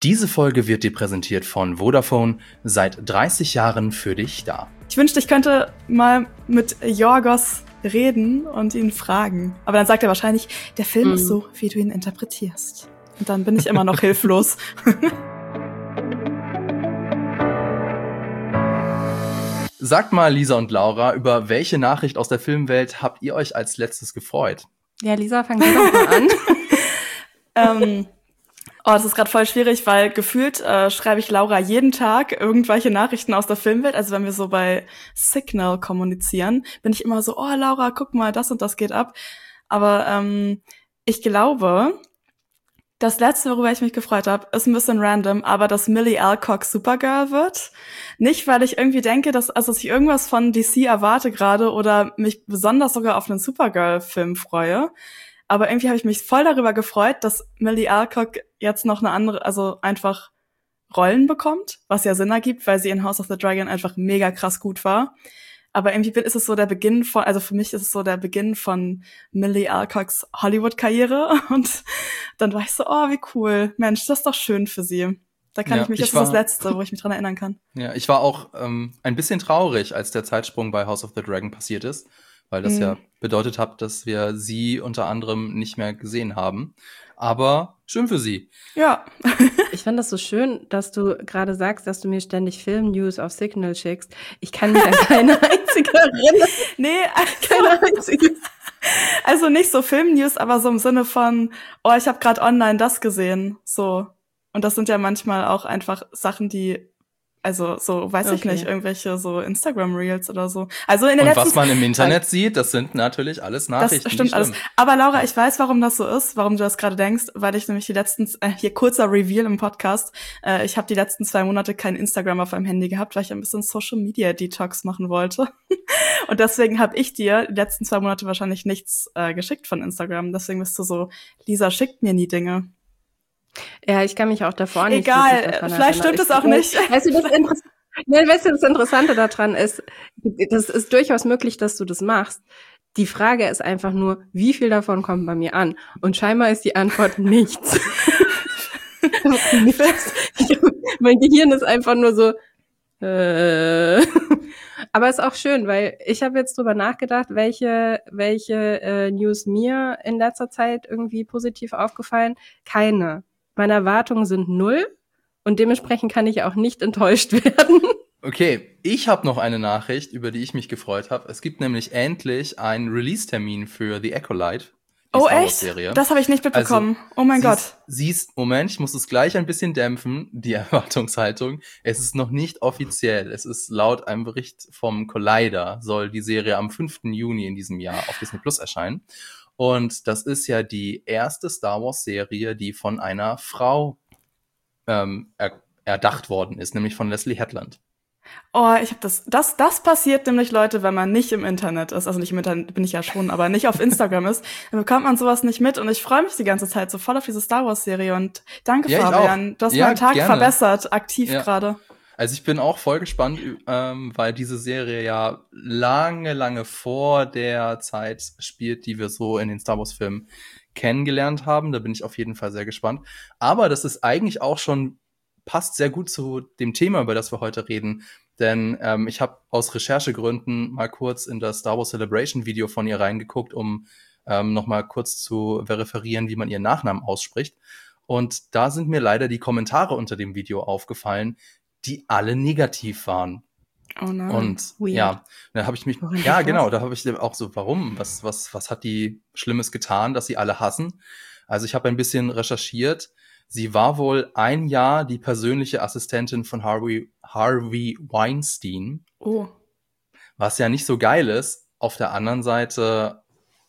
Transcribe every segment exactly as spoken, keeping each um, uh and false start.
Diese Folge wird dir präsentiert von Vodafone, seit dreißig Jahren für dich da. Ich wünschte, ich könnte mal mit Yorgos reden und ihn fragen. Aber dann sagt er wahrscheinlich, der Film mm. ist so, wie du ihn interpretierst. Und dann bin ich immer noch hilflos. Sagt mal, Lisa und Laura, über welche Nachricht aus der Filmwelt habt ihr euch als letztes gefreut? Ja, Lisa, fang du doch mal an. ähm, oh, das ist gerade voll schwierig, weil gefühlt äh, schreibe ich Laura jeden Tag irgendwelche Nachrichten aus der Filmwelt. Also wenn wir so bei Signal kommunizieren, bin ich immer so, oh Laura, guck mal, das und das geht ab. Aber ähm, ich glaube, das Letzte, worüber ich mich gefreut habe, ist ein bisschen random, aber dass Millie Alcock Supergirl wird. Nicht, weil ich irgendwie denke, dass, also, dass ich irgendwas von D C erwarte gerade oder mich besonders sogar auf einen Supergirl-Film freue. Aber irgendwie habe ich mich voll darüber gefreut, dass Millie Alcock jetzt noch eine andere, also einfach Rollen bekommt, was ja Sinn ergibt, weil sie in House of the Dragon einfach mega krass gut war. Aber irgendwie ist es so der Beginn von, also für mich ist es so der Beginn von Millie Alcocks Hollywood-Karriere. Und dann war ich so, oh, wie cool. Mensch, das ist doch schön für sie. Da kann ja, ich mich, das ich war, ist das Letzte, wo ich mich dran erinnern kann. Ja, ich war auch ähm, ein bisschen traurig, als der Zeitsprung bei House of the Dragon passiert ist, weil das mhm. ja bedeutet hat, dass wir sie unter anderem nicht mehr gesehen haben. Aber schön für sie. Ja. Ich fand das so schön, dass du gerade sagst, dass du mir ständig Film-News auf Signal schickst. Ich kann mich an keine einzige erinnern. Nee, keine einzige. Also nicht so Film-News, aber so im Sinne von, oh, ich habe gerade online das gesehen. So. Und das sind ja manchmal auch einfach Sachen, die, also so, weiß okay. ich nicht, irgendwelche so Instagram-Reels oder so. Also in der Und letzten was man im Internet äh, sieht, das sind natürlich alles Nachrichten. Das stimmt alles. Aber Laura, ich weiß, warum das so ist, warum du das gerade denkst, weil ich nämlich die letzten, äh, hier kurzer Reveal im Podcast, äh, ich habe die letzten zwei Monate kein Instagram auf meinem Handy gehabt, weil ich ein bisschen Social-Media-Detox machen wollte. Und deswegen habe ich dir die letzten zwei Monate wahrscheinlich nichts äh, geschickt von Instagram. Deswegen bist du so, Lisa schickt mir nie Dinge. Ja, ich kann mich auch davor nicht. Egal, vielleicht stimmt es auch nicht. Weißt du, das Inter- nee, weißt du, das Interessante daran ist, das ist durchaus möglich, dass du das machst. Die Frage ist einfach nur, wie viel davon kommt bei mir an? Und scheinbar ist die Antwort nichts. nichts. Mein Gehirn ist einfach nur so, äh. Aber ist auch schön, weil ich habe jetzt drüber nachgedacht, welche welche äh, News mir in letzter Zeit irgendwie positiv aufgefallen. Keine. Meine Erwartungen sind null und dementsprechend kann ich auch nicht enttäuscht werden. Okay, ich habe noch eine Nachricht, über die ich mich gefreut habe. Es gibt nämlich endlich einen Release-Termin für The Acolyte. Oh echt? Das habe ich nicht mitbekommen. Also, oh mein sie Gott. Ist, sie ist, Moment, ich muss es gleich ein bisschen dämpfen, die Erwartungshaltung. Es ist noch nicht offiziell. Es ist laut einem Bericht vom Collider, soll die Serie am fünften Juni in diesem Jahr auf Disney Plus erscheinen. Und das ist ja die erste Star Wars-Serie, die von einer Frau ähm, er, erdacht worden ist, nämlich von Leslie Headland. Oh, ich habe das, das, das passiert nämlich, Leute, wenn man nicht im Internet ist. Also nicht im Internet bin ich ja schon, aber nicht auf Instagram ist, dann bekommt man sowas nicht mit. Und ich freue mich die ganze Zeit so voll auf diese Star Wars-Serie. Und danke, ja, Fabian, du hast ja, meinen Tag gerne. verbessert, aktiv ja. gerade. Also ich bin auch voll gespannt, ähm, weil diese Serie ja lange, lange vor der Zeit spielt, die wir so in den Star Wars-Filmen kennengelernt haben. Da bin ich auf jeden Fall sehr gespannt. Aber das ist eigentlich auch schon, passt sehr gut zu dem Thema, über das wir heute reden. Denn ähm, ich habe aus Recherchegründen mal kurz in das Star Wars Celebration Video von ihr reingeguckt, um ähm, noch mal kurz zu verifizieren, wie man ihren Nachnamen ausspricht. Und da sind mir leider die Kommentare unter dem Video aufgefallen, die alle negativ waren. Oh nein. Und Weird. ja, da habe ich mich, woran ja genau, da habe ich auch so, warum? Was, was, was hat die Schlimmes getan, dass sie alle hassen? Also ich habe ein bisschen recherchiert. Sie war wohl ein Jahr die persönliche Assistentin von Harvey, Harvey Weinstein. Oh. Was ja nicht so geil ist. Auf der anderen Seite,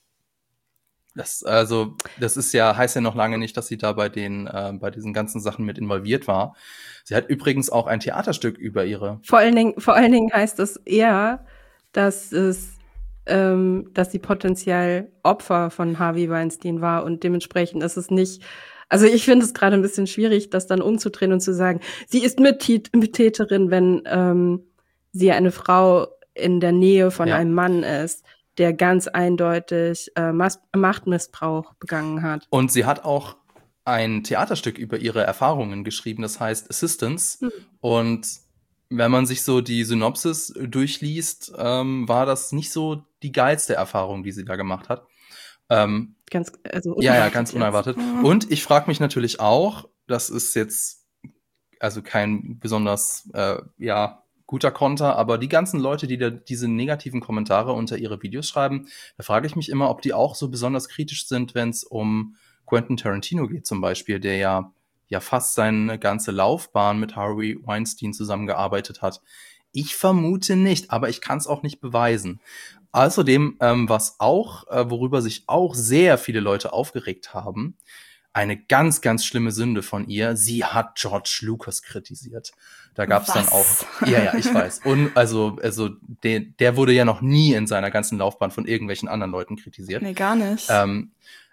das, also, das ist ja, heißt ja noch lange nicht, dass sie da bei den, äh, bei diesen ganzen Sachen mit involviert war. Sie hat übrigens auch ein Theaterstück über ihre. Vor allen Dingen, vor allen Dingen heißt es eher, dass es, ähm, dass sie potenziell Opfer von Harvey Weinstein war und dementsprechend ist es nicht. Also ich finde es gerade ein bisschen schwierig, das dann umzudrehen und zu sagen, sie ist Mittäterin, wenn ähm, sie eine Frau in der Nähe von ja. einem Mann ist, der ganz eindeutig äh, Mas- Machtmissbrauch begangen hat. Und sie hat auch ein Theaterstück über ihre Erfahrungen geschrieben, das heißt Assistance. Hm. Und wenn man sich so die Synopsis durchliest, ähm, war das nicht so die geilste Erfahrung, die sie da gemacht hat. Ähm, Ganz, also ja, ja, unerwartet ganz jetzt. unerwartet. Ja. Und ich frage mich natürlich auch, das ist jetzt also kein besonders äh, ja guter Konter, aber die ganzen Leute, die da diese negativen Kommentare unter ihre Videos schreiben, da frage ich mich immer, ob die auch so besonders kritisch sind, wenn es um Quentin Tarantino geht zum Beispiel, der ja ja fast seine ganze Laufbahn mit Harvey Weinstein zusammengearbeitet hat. Ich vermute nicht, aber ich kann es auch nicht beweisen. Außerdem, ähm, was auch, äh, worüber sich auch sehr viele Leute aufgeregt haben, eine ganz, ganz schlimme Sünde von ihr, sie hat George Lucas kritisiert. Da gab es dann auch, Was? ja, ja, ich weiß. Und also, also der, der wurde ja noch nie in seiner ganzen Laufbahn von irgendwelchen anderen Leuten kritisiert. Nee, gar nicht. Ähm,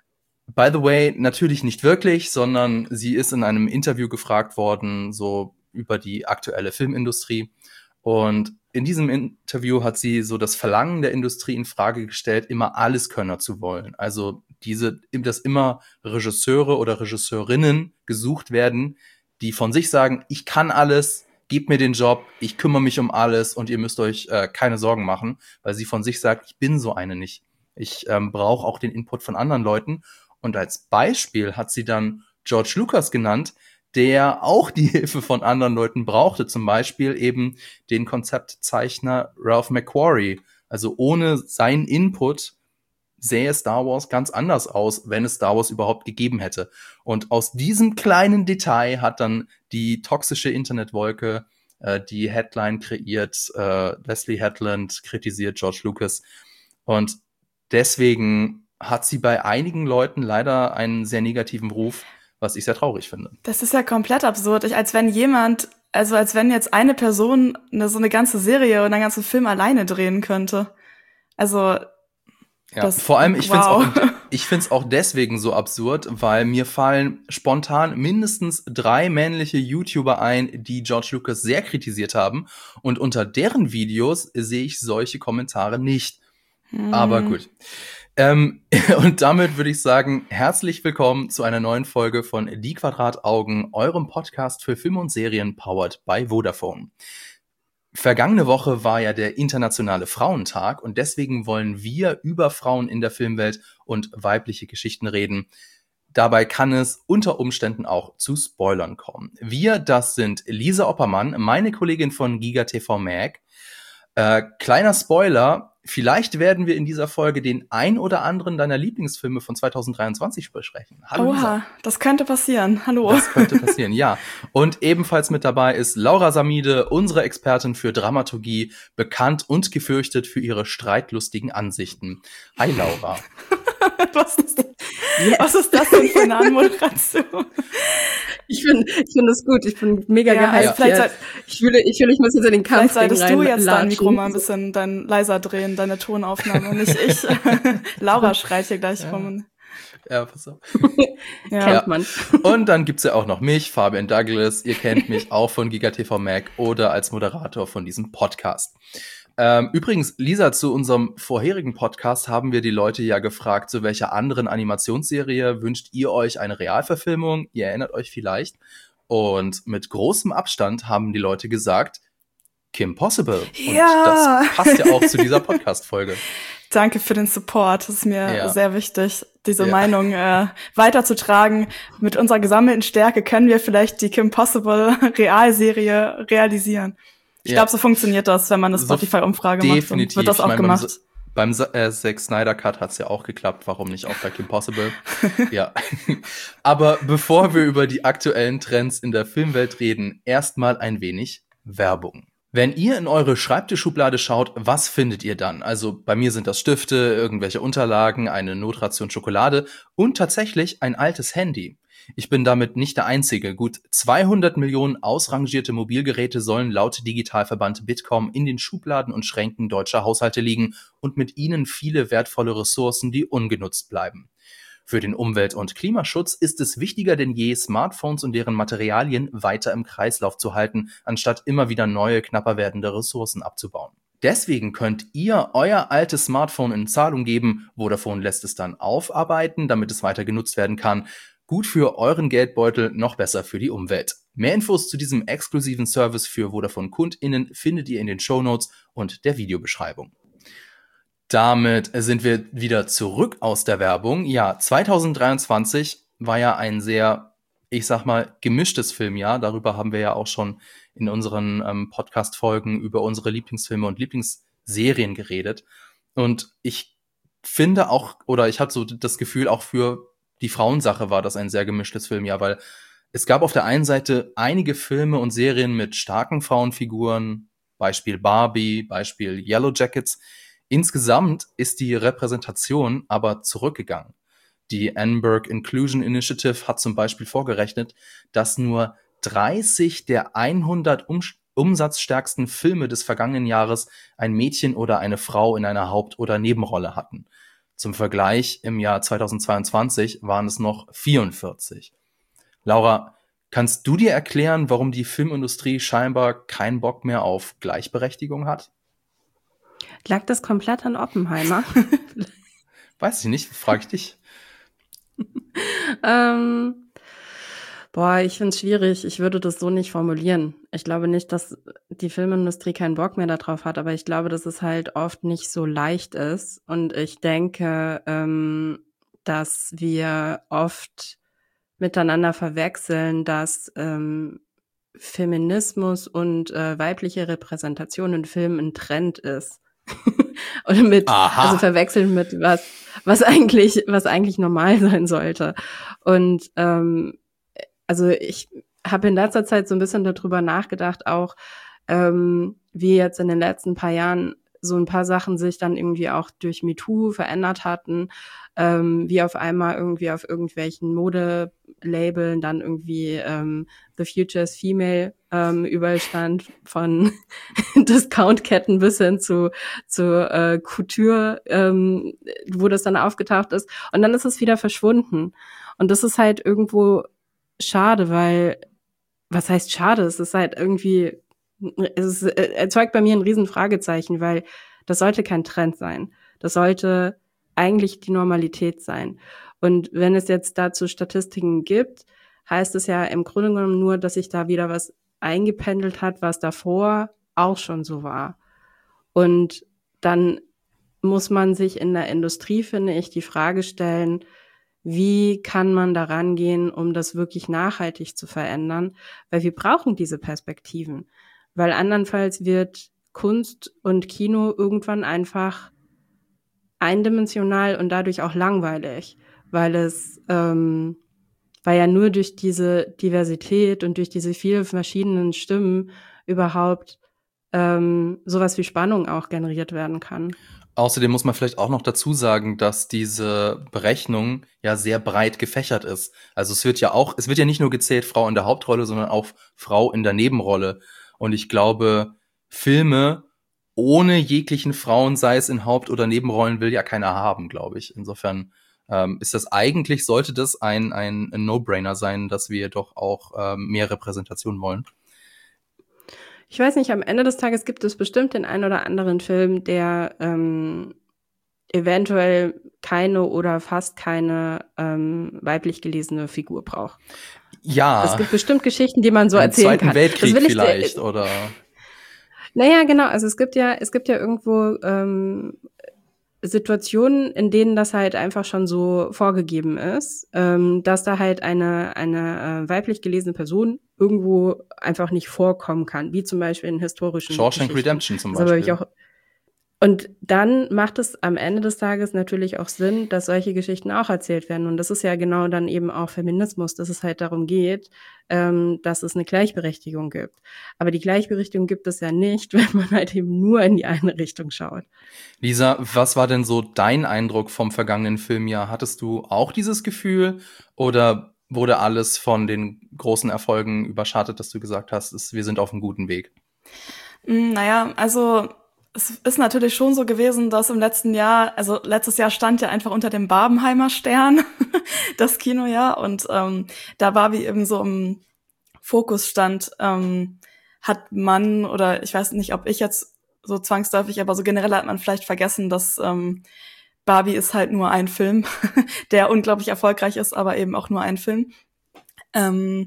by the way, natürlich nicht wirklich, sondern sie ist in einem Interview gefragt worden, so über die aktuelle Filmindustrie. Und in diesem Interview hat sie so das Verlangen der Industrie in Frage gestellt, immer Alleskönner zu wollen. Also diese, dass immer Regisseure oder Regisseurinnen gesucht werden, die von sich sagen, ich kann alles, gebt mir den Job, ich kümmere mich um alles und ihr müsst euch äh, keine Sorgen machen, weil sie von sich sagt, ich bin so eine nicht. Ich ähm, brauche auch den Input von anderen Leuten. Und als Beispiel hat sie dann George Lucas genannt, der auch die Hilfe von anderen Leuten brauchte, zum Beispiel eben den Konzeptzeichner Ralph McQuarrie. Also ohne seinen Input sähe Star Wars ganz anders aus, wenn es Star Wars überhaupt gegeben hätte. Und aus diesem kleinen Detail hat dann die toxische Internetwolke äh, die Headline kreiert, äh, Leslie Headland kritisiert George Lucas. Und deswegen hat sie bei einigen Leuten leider einen sehr negativen Ruf, was ich sehr traurig finde. Das ist ja komplett absurd. Ich, als wenn jemand, also als wenn jetzt eine Person eine, so eine ganze Serie oder einen ganzen Film alleine drehen könnte. Also ja, das, vor allem, ich wow. finde es auch, ich find's auch deswegen so absurd, weil mir fallen spontan mindestens drei männliche YouTuber ein, die George Lucas sehr kritisiert haben. Und unter deren Videos sehe ich solche Kommentare nicht. Hm. Aber gut. Ähm, und damit würde ich sagen, herzlich willkommen zu einer neuen Folge von Die Quadrataugen, eurem Podcast für Film und Serien powered by Vodafone. Vergangene Woche war ja der internationale Frauentag und deswegen wollen wir über Frauen in der Filmwelt und weibliche Geschichten reden. Dabei kann es unter Umständen auch zu Spoilern kommen. Wir, das sind Lisa Oppermann, meine Kollegin von GigaTV Mag. Äh, kleiner Spoiler, vielleicht werden wir in dieser Folge den ein oder anderen deiner Lieblingsfilme von zwanzig dreiundzwanzig besprechen. Hallo Oha, Lisa. das könnte passieren. Hallo. Das könnte passieren, ja. Und ebenfalls mit dabei ist Laura Samide, unsere Expertin für Dramaturgie, bekannt und gefürchtet für ihre streitlustigen Ansichten. Hi Laura. Was ist das, yes. Was ist das denn für eine Anmoderation? Ich finde ich finde es gut. Ich bin mega Ja, gehypt. also vielleicht jetzt. Ich fühle, ich fühle, ich muss jetzt in den Kampf Vielleicht solltest du jetzt dein Mikro mal ein latschen. bisschen dein leiser drehen, deine Tonaufnahme, und nicht ich. Laura schreit hier gleich Ja. rum. Ja, pass auf. Ja. Kennt man. Und dann gibt's ja auch noch mich, Fabian Douglas. Ihr kennt mich auch von GigaTV Mag oder als Moderator von diesem Podcast. Ähm, übrigens, Lisa, zu unserem vorherigen Podcast haben wir die Leute ja gefragt, zu welcher anderen Animationsserie wünscht ihr euch eine Realverfilmung? Ihr erinnert euch vielleicht. Und mit großem Abstand haben die Leute gesagt, Kim Possible. Und Ja. das passt ja auch zu dieser Podcast-Folge. Danke für den Support. Das ist mir Ja. sehr wichtig, diese Ja. Meinung äh, weiterzutragen. Mit unserer gesammelten Stärke können wir vielleicht die Kim Possible Realserie realisieren. Ich Ja. glaube, so funktioniert das, wenn man eine So Spotify-Umfrage macht. Definitiv. Und wird das auch Ich mein, gemacht. Beim, beim Sa- äh, Zack Snyder Cut hat's ja auch geklappt. Warum nicht auch bei Kim Possible? Ja. Aber bevor wir über die aktuellen Trends in der Filmwelt reden, erstmal ein wenig Werbung. Wenn ihr in eure Schreibtischschublade schaut, was findet ihr dann? Also bei mir sind das Stifte, irgendwelche Unterlagen, eine Notration Schokolade und tatsächlich ein altes Handy. Ich bin damit nicht der Einzige. Gut zweihundert Millionen ausrangierte Mobilgeräte sollen laut Digitalverband Bitkom in den Schubladen und Schränken deutscher Haushalte liegen und mit ihnen viele wertvolle Ressourcen, die ungenutzt bleiben. Für den Umwelt- und Klimaschutz ist es wichtiger denn je, Smartphones und deren Materialien weiter im Kreislauf zu halten, anstatt immer wieder neue, knapper werdende Ressourcen abzubauen. Deswegen könnt ihr euer altes Smartphone in Zahlung geben. Vodafone lässt es dann aufarbeiten, damit es weiter genutzt werden kann. Gut für euren Geldbeutel, noch besser für die Umwelt. Mehr Infos zu diesem exklusiven Service für Vodafone-KundInnen findet ihr in den Shownotes und der Videobeschreibung. Damit sind wir wieder zurück aus der Werbung. Ja, zwanzig dreiundzwanzig war ja ein sehr, ich sag mal, gemischtes Filmjahr. Darüber haben wir ja auch schon in unseren ähm, Podcast-Folgen über unsere Lieblingsfilme und Lieblingsserien geredet. Und ich finde auch, oder ich habe so das Gefühl, auch für die Frauensache war das ein sehr gemischtes Filmjahr, weil es gab auf der einen Seite einige Filme und Serien mit starken Frauenfiguren, Beispiel Barbie, Beispiel Yellow Jackets. Insgesamt ist die Repräsentation aber zurückgegangen. Die Annenberg Inclusion Initiative hat zum Beispiel vorgerechnet, dass nur dreißig der hundert um- umsatzstärksten Filme des vergangenen Jahres ein Mädchen oder eine Frau in einer Haupt- oder Nebenrolle hatten. Zum Vergleich, im Jahr zweitausendzweiundzwanzig waren es noch vierundvierzig. Laura, kannst du dir erklären, warum die Filmindustrie scheinbar keinen Bock mehr auf Gleichberechtigung hat? Lag das komplett an Oppenheimer? Weiß ich nicht, frage ich dich. ähm, boah, ich finde es schwierig. Ich würde das so nicht formulieren. Ich glaube nicht, dass die Filmindustrie keinen Bock mehr darauf hat, aber ich glaube, dass es halt oft nicht so leicht ist. Und ich denke, ähm, dass wir oft miteinander verwechseln, dass ähm, Feminismus und äh, weibliche Repräsentation in Filmen ein Trend ist. Oder mit, Aha. also verwechseln mit was, was eigentlich, was eigentlich normal sein sollte. Und ähm, also ich habe in letzter Zeit so ein bisschen darüber nachgedacht, auch ähm, wie jetzt in den letzten paar Jahren so ein paar Sachen sich dann irgendwie auch durch MeToo verändert hatten, ähm, wie auf einmal irgendwie auf irgendwelchen Modelabeln dann irgendwie ähm, The Future is Female ähm, überall stand, von Discountketten bis hin zu zu äh, Couture, ähm, wo das dann aufgetaucht ist. Und dann ist es wieder verschwunden. Und das ist halt irgendwo schade, weil, was heißt schade? Es ist halt irgendwie, es ist, erzeugt bei mir ein riesen Fragezeichen, weil das sollte kein Trend sein. Das sollte eigentlich die Normalität sein. Und wenn es jetzt dazu Statistiken gibt, heißt es ja im Grunde genommen nur, dass sich da wieder was eingependelt hat, was davor auch schon so war. Und dann muss man sich in der Industrie, finde ich, die Frage stellen, wie kann man da rangehen, um das wirklich nachhaltig zu verändern? Weil wir brauchen diese Perspektiven. Weil andernfalls wird Kunst und Kino irgendwann einfach eindimensional und dadurch auch langweilig, weil es, ähm, weil ja nur durch diese Diversität und durch diese vielen verschiedenen Stimmen überhaupt ähm, sowas wie Spannung auch generiert werden kann. Außerdem muss man vielleicht auch noch dazu sagen, dass diese Berechnung ja sehr breit gefächert ist. Also es wird ja auch, es wird ja nicht nur gezählt Frau in der Hauptrolle, sondern auch Frau in der Nebenrolle. Und ich glaube, Filme ohne jeglichen Frauen, sei es in Haupt- oder Nebenrollen, will ja keiner haben, glaube ich. Insofern ähm, ist das eigentlich, sollte das ein, ein, ein No-Brainer sein, dass wir doch auch ähm, mehr Repräsentation wollen. Ich weiß nicht, am Ende des Tages gibt es bestimmt den einen oder anderen Film, der ähm, eventuell keine oder fast keine ähm, weiblich gelesene Figur braucht. Ja. Es gibt bestimmt Geschichten, die man so Im erzählen Zweiten kann. Weltkrieg Das will ich, vielleicht, oder? Naja, genau. Also es gibt ja, es gibt ja irgendwo ähm, Situationen, in denen das halt einfach schon so vorgegeben ist, ähm, dass da halt eine eine äh, weiblich gelesene Person irgendwo einfach nicht vorkommen kann, wie zum Beispiel in historischen Shawshank Geschichten. Redemption zum Das habe ich Beispiel. auch. Und dann macht es am Ende des Tages natürlich auch Sinn, dass solche Geschichten auch erzählt werden. Und das ist ja genau dann eben auch Feminismus, dass es halt darum geht, ähm, dass es eine Gleichberechtigung gibt. Aber die Gleichberechtigung gibt es ja nicht, wenn man halt eben nur in die eine Richtung schaut. Lisa, was war denn so dein Eindruck vom vergangenen Filmjahr? Hattest du auch dieses Gefühl oder wurde alles von den großen Erfolgen überschattet, dass du gesagt hast, es, wir sind auf einem guten Weg? Naja, also es ist natürlich schon so gewesen, dass im letzten Jahr, also letztes Jahr stand ja einfach unter dem Barbenheimer Stern das Kinojahr und ähm, da war wie eben so im Fokus stand, ähm, hat man, oder ich weiß nicht, ob ich jetzt so zwangsläufig, aber so generell hat man vielleicht vergessen, dass ähm, Barbie ist halt nur ein Film, der unglaublich erfolgreich ist, aber eben auch nur ein Film. Ähm,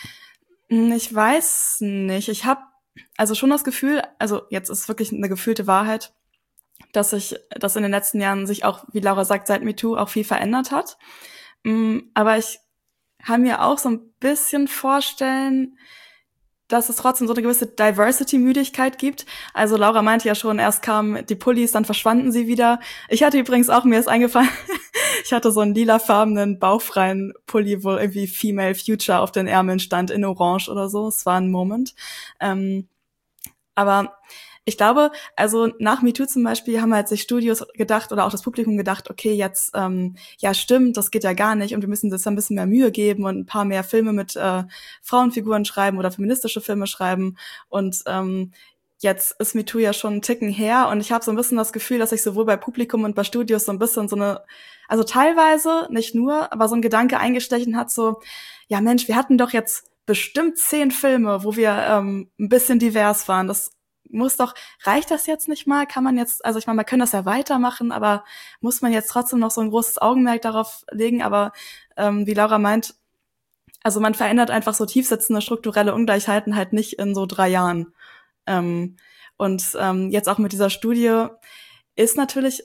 ich weiß nicht. Ich habe also schon das Gefühl, also jetzt ist wirklich eine gefühlte Wahrheit, dass sich, dass in den letzten Jahren sich auch, wie Laura sagt, seit MeToo auch viel verändert hat. Aber ich kann mir auch so ein bisschen vorstellen, dass es trotzdem so eine gewisse Diversity-Müdigkeit gibt. Also Laura meinte ja schon, erst kamen die Pullis, dann verschwanden sie wieder. Ich hatte übrigens auch, mir ist eingefallen, ich hatte so einen lilafarbenen, bauchfreien Pulli, wo irgendwie Female Future auf den Ärmeln stand, in Orange oder so. Es war ein Moment. Ähm, aber ich glaube, also nach MeToo zum Beispiel haben halt sich Studios gedacht oder auch das Publikum gedacht, okay, jetzt, ähm, ja stimmt, das geht ja gar nicht und wir müssen uns ein bisschen mehr Mühe geben und ein paar mehr Filme mit äh, Frauenfiguren schreiben oder feministische Filme schreiben und ähm, jetzt ist MeToo ja schon einen Ticken her und ich habe so ein bisschen das Gefühl, dass sich sowohl bei Publikum und bei Studios so ein bisschen so eine, also teilweise, nicht nur, aber so ein Gedanke eingestechen hat, so, ja Mensch, wir hatten doch jetzt bestimmt zehn Filme, wo wir ähm, ein bisschen divers waren, das muss doch, reicht das jetzt nicht mal? Kann man jetzt, also ich meine, man kann das ja weitermachen, aber muss man jetzt trotzdem noch so ein großes Augenmerk darauf legen? Aber ähm, wie Laura meint, also man verändert einfach so tiefsitzende strukturelle Ungleichheiten halt nicht in so drei Jahren. Ähm, und ähm, jetzt auch mit dieser Studie ist natürlich,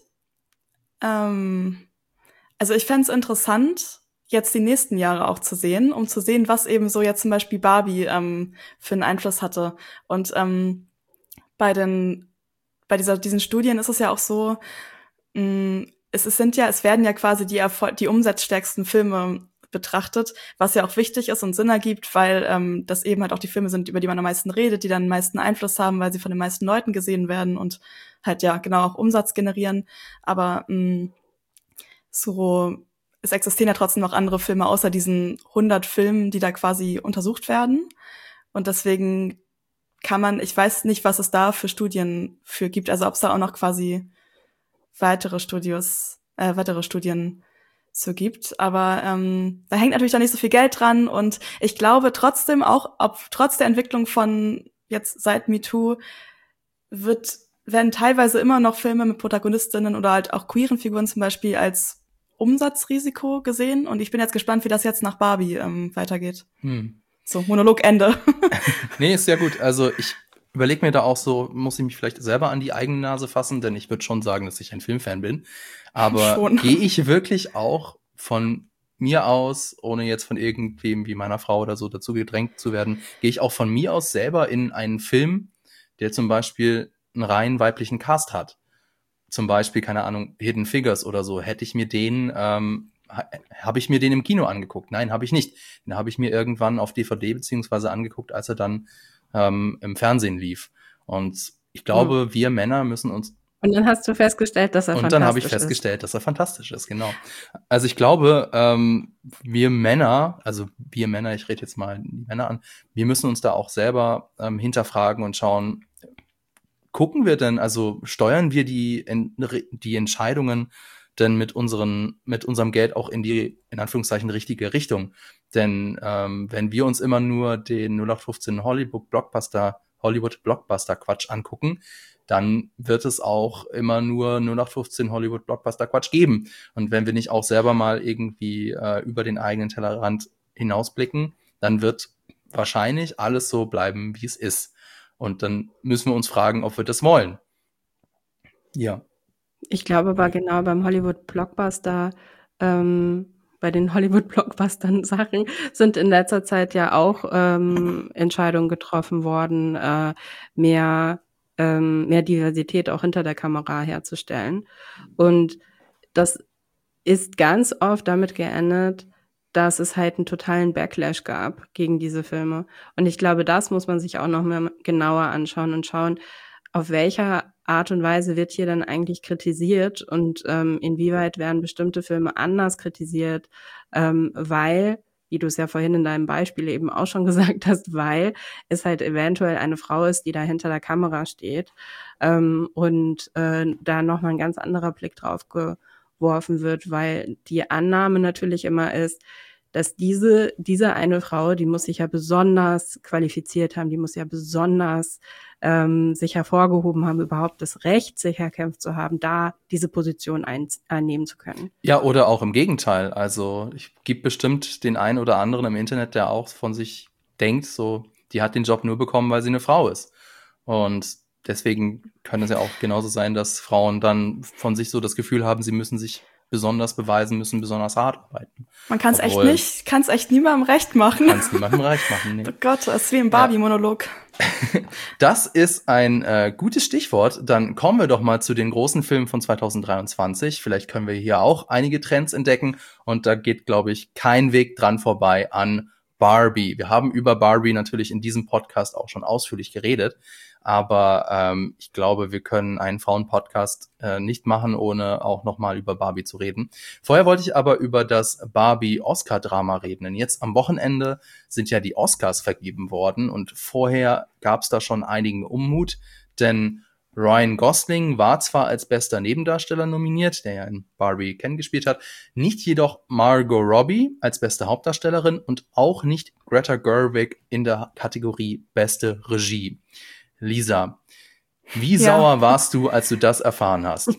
ähm, also ich fände es interessant, jetzt die nächsten Jahre auch zu sehen, um zu sehen, was eben so jetzt zum Beispiel Barbie ähm, für einen Einfluss hatte. Und ähm, bei den, bei dieser, diesen Studien ist es ja auch so, mh, es, es sind ja, es werden ja quasi die Erfol- die umsatzstärksten Filme betrachtet, was ja auch wichtig ist und Sinn ergibt, weil ähm, das eben halt auch die Filme sind, über die man am meisten redet, die dann den meisten Einfluss haben, weil sie von den meisten Leuten gesehen werden und halt ja genau auch Umsatz generieren. Aber mh, so, es existieren ja trotzdem noch andere Filme außer diesen hundert Filmen, die da quasi untersucht werden. Und deswegen kann man, ich weiß nicht, was es da für Studien für gibt, also ob es da auch noch quasi weitere Studios, äh, weitere Studien so gibt, aber ähm, da hängt natürlich da nicht so viel Geld dran und ich glaube trotzdem auch, ob trotz der Entwicklung von jetzt seit MeToo wird, werden teilweise immer noch Filme mit Protagonistinnen oder halt auch queeren Figuren zum Beispiel als Umsatzrisiko gesehen und ich bin jetzt gespannt, wie das jetzt nach Barbie ähm, weitergeht. Hm. So, Monolog Ende. Nee, ist sehr gut. Also ich überlege mir da auch so, muss ich mich vielleicht selber an die eigene Nase fassen, denn ich würde schon sagen, dass ich ein Filmfan bin. Aber gehe ich wirklich auch von mir aus, ohne jetzt von irgendwem wie meiner Frau oder so dazu gedrängt zu werden, gehe ich auch von mir aus selber in einen Film, der zum Beispiel einen rein weiblichen Cast hat. Zum Beispiel, keine Ahnung, Hidden Figures oder so. Hätte ich mir den ähm, habe ich mir den im Kino angeguckt? Nein, habe ich nicht. Den habe ich mir irgendwann auf D V D beziehungsweise angeguckt, als er dann ähm, im Fernsehen lief. Und ich glaube, mhm. wir Männer müssen uns... Und dann hast du festgestellt, dass er und fantastisch ist. Und dann habe ich festgestellt, ist. dass er fantastisch ist, genau. Also ich glaube, ähm, wir Männer, also wir Männer, ich rede jetzt mal die Männer an, wir müssen uns da auch selber ähm, hinterfragen und schauen, gucken wir denn, also steuern wir die, die Entscheidungen denn mit unseren, mit unserem Geld auch in die, in Anführungszeichen, richtige Richtung. Denn ähm, wenn wir uns immer nur den null acht fünfzehn Hollywood Blockbuster, Hollywood Blockbuster Quatsch angucken, dann wird es auch immer nur null acht fünfzehn Hollywood Blockbuster Quatsch geben. Und wenn wir nicht auch selber mal irgendwie äh, über den eigenen Tellerrand hinausblicken, dann wird wahrscheinlich alles so bleiben, wie es ist. Und dann müssen wir uns fragen, ob wir das wollen. Ja. Ich glaube aber genau beim Hollywood-Blockbuster, ähm, bei den Hollywood-Blockbustern-Sachen sind in letzter Zeit ja auch ähm, Entscheidungen getroffen worden, äh, mehr, ähm, mehr Diversität auch hinter der Kamera herzustellen. Und das ist ganz oft damit geendet, dass es halt einen totalen Backlash gab gegen diese Filme. Und ich glaube, das muss man sich auch noch mal genauer anschauen und schauen, auf welcher Art und Weise wird hier dann eigentlich kritisiert und ähm, inwieweit werden bestimmte Filme anders kritisiert, ähm, weil, wie du es ja vorhin in deinem Beispiel eben auch schon gesagt hast, weil es halt eventuell eine Frau ist, die da hinter der Kamera steht ähm, und äh, da nochmal ein ganz anderer Blick drauf geworfen wird, weil die Annahme natürlich immer ist, dass diese, diese eine Frau, die muss sich ja besonders qualifiziert haben, die muss ja besonders ähm, sich hervorgehoben haben, überhaupt das Recht sich erkämpft zu haben, da diese Position ein, einnehmen zu können. Ja, oder auch im Gegenteil. Also ich gibt bestimmt den einen oder anderen im Internet, der auch von sich denkt, so, die hat den Job nur bekommen, weil sie eine Frau ist. Und deswegen kann es ja auch genauso sein, dass Frauen dann von sich so das Gefühl haben, sie müssen sich besonders beweisen, müssen besonders hart arbeiten. Man kann es echt nicht, kann es echt niemandem recht machen. Kann es niemandem recht machen, nee. Oh Gott, das ist wie im Barbie-Monolog. Ja. Das ist ein äh, gutes Stichwort. Dann kommen wir doch mal zu den großen Filmen von zwanzig dreiundzwanzig. Vielleicht können wir hier auch einige Trends entdecken. Und da geht, glaube ich, kein Weg dran vorbei an Barbie. Wir haben über Barbie natürlich in diesem Podcast auch schon ausführlich geredet. Aber ähm, ich glaube, wir können einen Frauen-Podcast äh, nicht machen, ohne auch nochmal über Barbie zu reden. Vorher wollte ich aber über das Barbie-Oscar-Drama reden. Denn jetzt am Wochenende sind ja die Oscars vergeben worden. Und vorher gab es da schon einigen Unmut. Denn Ryan Gosling war zwar als bester Nebendarsteller nominiert, der ja in Barbie Ken gespielt hat, nicht jedoch Margot Robbie als beste Hauptdarstellerin und auch nicht Greta Gerwig in der Kategorie Beste Regie. Lisa, wie ja. sauer warst du, als du das erfahren hast?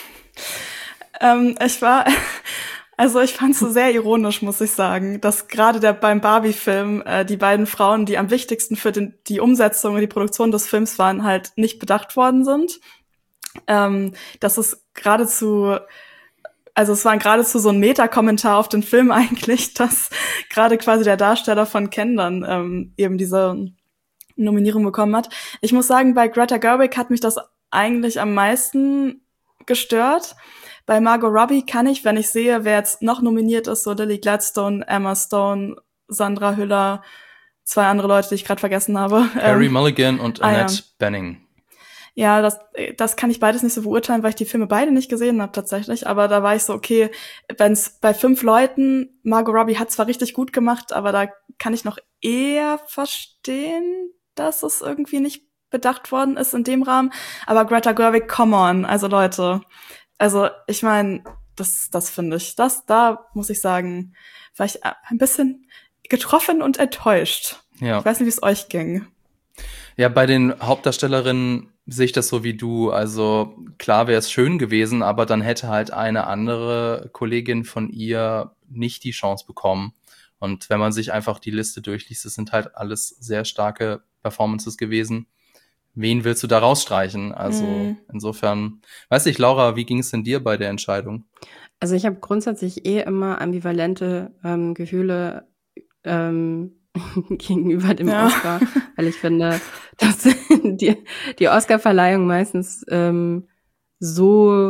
ähm, ich war, also ich fand es so sehr ironisch, muss ich sagen, dass gerade der beim Barbie-Film äh, die beiden Frauen, die am wichtigsten für den, die Umsetzung und die Produktion des Films waren, halt nicht bedacht worden sind. Ähm, das ist geradezu, also es war geradezu so ein Meta-Kommentar auf den Film eigentlich, dass gerade quasi der Darsteller von Ken dann ähm, eben diese Nominierung bekommen hat. Ich muss sagen, bei Greta Gerwig hat mich das eigentlich am meisten gestört. Bei Margot Robbie kann ich, wenn ich sehe, wer jetzt noch nominiert ist, so Lily Gladstone, Emma Stone, Sandra Hüller, zwei andere Leute, die ich gerade vergessen habe. Carey ähm, Mulligan und Annette ah, ja. Bening. Ja, das, das kann ich beides nicht so beurteilen, weil ich die Filme beide nicht gesehen habe tatsächlich. Aber da war ich so, okay, wenn es bei fünf Leuten, Margot Robbie hat zwar richtig gut gemacht, aber da kann ich noch eher verstehen, dass es irgendwie nicht bedacht worden ist in dem Rahmen. Aber Greta Gerwig, come on, also Leute. Also ich meine, das, das finde ich, das, da muss ich sagen, war ich ein bisschen getroffen und enttäuscht. Ja. Ich weiß nicht, wie es euch ging. Ja, bei den Hauptdarstellerinnen sehe ich das so wie du. Also klar wäre es schön gewesen, aber dann hätte halt eine andere Kollegin von ihr nicht die Chance bekommen. Und wenn man sich einfach die Liste durchliest, das sind halt alles sehr starke Performances gewesen. Wen willst du da rausstreichen? Also mm. insofern, weiß ich, Laura, wie ging es denn dir bei der Entscheidung? Also ich habe grundsätzlich eh immer ambivalente ähm, Gefühle ähm, gegenüber dem ja. Oscar, weil ich finde, dass die, die Oscar-Verleihung meistens ähm, so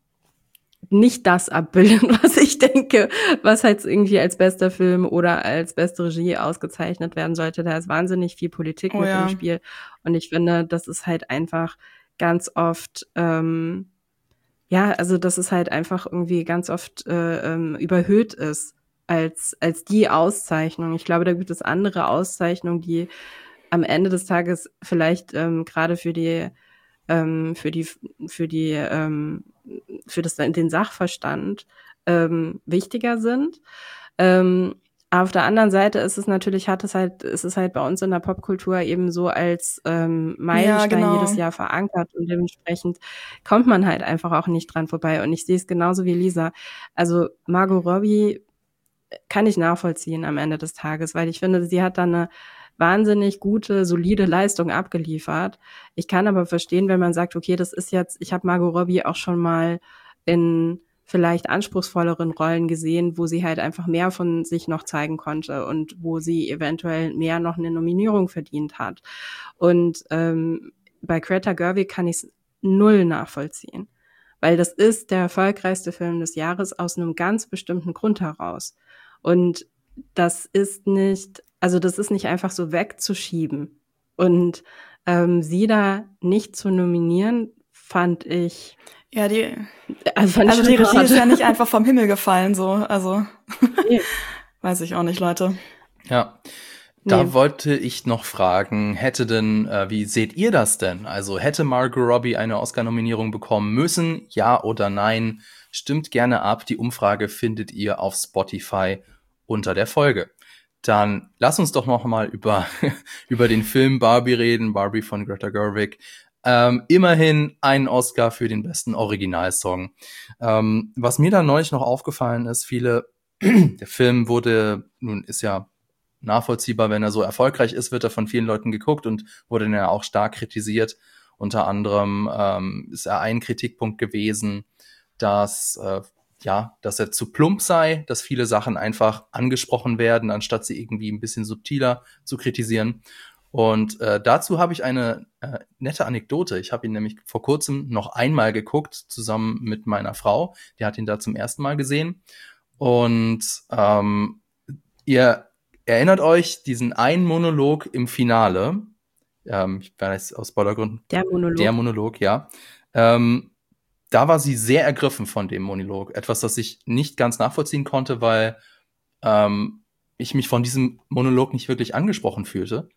nicht das abbilden, was ich denke, was halt irgendwie als bester Film oder als beste Regie ausgezeichnet werden sollte. Da ist wahnsinnig viel Politik oh, mit ja. im Spiel. Und ich finde, das ist halt einfach ganz oft, ähm, ja, also dass es halt einfach irgendwie ganz oft äh, ähm, überhöht ist als als die Auszeichnung. Ich glaube, da gibt es andere Auszeichnungen, die am Ende des Tages vielleicht ähm, gerade für die ähm, für die für die ähm, für das den Sachverstand ähm, wichtiger sind. Ähm, auf der anderen Seite ist es natürlich, hat es halt, ist es halt bei uns in der Popkultur eben so als ähm, Meilenstein ja, genau. jedes Jahr verankert und dementsprechend kommt man halt einfach auch nicht dran vorbei. Und ich sehe es genauso wie Lisa. Also Margot Robbie kann ich nachvollziehen am Ende des Tages, weil ich finde, sie hat da eine wahnsinnig gute, solide Leistung abgeliefert. Ich kann aber verstehen, wenn man sagt, okay, das ist jetzt, ich habe Margot Robbie auch schon mal in vielleicht anspruchsvolleren Rollen gesehen, wo sie halt einfach mehr von sich noch zeigen konnte und wo sie eventuell mehr noch eine Nominierung verdient hat. Und ähm, bei Greta Gerwig kann ich es null nachvollziehen, weil das ist der erfolgreichste Film des Jahres aus einem ganz bestimmten Grund heraus. Und das ist nicht, also das ist nicht einfach so wegzuschieben. Und ähm, sie da nicht zu nominieren, fand ich... Ja, die, also, also die Regie ist ja nicht einfach vom Himmel gefallen, so, also, nee. Weiß ich auch nicht, Leute. Ja, da nee. wollte ich noch fragen, hätte denn, äh, wie seht ihr das denn? Also hätte Margot Robbie eine Oscar-Nominierung bekommen müssen, ja oder nein? Stimmt gerne ab, die Umfrage findet ihr auf Spotify unter der Folge. Dann lass uns doch noch mal über, über den Film Barbie reden, Barbie von Greta Gerwig. Ähm, immerhin einen Oscar für den besten Originalsong. Ähm, was mir da neulich noch aufgefallen ist, viele, der Film wurde, nun ist ja nachvollziehbar, wenn er so erfolgreich ist, wird er von vielen Leuten geguckt und wurde dann ja auch stark kritisiert. Unter anderem ähm, ist er ein Kritikpunkt gewesen, dass äh, ja, dass er zu plump sei, dass viele Sachen einfach angesprochen werden, anstatt sie irgendwie ein bisschen subtiler zu kritisieren. Und äh, dazu habe ich eine äh, nette Anekdote. Ich habe ihn nämlich vor kurzem noch einmal geguckt, zusammen mit meiner Frau. Die hat ihn da zum ersten Mal gesehen. Und ähm, ihr erinnert euch diesen einen Monolog im Finale. Ähm, ich weiß aus Spoilergründen. Der Monolog. Der Monolog, ja. Ähm, da war sie sehr ergriffen von dem Monolog. Etwas, das ich nicht ganz nachvollziehen konnte, weil ähm, ich mich von diesem Monolog nicht wirklich angesprochen fühlte.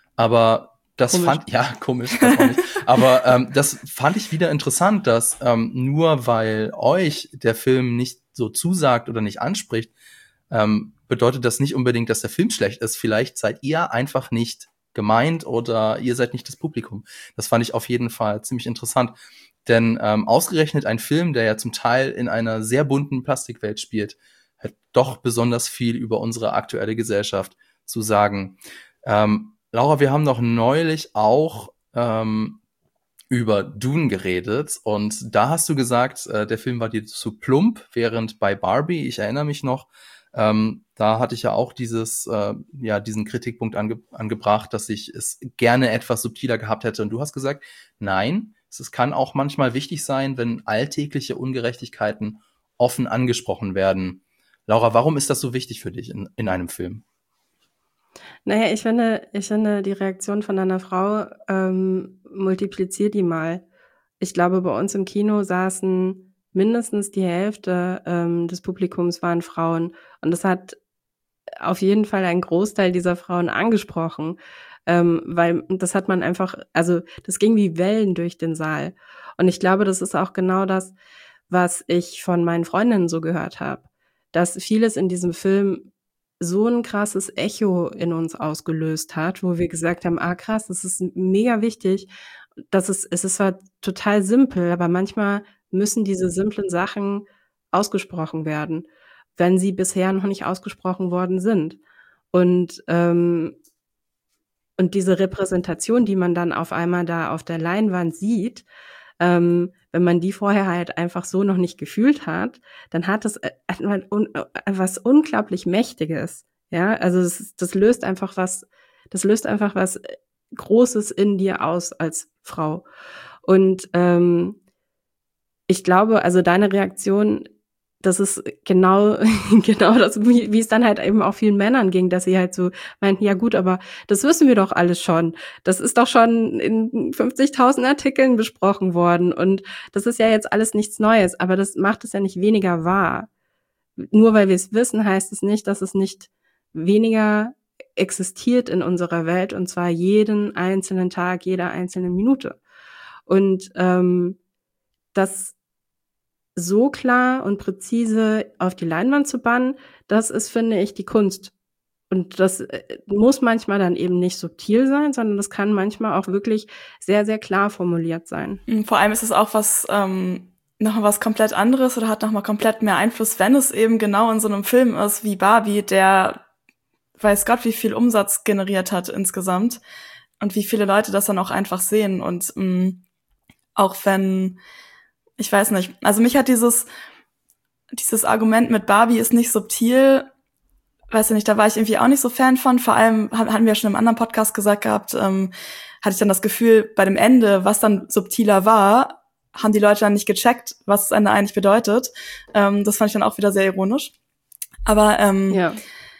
Aber das Komisch. fand, ja, komisch, das auch nicht. Aber ähm, das fand ich wieder interessant, dass ähm, nur weil euch der Film nicht so zusagt oder nicht anspricht, ähm, bedeutet das nicht unbedingt, dass der Film schlecht ist. Vielleicht seid ihr einfach nicht gemeint oder ihr seid nicht das Publikum. Das fand ich auf jeden Fall ziemlich interessant. Denn ähm, ausgerechnet ein Film, der ja zum Teil in einer sehr bunten Plastikwelt spielt, hat doch besonders viel über unsere aktuelle Gesellschaft zu sagen. Ähm, Laura, wir haben noch neulich auch ähm, über Dune geredet und da hast du gesagt, äh, der Film war dir zu plump, während bei Barbie, ich erinnere mich noch, ähm, da hatte ich ja auch dieses, äh, ja, diesen Kritikpunkt ange- angebracht, dass ich es gerne etwas subtiler gehabt hätte. Und du hast gesagt, nein, es kann auch manchmal wichtig sein, wenn alltägliche Ungerechtigkeiten offen angesprochen werden. Laura, warum ist das so wichtig für dich in, in einem Film? Naja, ich finde, ich finde, die Reaktion von deiner Frau ähm, multipliziert die mal. Ich glaube, bei uns im Kino saßen mindestens die Hälfte ähm, des Publikums waren Frauen. Und das hat auf jeden Fall einen Großteil dieser Frauen angesprochen. Ähm, weil das hat man einfach, also das ging wie Wellen durch den Saal. Und ich glaube, das ist auch genau das, was ich von meinen Freundinnen so gehört habe. Dass vieles in diesem Film so ein krasses Echo in uns ausgelöst hat, wo wir gesagt haben, ah krass, das ist mega wichtig. Das ist, es ist zwar total simpel, aber manchmal müssen diese simplen Sachen ausgesprochen werden, wenn sie bisher noch nicht ausgesprochen worden sind. Und ähm, und diese Repräsentation, die man dann auf einmal da auf der Leinwand sieht, ähm, wenn man die vorher halt einfach so noch nicht gefühlt hat, dann hat das was unglaublich Mächtiges. Ja, also das, das löst einfach was, das löst einfach was Großes in dir aus als Frau. Und ähm, ich glaube, also deine Reaktion, das ist genau, genau das, wie, wie es dann halt eben auch vielen Männern ging, dass sie halt so meinten, ja gut, aber das wissen wir doch alles schon. Das ist doch schon in fünfzigtausend Artikeln besprochen worden und das ist ja jetzt alles nichts Neues, aber das macht es ja nicht weniger wahr. Nur weil wir es wissen, heißt es nicht, dass es nicht weniger existiert in unserer Welt und zwar jeden einzelnen Tag, jeder einzelnen Minute. Und ähm, das so klar und präzise auf die Leinwand zu bannen, das ist, finde ich, die Kunst. Und das muss manchmal dann eben nicht subtil sein, sondern das kann manchmal auch wirklich sehr, sehr klar formuliert sein. Vor allem ist es auch was, ähm, nochmal was komplett anderes oder hat nochmal komplett mehr Einfluss, wenn es eben genau in so einem Film ist wie Barbie, der weiß Gott, wie viel Umsatz generiert hat insgesamt und wie viele Leute das dann auch einfach sehen. Und mh, auch wenn ich weiß nicht. Also mich hat dieses dieses Argument mit Barbie ist nicht subtil, weiß ich nicht, da war ich irgendwie auch nicht so Fan von. Vor allem hatten wir schon im anderen Podcast gesagt gehabt, ähm, hatte ich dann das Gefühl, bei dem Ende, was dann subtiler war, haben die Leute dann nicht gecheckt, was das Ende eigentlich bedeutet. Ähm, das fand ich dann auch wieder sehr ironisch. Aber ähm, ja.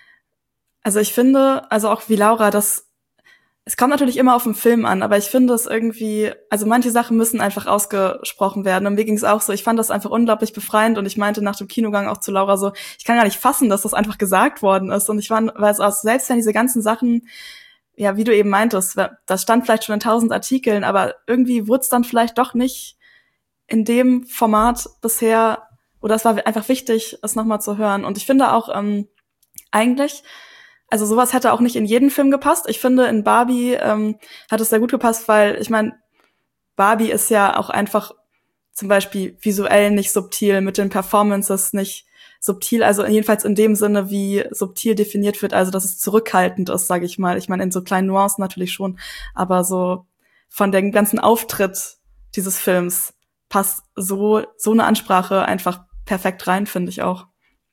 also ich finde, also auch wie Laura, das es kommt natürlich immer auf den Film an, aber ich finde es irgendwie, also manche Sachen müssen einfach ausgesprochen werden. Und mir ging es auch so, ich fand das einfach unglaublich befreiend und ich meinte nach dem Kinogang auch zu Laura so, ich kann gar nicht fassen, dass das einfach gesagt worden ist. Und ich war, weil es auch, selbst wenn diese ganzen Sachen, ja, wie du eben meintest, das stand vielleicht schon in tausend Artikeln, aber irgendwie wurde es dann vielleicht doch nicht in dem Format bisher, oder es war einfach wichtig, es nochmal zu hören. Und ich finde auch, ähm, eigentlich, also sowas hätte auch nicht in jeden Film gepasst. Ich finde, in Barbie ähm, hat es sehr gut gepasst, weil, ich meine, Barbie ist ja auch einfach zum Beispiel visuell nicht subtil, mit den Performances nicht subtil, also jedenfalls in dem Sinne, wie subtil definiert wird, also dass es zurückhaltend ist, sage ich mal. Ich meine, in so kleinen Nuancen natürlich schon, aber so von dem ganzen Auftritt dieses Films passt so so eine Ansprache einfach perfekt rein, finde ich auch.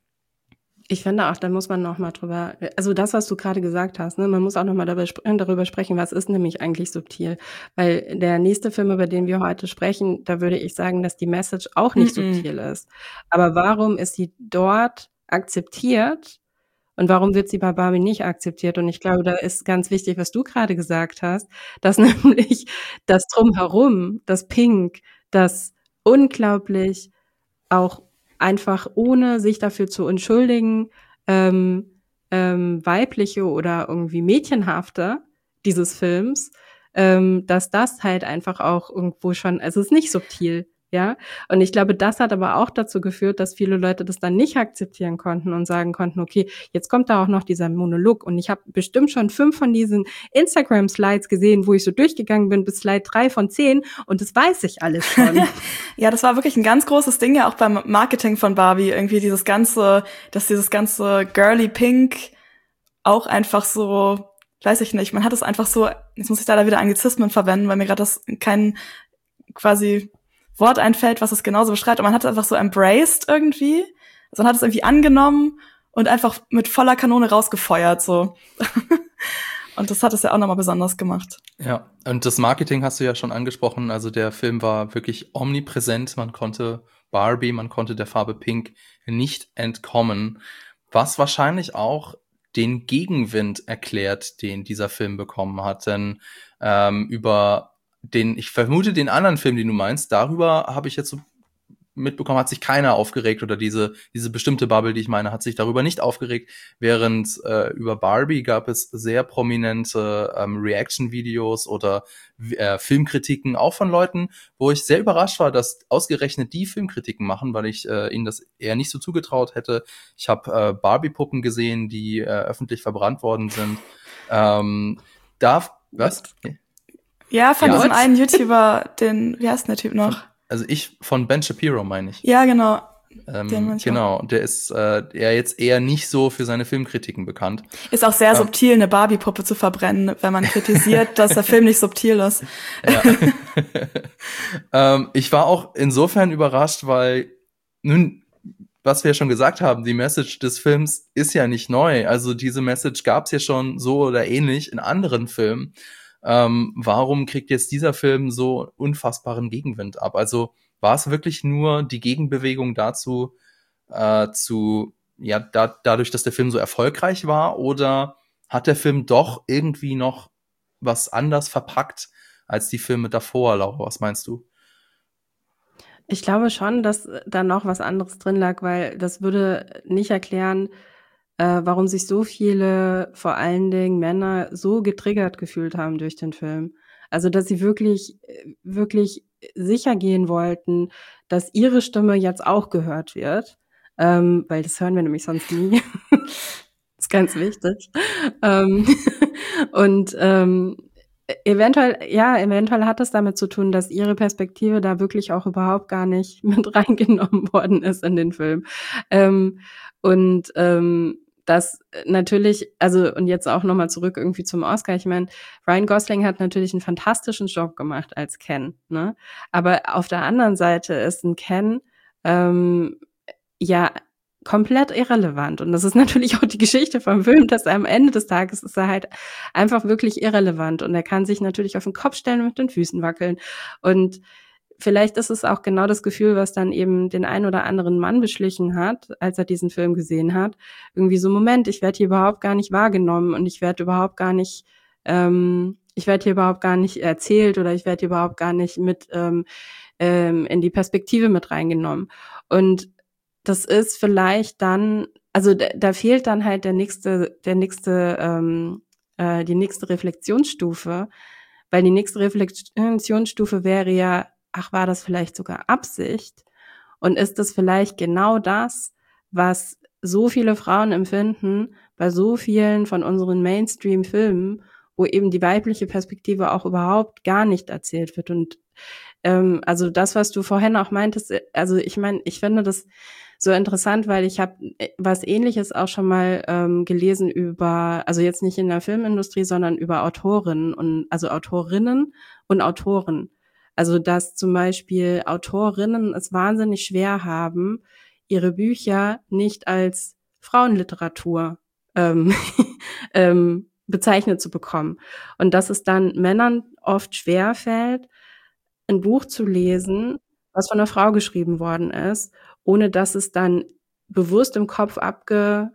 Ich finde auch, da muss man noch mal drüber, also das, was du gerade gesagt hast, ne, man muss auch noch mal darüber, darüber sprechen, was ist nämlich eigentlich subtil. Weil der nächste Film, über den wir heute sprechen, da würde ich sagen, dass die Message auch nicht Mm-mm. subtil ist. Aber warum ist sie dort akzeptiert und warum wird sie bei Barbie nicht akzeptiert? Und ich glaube, da ist ganz wichtig, was du gerade gesagt hast, dass nämlich das Drumherum, das Pink, das unglaublich auch einfach ohne sich dafür zu entschuldigen, ähm, ähm, weibliche oder irgendwie mädchenhafte dieses Films, ähm, dass das halt einfach auch irgendwo schon, also es ist nicht subtil, ja. Und ich glaube, das hat aber auch dazu geführt, dass viele Leute das dann nicht akzeptieren konnten und sagen konnten, okay, jetzt kommt da auch noch dieser Monolog. Und ich habe bestimmt schon fünf von diesen Instagram-Slides gesehen, wo ich so durchgegangen bin bis Slide drei von zehn und das weiß ich alles schon. Ja, das war wirklich ein ganz großes Ding ja auch beim Marketing von Barbie, irgendwie dieses ganze, dass dieses ganze girly Pink auch einfach so, weiß ich nicht, man hat es einfach so, jetzt muss ich da wieder Anglizismen verwenden, weil mir gerade das kein quasi Wort einfällt, was es genauso beschreibt, aber man hat es einfach so embraced irgendwie, also man hat es irgendwie angenommen und einfach mit voller Kanone rausgefeuert, so. Und das hat es ja auch nochmal besonders gemacht. Ja, und das Marketing hast du ja schon angesprochen, also der Film war wirklich omnipräsent, man konnte Barbie, man konnte der Farbe Pink nicht entkommen, was wahrscheinlich auch den Gegenwind erklärt, den dieser Film bekommen hat, denn ähm, über den, ich vermute den anderen Film, den du meinst, darüber habe ich jetzt so mitbekommen, hat sich keiner aufgeregt oder diese diese bestimmte Bubble, die ich meine, hat sich darüber nicht aufgeregt, während äh, über Barbie gab es sehr prominente ähm, Reaction-Videos oder äh, Filmkritiken, auch von Leuten, wo ich sehr überrascht war, dass ausgerechnet die Filmkritiken machen, weil ich äh, ihnen das eher nicht so zugetraut hätte. Ich habe äh, Barbie-Puppen gesehen, die äh, öffentlich verbrannt worden sind. Ähm, darf, was? Ja, von Ja. diesem einen YouTuber, den, wie heißt denn der Typ noch? Von, also ich, von Ben Shapiro meine ich. Ja, genau. Ähm, genau, der ist äh, ja jetzt eher nicht so für seine Filmkritiken bekannt. Ist auch sehr ähm, subtil, eine Barbie-Puppe zu verbrennen, wenn man kritisiert, dass der Film nicht subtil ist. Ja. ähm, ich war auch insofern überrascht, weil nun, was wir ja schon gesagt haben, die Message des Films ist ja nicht neu. Also diese Message gab es ja schon so oder ähnlich in anderen Filmen. Ähm, warum kriegt jetzt dieser Film so unfassbaren Gegenwind ab? Also war es wirklich nur die Gegenbewegung dazu, äh, zu, ja, da, dadurch, dass der Film so erfolgreich war, oder hat der Film doch irgendwie noch was anders verpackt als die Filme davor, Laura? Was meinst du? Ich glaube schon, dass da noch was anderes drin lag, weil das würde nicht erklären, äh, warum sich so viele, vor allen Dingen Männer, so getriggert gefühlt haben durch den Film. Also, dass sie wirklich, wirklich sicher gehen wollten, dass ihre Stimme jetzt auch gehört wird, ähm, weil das hören wir nämlich sonst nie. Das ist ganz wichtig. Ähm, und ähm, eventuell, ja, eventuell hat es damit zu tun, dass ihre Perspektive da wirklich auch überhaupt gar nicht mit reingenommen worden ist in den Film. Ähm, und ähm, das natürlich, also und jetzt auch nochmal zurück irgendwie zum Oscar. Ich meine, Ryan Gosling hat natürlich einen fantastischen Job gemacht als Ken, ne? Aber auf der anderen Seite ist ein Ken ähm, ja komplett irrelevant. Und das ist natürlich auch die Geschichte vom Film, dass er am Ende des Tages ist er halt einfach wirklich irrelevant. Und er kann sich natürlich auf den Kopf stellen und mit den Füßen wackeln. Und vielleicht ist es auch genau das Gefühl, was dann eben den einen oder anderen Mann beschlichen hat, als er diesen Film gesehen hat. Irgendwie so, Moment, ich werde hier überhaupt gar nicht wahrgenommen und ich werde überhaupt gar nicht, ähm, ich werde hier überhaupt gar nicht erzählt oder ich werde hier überhaupt gar nicht mit ähm, ähm, in die Perspektive mit reingenommen. Und das ist vielleicht dann, also da, da fehlt dann halt der nächste, der nächste, ähm, äh, die nächste Reflexionsstufe, weil die nächste Reflexionsstufe wäre ja, ach, war das vielleicht sogar Absicht? Und ist das vielleicht genau das, was so viele Frauen empfinden, bei so vielen von unseren Mainstream-Filmen, wo eben die weibliche Perspektive auch überhaupt gar nicht erzählt wird. Und ähm, also das, was du vorhin auch meintest, also ich meine, ich finde das so interessant, weil ich habe was Ähnliches auch schon mal ähm, gelesen über, also jetzt nicht in der Filmindustrie, sondern über Autorinnen und also Autorinnen und Autoren. Also dass zum Beispiel Autorinnen es wahnsinnig schwer haben, ihre Bücher nicht als Frauenliteratur ähm, ähm, bezeichnet zu bekommen. Und dass es dann Männern oft schwer fällt, ein Buch zu lesen, was von einer Frau geschrieben worden ist, ohne dass es dann bewusst im Kopf abge,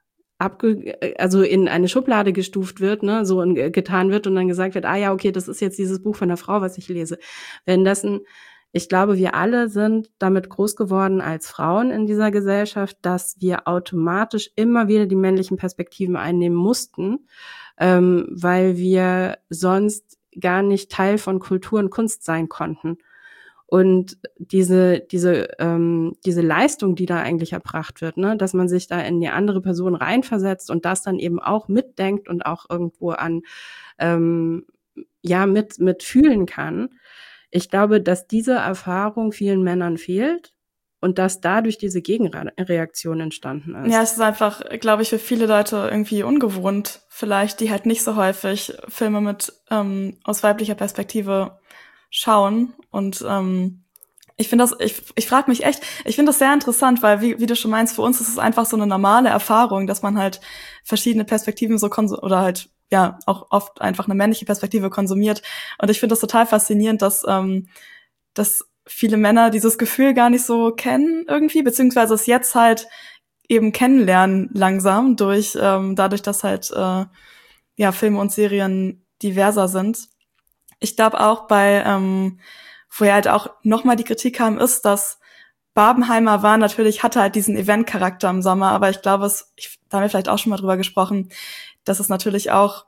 abge, also in eine Schublade gestuft wird, ne, so getan wird und dann gesagt wird, ah ja, okay, das ist jetzt dieses Buch von einer Frau, was ich lese. Wenn das ein, ich glaube, wir alle sind damit groß geworden als Frauen in dieser Gesellschaft, dass wir automatisch immer wieder die männlichen Perspektiven einnehmen mussten, ähm, weil wir sonst gar nicht Teil von Kultur und Kunst sein konnten. Und diese diese ähm, diese Leistung, die da eigentlich erbracht wird, ne, dass man sich da in die andere Person reinversetzt und das dann eben auch mitdenkt und auch irgendwo an ähm, ja mit mit fühlen kann. Ich glaube, dass diese Erfahrung vielen Männern fehlt und dass dadurch diese Gegenreaktion entstanden ist. Ja, es ist einfach, glaube ich, für viele Leute irgendwie ungewohnt, vielleicht, die halt nicht so häufig Filme mit ähm, aus weiblicher Perspektive schauen. Und ähm, ich finde das, ich ich frage mich echt, ich finde das sehr interessant, weil wie wie du schon meinst, für uns ist es einfach so eine normale Erfahrung, dass man halt verschiedene Perspektiven so konsum oder halt ja auch oft einfach eine männliche Perspektive konsumiert. Und ich finde das total faszinierend, dass ähm, dass viele Männer dieses Gefühl gar nicht so kennen irgendwie, beziehungsweise es jetzt halt eben kennenlernen langsam durch ähm, dadurch, dass halt äh, ja Filme und Serien diverser sind. Ich glaube auch bei, ähm, wo ja halt auch nochmal die Kritik kam, ist, dass Barbenheimer war natürlich, hatte halt diesen Event-Charakter im Sommer, aber ich glaube, es, ich, da haben wir vielleicht auch schon mal drüber gesprochen, dass es natürlich auch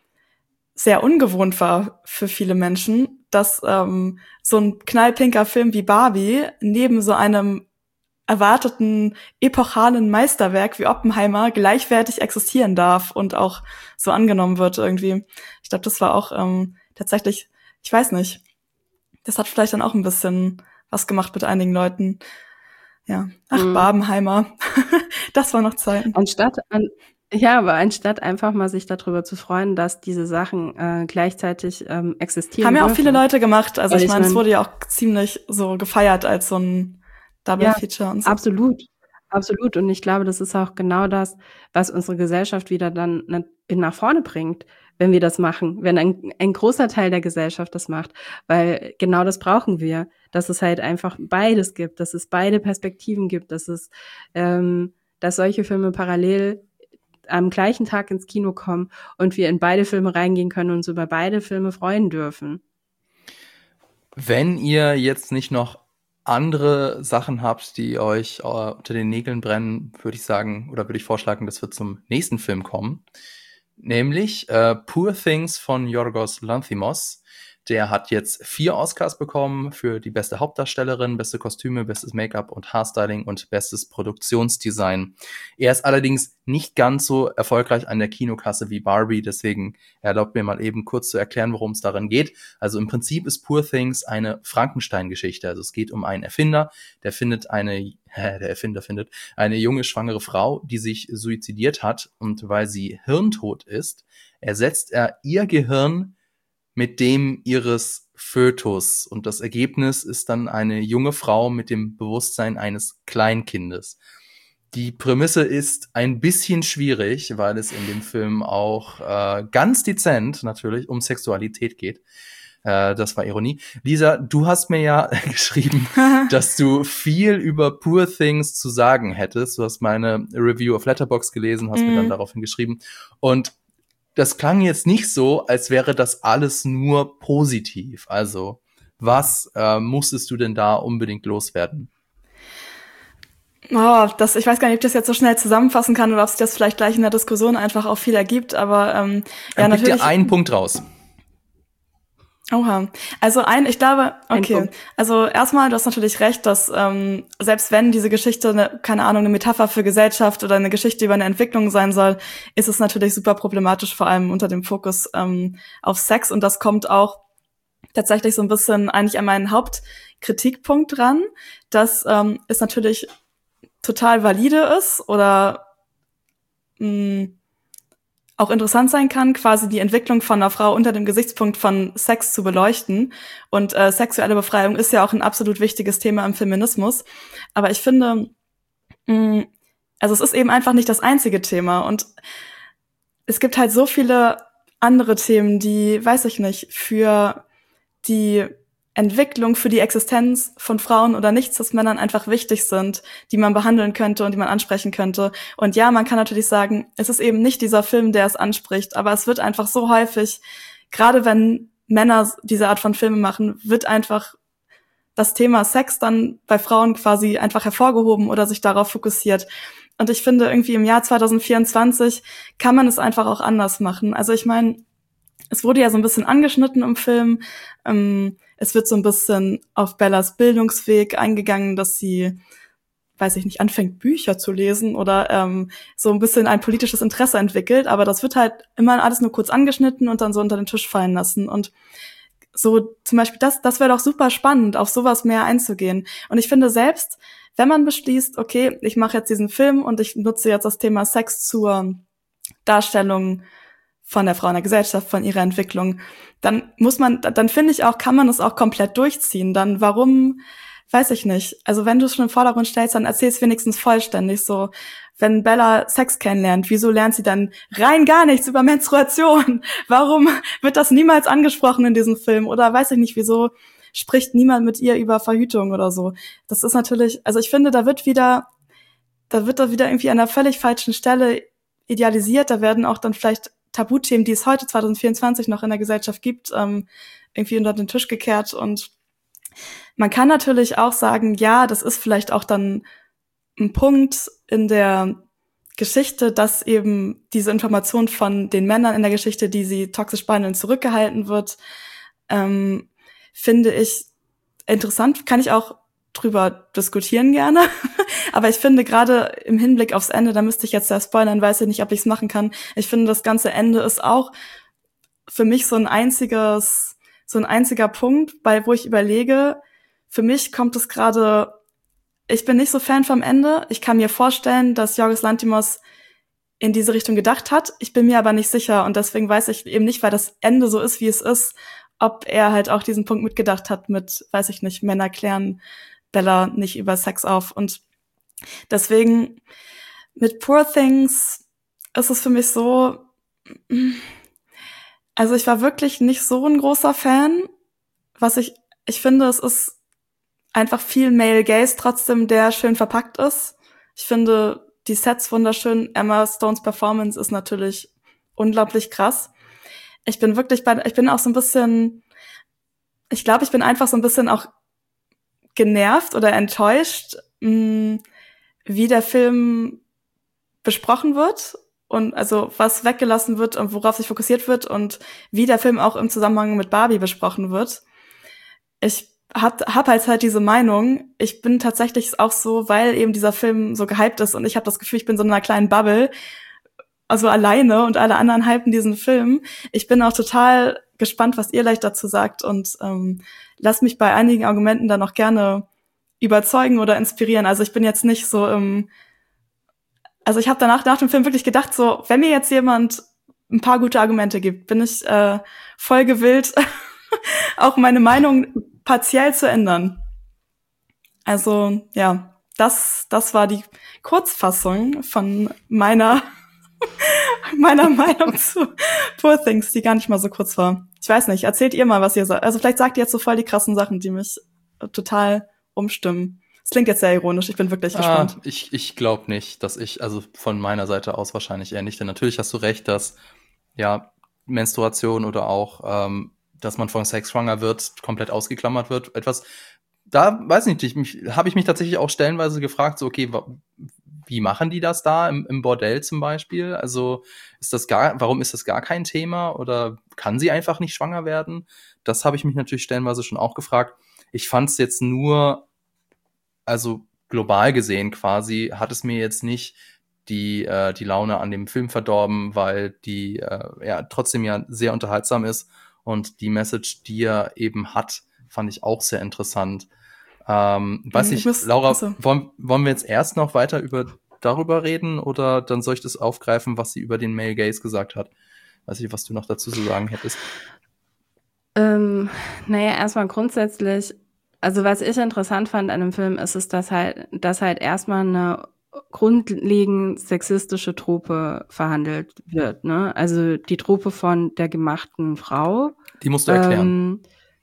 sehr ungewohnt war für viele Menschen, dass ähm, so ein knallpinker Film wie Barbie neben so einem erwarteten epochalen Meisterwerk wie Oppenheimer gleichwertig existieren darf und auch so angenommen wird irgendwie. Ich glaube, das war auch ähm, tatsächlich, ich weiß nicht, das hat vielleicht dann auch ein bisschen was gemacht mit einigen Leuten. Ja, ach, mhm. Barbenheimer, das war noch Zeiten. Anstatt, an, ja, aber anstatt einfach mal sich darüber zu freuen, dass diese Sachen äh, gleichzeitig ähm, existieren. Haben ja auch dürfen. viele Leute gemacht, also Weil ich meine, ich es wurde ja auch ziemlich so gefeiert als so ein Double Feature ja, und so. Absolut, absolut. Und ich glaube, das ist auch genau das, was unsere Gesellschaft wieder dann nach vorne bringt, wenn wir das machen, wenn ein, ein großer Teil der Gesellschaft das macht. Weil genau das brauchen wir, dass es halt einfach beides gibt, dass es beide Perspektiven gibt, dass es, ähm, dass solche Filme parallel am gleichen Tag ins Kino kommen und wir in beide Filme reingehen können und uns über beide Filme freuen dürfen. Wenn ihr jetzt nicht noch andere Sachen habt, die euch äh, unter den Nägeln brennen, würde ich sagen, oder würde ich vorschlagen, dass wir zum nächsten Film kommen. Nämlich äh, Poor Things von Yorgos Lanthimos. Der hat jetzt vier Oscars bekommen für die beste Hauptdarstellerin, beste Kostüme, bestes Make-up und Haarstyling und bestes Produktionsdesign. Er ist allerdings nicht ganz so erfolgreich an der Kinokasse wie Barbie, deswegen erlaubt mir mal eben kurz zu erklären, worum es darin geht. Also im Prinzip ist Poor Things eine Frankenstein-Geschichte. Also es geht um einen Erfinder, der findet eine, äh, der Erfinder findet eine junge schwangere Frau, die sich suizidiert hat, und weil sie hirntot ist, ersetzt er ihr Gehirn mit dem ihres Fötus. Und das Ergebnis ist dann eine junge Frau mit dem Bewusstsein eines Kleinkindes. Die Prämisse ist ein bisschen schwierig, weil es in dem Film auch äh, ganz dezent natürlich um Sexualität geht. Äh, das war Ironie. Lisa, du hast mir ja geschrieben, dass du viel über Poor Things zu sagen hättest. Du hast meine Review auf Letterboxd gelesen, hast mm. mir dann daraufhin geschrieben. Und das klang jetzt nicht so, als wäre das alles nur positiv. Also, was äh, musstest du denn da unbedingt loswerden? Oh, das, ich weiß gar nicht, ob ich das jetzt so schnell zusammenfassen kann oder ob sich das vielleicht gleich in der Diskussion einfach auch viel ergibt, aber ähm, ja, Dann natürlich. Gib dir einen Punkt raus. Oha. Also ein, ich glaube, Ein okay. Punkt. Also erstmal, du hast natürlich recht, dass ähm, selbst wenn diese Geschichte, eine, keine Ahnung, eine Metapher für Gesellschaft oder eine Geschichte über eine Entwicklung sein soll, ist es natürlich super problematisch, vor allem unter dem Fokus ähm, auf Sex. Und das kommt auch tatsächlich so ein bisschen eigentlich an meinen Hauptkritikpunkt dran, dass ähm, es natürlich total valide ist oder mh, auch interessant sein kann, quasi die Entwicklung von einer Frau unter dem Gesichtspunkt von Sex zu beleuchten. Und äh, sexuelle Befreiung ist ja auch ein absolut wichtiges Thema im Feminismus. Aber ich finde, mh, also es ist eben einfach nicht das einzige Thema. Und es gibt halt so viele andere Themen, die, weiß ich nicht, für die Entwicklung, für die Existenz von Frauen oder Nichtscis-Männern einfach wichtig sind, die man behandeln könnte und die man ansprechen könnte. Und ja, man kann natürlich sagen, es ist eben nicht dieser Film, der es anspricht, aber es wird einfach so häufig, gerade wenn Männer diese Art von Filme machen, wird einfach das Thema Sex dann bei Frauen quasi einfach hervorgehoben oder sich darauf fokussiert. Und ich finde, irgendwie im Jahr zwanzig vierundzwanzig kann man es einfach auch anders machen. Also ich meine, es wurde ja so ein bisschen angeschnitten im Film. Ähm, es wird so ein bisschen auf Bellas Bildungsweg eingegangen, dass sie, weiß ich nicht, anfängt Bücher zu lesen oder ähm, so ein bisschen ein politisches Interesse entwickelt. Aber das wird halt immer alles nur kurz angeschnitten und dann so unter den Tisch fallen lassen. Und so zum Beispiel, das, das wäre doch super spannend, auf sowas mehr einzugehen. Und ich finde selbst, wenn man beschließt, okay, ich mache jetzt diesen Film und ich nutze jetzt das Thema Sex zur Darstellung von der Frau in der Gesellschaft, von ihrer Entwicklung, dann muss man, dann finde ich auch, kann man es auch komplett durchziehen. Dann warum, weiß ich nicht. Also wenn du es schon im Vordergrund stellst, dann erzähl es wenigstens vollständig so. Wenn Bella Sex kennenlernt, wieso lernt sie dann rein gar nichts über Menstruation? Warum wird das niemals angesprochen in diesem Film? Oder weiß ich nicht, wieso spricht niemand mit ihr über Verhütung oder so? Das ist natürlich, also ich finde, da wird wieder, da wird da wieder irgendwie an einer völlig falschen Stelle idealisiert. Da werden auch dann vielleicht Tabuthemen, die es heute zwanzig vierundzwanzig noch in der Gesellschaft gibt, ähm, irgendwie unter den Tisch gekehrt. Und man kann natürlich auch sagen, ja, das ist vielleicht auch dann ein Punkt in der Geschichte, dass eben diese Information von den Männern in der Geschichte, die sie toxisch behandeln, zurückgehalten wird, ähm, finde ich interessant. Kann ich auch drüber diskutieren gerne. Aber ich finde gerade im Hinblick aufs Ende, da müsste ich jetzt ja spoilern, weiß ich nicht, ob ich es machen kann. Ich finde, das ganze Ende ist auch für mich so ein einziges, so ein einziger Punkt, bei wo ich überlege, für mich kommt es gerade, ich bin nicht so Fan vom Ende. Ich kann mir vorstellen, dass Yorgos Lanthimos in diese Richtung gedacht hat. Ich bin mir aber nicht sicher und deswegen weiß ich eben nicht, weil das Ende so ist, wie es ist, ob er halt auch diesen Punkt mitgedacht hat mit, weiß ich nicht, Männer klären Bella nicht über Sex auf. Und deswegen mit Poor Things ist es für mich so, also ich war wirklich nicht so ein großer Fan. Was ich, ich finde, es ist einfach viel Male Gaze trotzdem, der schön verpackt ist. Ich finde die Sets wunderschön. Emma Stones Performance ist natürlich unglaublich krass. Ich bin wirklich bei, ich bin auch so ein bisschen, ich glaube, ich bin einfach so ein bisschen auch genervt oder enttäuscht, mh, wie der Film besprochen wird und also was weggelassen wird und worauf sich fokussiert wird und wie der Film auch im Zusammenhang mit Barbie besprochen wird. Ich hab, hab halt halt diese Meinung, ich bin tatsächlich auch so, weil eben dieser Film so gehypt ist und ich habe das Gefühl, ich bin so in einer kleinen Bubble, also alleine und alle anderen hypen diesen Film. Ich bin auch total gespannt, was ihr gleich dazu sagt und ähm, lasst mich bei einigen Argumenten dann auch gerne überzeugen oder inspirieren. Also ich bin jetzt nicht so im, also ich habe danach nach dem Film wirklich gedacht, so wenn mir jetzt jemand ein paar gute Argumente gibt, bin ich äh, voll gewillt, auch meine Meinung partiell zu ändern. Also ja, das das war die Kurzfassung von meiner meiner Meinung zu Poor Things, die gar nicht mal so kurz war. Ich weiß nicht, erzählt ihr mal, was ihr sagt. Also vielleicht sagt ihr jetzt so voll die krassen Sachen, die mich total umstimmen. Das klingt jetzt sehr ironisch, ich bin wirklich ah, gespannt. Ich, ich glaube nicht, dass ich, also von meiner Seite aus wahrscheinlich eher nicht, denn natürlich hast du recht, dass ja Menstruation oder auch, ähm, dass man von Sex schwanger wird, komplett ausgeklammert wird. Etwas, da weiß ich nicht, mich, habe ich mich tatsächlich auch stellenweise gefragt, so okay, wa- wie machen die das da im, im Bordell zum Beispiel? Also ist das gar, warum ist das gar kein Thema oder kann sie einfach nicht schwanger werden? das habe ich mich natürlich stellenweise schon auch gefragt. Ich fand es jetzt nur, also global gesehen quasi, hat es mir jetzt nicht die äh, die Laune an dem Film verdorben, weil die äh, ja trotzdem ja sehr unterhaltsam ist und die Message, die er eben hat, fand ich auch sehr interessant. Ähm, weiß Ich nicht, muss- Laura, also- wollen, wollen wir jetzt erst noch weiter über darüber reden oder dann soll ich das aufgreifen, was sie über den Male Gaze gesagt hat? Weiß nicht, was du noch dazu zu sagen hättest. Ähm, naja, erstmal grundsätzlich, also was ich interessant fand an dem Film, ist es, dass halt, dass halt erstmal eine grundlegend sexistische Trope verhandelt wird, ne? Also die Trope von der gemachten Frau. Die musst du erklären. Ähm,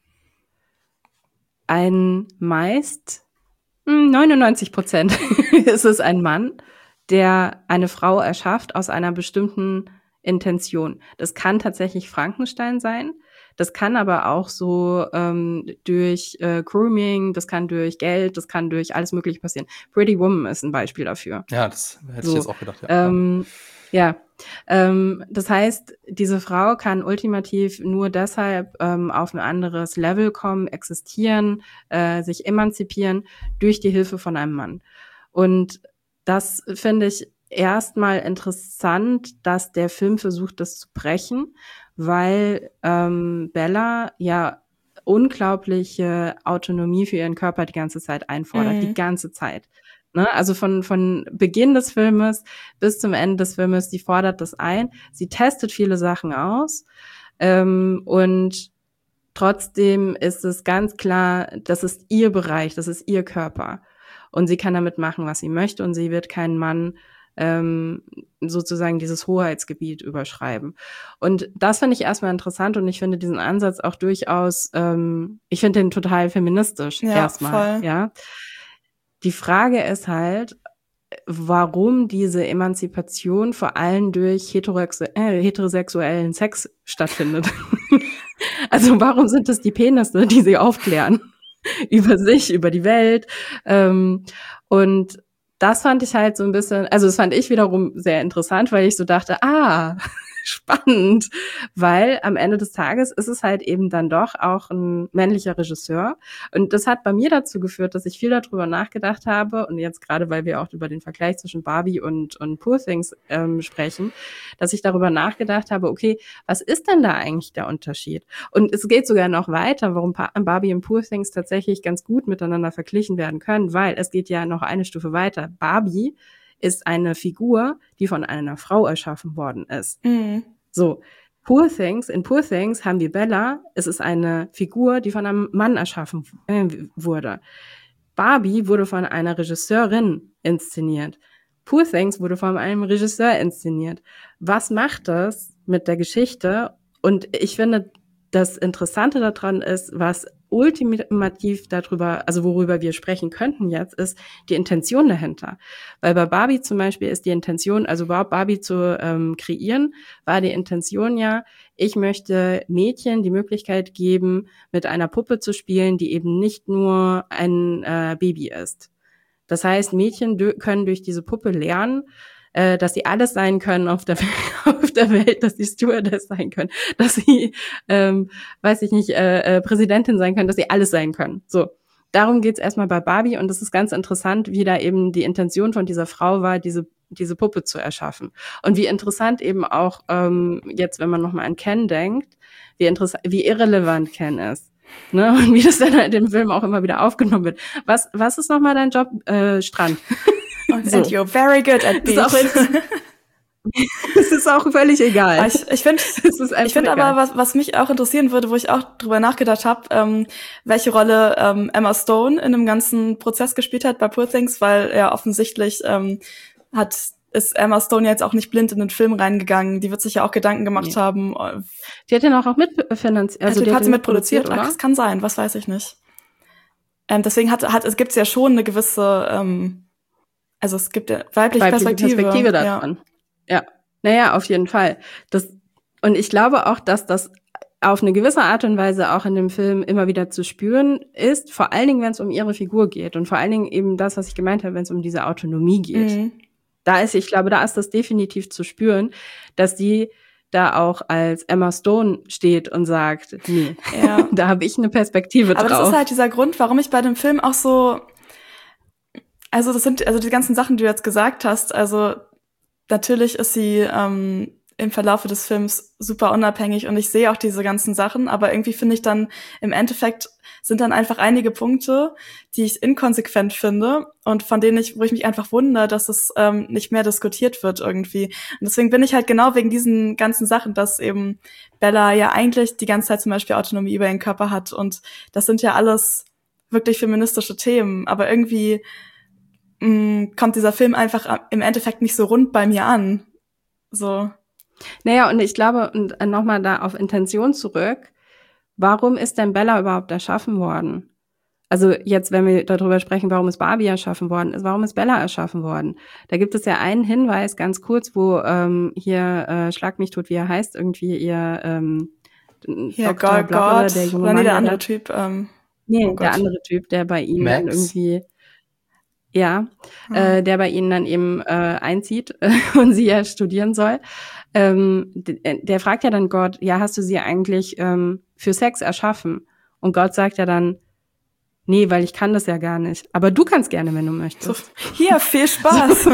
ein meist mh, neunundneunzig Prozent ist es ein Mann, der eine Frau erschafft aus einer bestimmten Intention. Das kann tatsächlich Frankenstein sein. Das kann aber auch so ähm, durch äh, Grooming, das kann durch Geld, das kann durch alles Mögliche passieren. Pretty Woman ist ein Beispiel dafür. Ja, das hätte So, ich jetzt auch gedacht. Ja. Ähm, ja, ähm, das heißt, diese Frau kann ultimativ nur deshalb ähm, auf ein anderes Level kommen, existieren, äh, sich emanzipieren durch die Hilfe von einem Mann. Und das finde ich erstmal interessant, dass der Film versucht, das zu brechen, weil ähm, Bella ja unglaubliche Autonomie für ihren Körper die ganze Zeit einfordert, Mhm. die ganze Zeit. Ne? Also von, von Beginn des Filmes bis zum Ende des Filmes, sie fordert das ein, sie testet viele Sachen aus ähm, und trotzdem ist es ganz klar, das ist ihr Bereich, das ist ihr Körper und sie kann damit machen, was sie möchte und sie wird keinen Mann ähm, sozusagen dieses Hoheitsgebiet überschreiben. Und das finde ich erstmal interessant und ich finde diesen Ansatz auch durchaus, ähm, ich finde den total feministisch Ja, erstmal, voll. ja. Die Frage ist halt, warum diese Emanzipation vor allem durch heterosex- äh, heterosexuellen Sex stattfindet. Also warum sind es die Penisse, die sie aufklären über sich, über die Welt? Ähm, und das fand ich halt so ein bisschen, also das fand ich wiederum sehr interessant, weil ich so dachte, ah, spannend, weil am Ende des Tages ist es halt eben dann doch auch ein männlicher Regisseur. Und das hat bei mir dazu geführt, dass ich viel darüber nachgedacht habe und jetzt gerade, weil wir auch über den Vergleich zwischen Barbie und, und Poor Things ähm, sprechen, dass ich darüber nachgedacht habe, okay, was ist denn da eigentlich der Unterschied? Und es geht sogar noch weiter, warum Barbie und Poor Things tatsächlich ganz gut miteinander verglichen werden können, weil es geht ja noch eine Stufe weiter. Barbie ist eine Figur, die von einer Frau erschaffen worden ist. Mhm. So, Poor Things, in Poor Things haben wir Bella, es ist eine Figur, die von einem Mann erschaffen äh, wurde. Barbie wurde von einer Regisseurin inszeniert. Poor Things wurde von einem Regisseur inszeniert. Was macht das mit der Geschichte? Und ich finde, das Interessante daran ist, was ultimativ darüber, also worüber wir sprechen könnten jetzt, ist die Intention dahinter. Weil bei Barbie zum Beispiel ist die Intention, also überhaupt Barbie zu ähm, kreieren, war die Intention ja, ich möchte Mädchen die Möglichkeit geben, mit einer Puppe zu spielen, die eben nicht nur ein äh, Baby ist. Das heißt, Mädchen dö- können durch diese Puppe lernen, äh, dass sie alles sein können auf der, auf der Welt, dass sie Stewardess sein können, dass sie, ähm, weiß ich nicht, äh, äh, Präsidentin sein können, dass sie alles sein können. So, darum geht's erstmal bei Barbie und es ist ganz interessant, wie da eben die Intention von dieser Frau war, diese diese Puppe zu erschaffen. Und wie interessant eben auch ähm, jetzt, wenn man nochmal an Ken denkt, wie interessant, wie irrelevant Ken ist. Ne? Und wie das dann halt im Film auch immer wieder aufgenommen wird. Was, was ist nochmal dein Job, äh, Strand? And So. you're very good at Ist auch beach. Es ist auch völlig egal. Aber Ich, ich finde, Es ist einfach ich finde egal. aber, was, was mich auch interessieren würde, wo ich auch drüber nachgedacht habe, ähm, welche Rolle ähm, Emma Stone in dem ganzen Prozess gespielt hat bei Poor Things, weil ja offensichtlich ähm, hat ist Emma Stone jetzt auch nicht blind in den Film reingegangen. Die wird sich ja auch Gedanken gemacht Nee. haben. Die hat ja auch mitfinanziert. Also Also die die hat sie mitproduziert. oder? Ach, das kann sein, was weiß ich nicht. Ähm, deswegen hat, hat es gibt's ja schon eine gewisse, ähm, also es gibt ja weibliche, Weibliche Perspektive. Perspektive ja. daran. Ja. Naja, auf jeden Fall. Das, und ich glaube auch, dass das auf eine gewisse Art und Weise auch in dem Film immer wieder zu spüren ist, vor allen Dingen, wenn es um ihre Figur geht und vor allen Dingen eben das, was ich gemeint habe, wenn es um diese Autonomie geht. Mhm. Da ist, ich glaube, da ist das definitiv zu spüren, dass die da auch als Emma Stone steht und sagt, nee, Ja. da habe ich eine Perspektive Aber drauf. das ist halt dieser Grund, warum ich bei dem Film auch so, also das sind, also die ganzen Sachen, die du jetzt gesagt hast, also natürlich ist sie ähm, im Verlaufe des Films super unabhängig und ich sehe auch diese ganzen Sachen, aber irgendwie finde ich dann, im Endeffekt sind dann einfach einige Punkte, die ich inkonsequent finde und von denen ich, wo ich mich einfach wundere, dass es ähm, nicht mehr diskutiert wird irgendwie. Und deswegen bin ich halt genau wegen diesen ganzen Sachen, dass eben Bella ja eigentlich die ganze Zeit zum Beispiel Autonomie über ihren Körper hat und das sind ja alles wirklich feministische Themen, aber irgendwie mh, kommt dieser Film einfach im Endeffekt nicht so rund bei mir an. So. Naja, und ich glaube, und nochmal da auf Intention zurück, warum ist denn Bella überhaupt erschaffen worden? Also jetzt, wenn wir darüber sprechen, warum ist Barbie erschaffen worden ist, warum ist Bella erschaffen worden? Da gibt es ja einen Hinweis, ganz kurz, wo ähm, hier, äh, schlag mich tot, wie er heißt, irgendwie ihr ähm, Hier, Doktor God, Blablabla, God, der junge oder nee, Mann, der der andere da- Typ. Ähm, Nee, oh der Gott. andere Typ, der bei ihnen Max? dann irgendwie, ja, Hm. äh, der bei ihnen dann eben äh, einzieht und sie ja studieren soll. Ähm, d- der fragt ja dann Gott, ja, hast du sie eigentlich ähm, für Sex erschaffen? Und Gott sagt ja dann, nee, weil ich kann das ja gar nicht. Aber du kannst gerne, wenn du möchtest. So, hier, viel Spaß.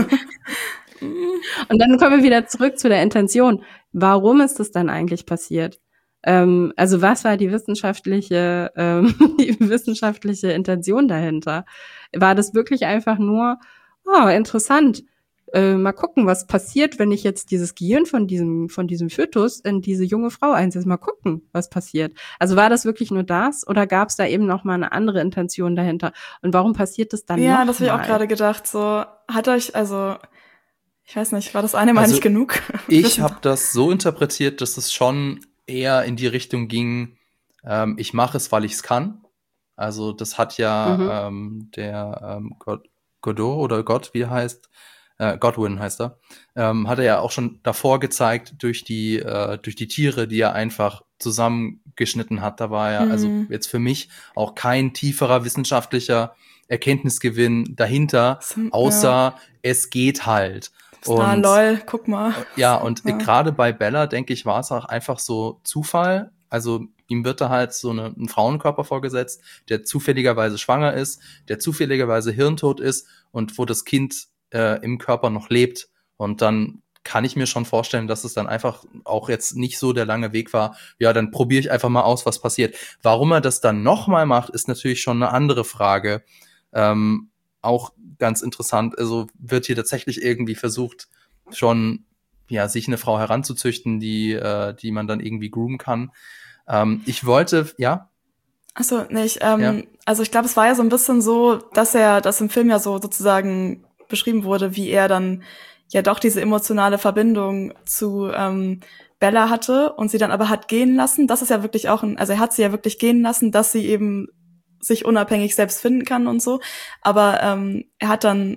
Und dann kommen wir wieder zurück zu der Intention. Warum ist das dann eigentlich passiert? Ähm, also was war die wissenschaftliche, ähm, die wissenschaftliche Intention dahinter? War das wirklich einfach nur, oh, interessant, äh, mal gucken, was passiert, wenn ich jetzt dieses Gehirn von diesem, von diesem Fötus in diese junge Frau einsetze? Mal gucken, was passiert. Also war das wirklich nur das oder gab es da eben noch mal eine andere Intention dahinter? Und warum passiert das dann Ja, noch das habe ich auch mal? gerade gedacht. So, hat euch, also, ich weiß nicht, war das eine Mal Also, nicht genug? Ich Wissen- habe das so interpretiert, dass es schon eher in die Richtung ging, ähm, ich mache es, weil ich es kann. Also das hat ja ähm, der ähm, God Godot oder Gott, wie er heißt, äh, Godwin heißt er, ähm, hat er ja auch schon davor gezeigt durch die äh, durch die Tiere, die er einfach zusammengeschnitten hat. Da war ja Mhm. also jetzt für mich auch kein tieferer wissenschaftlicher Erkenntnisgewinn dahinter, So, ja. außer es geht halt. Na, Und lol, guck mal. ja, und Ja. gerade bei Bella, denke ich, war es auch einfach so Zufall. Also ihm wird da halt so eine, ein Frauenkörper vorgesetzt, der zufälligerweise schwanger ist, der zufälligerweise hirntot ist und wo das Kind äh, im Körper noch lebt. Und dann kann ich mir schon vorstellen, dass es dann einfach auch jetzt nicht so der lange Weg war. Ja, dann probiere ich einfach mal aus, was passiert. Warum er das dann nochmal macht, ist natürlich schon eine andere Frage. Ähm, auch ganz interessant. Also wird hier tatsächlich irgendwie versucht, schon ja sich eine Frau heranzuzüchten, die äh, die man dann irgendwie groomen kann. Ähm, ich wollte, ja, Achso, nee, ich, ähm, Ja. also ich glaube, es war ja so ein bisschen so, dass er, dass im Film ja so sozusagen beschrieben wurde, wie er dann ja doch diese emotionale Verbindung zu ähm, Bella hatte und sie dann aber hat gehen lassen. Das ist ja wirklich auch ein, also er hat sie ja wirklich gehen lassen, dass sie eben sich unabhängig selbst finden kann und so. Aber ähm, er hat dann,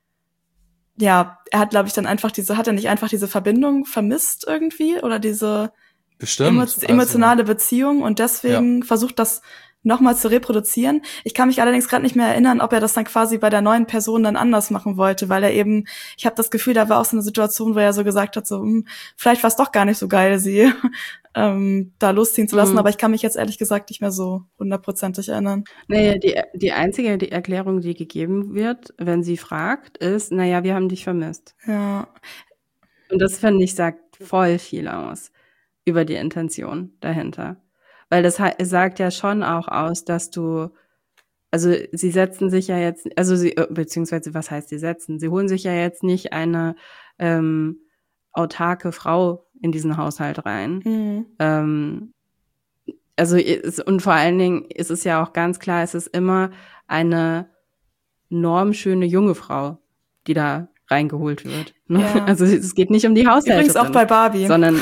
ja, er hat, glaube ich, dann einfach diese, hat er nicht einfach diese Verbindung vermisst irgendwie oder diese bestimmt. emo Also, emotionale Beziehung und deswegen versucht das nochmal zu reproduzieren. Ich kann mich allerdings gerade nicht mehr erinnern, ob er das dann quasi bei der neuen Person dann anders machen wollte, weil er eben, ich habe das Gefühl, da war auch so eine Situation, wo er so gesagt hat, so, hm, vielleicht war es doch gar nicht so geil, sie ähm, da losziehen zu lassen, Mhm. aber ich kann mich jetzt ehrlich gesagt nicht mehr so hundertprozentig erinnern. Nee, die, die einzige die Erklärung, die gegeben wird, wenn sie fragt, ist, naja, wir haben dich vermisst. Ja, Und das, finde ich, sagt voll viel aus über die Intention dahinter. Weil das ha- sagt ja schon auch aus, dass du, also sie setzen sich ja jetzt, also sie, äh, beziehungsweise was heißt sie setzen? Sie holen sich ja jetzt nicht eine ähm, autarke Frau in diesen Haushalt rein. mhm. Ähm, also ist, und vor allen Dingen ist es ja auch ganz klar, es ist immer eine normschöne junge Frau, die da reingeholt wird. Ne? Ja. Also es geht nicht um die Haushälterin. Übrigens auch bei Barbie. sondern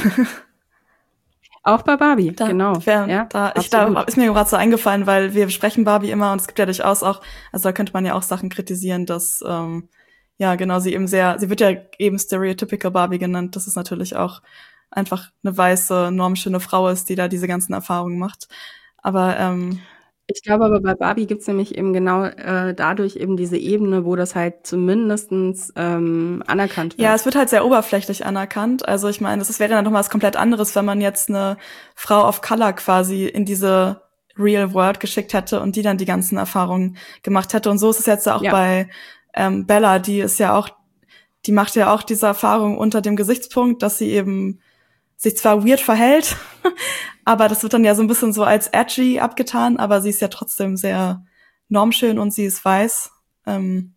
auch bei Barbie, Da, genau. wär, ja, da, ich absolut. da ist mir gerade so eingefallen, weil wir besprechen Barbie immer und es gibt ja durchaus auch, also da könnte man ja auch Sachen kritisieren, dass ähm, ja genau sie eben sehr, sie wird ja eben stereotypical Barbie genannt, dass es natürlich auch einfach eine weiße, normschöne Frau ist, die da diese ganzen Erfahrungen macht. Aber ähm, Ich glaube aber, bei Barbie gibt's nämlich eben genau äh, dadurch eben diese Ebene, wo das halt zumindestens ähm, anerkannt wird. Ja, es wird halt sehr oberflächlich anerkannt. Also ich meine, das wäre dann noch mal was komplett anderes, wenn man jetzt eine Frau of Color quasi in diese Real World geschickt hätte und die dann die ganzen Erfahrungen gemacht hätte. Und so ist es jetzt auch Ja. bei ähm, Bella, die ist ja auch, die macht ja auch diese Erfahrung unter dem Gesichtspunkt, dass sie eben sich zwar weird verhält, aber das wird dann ja so ein bisschen so als edgy abgetan, aber sie ist ja trotzdem sehr normschön und sie ist weiß. Ähm,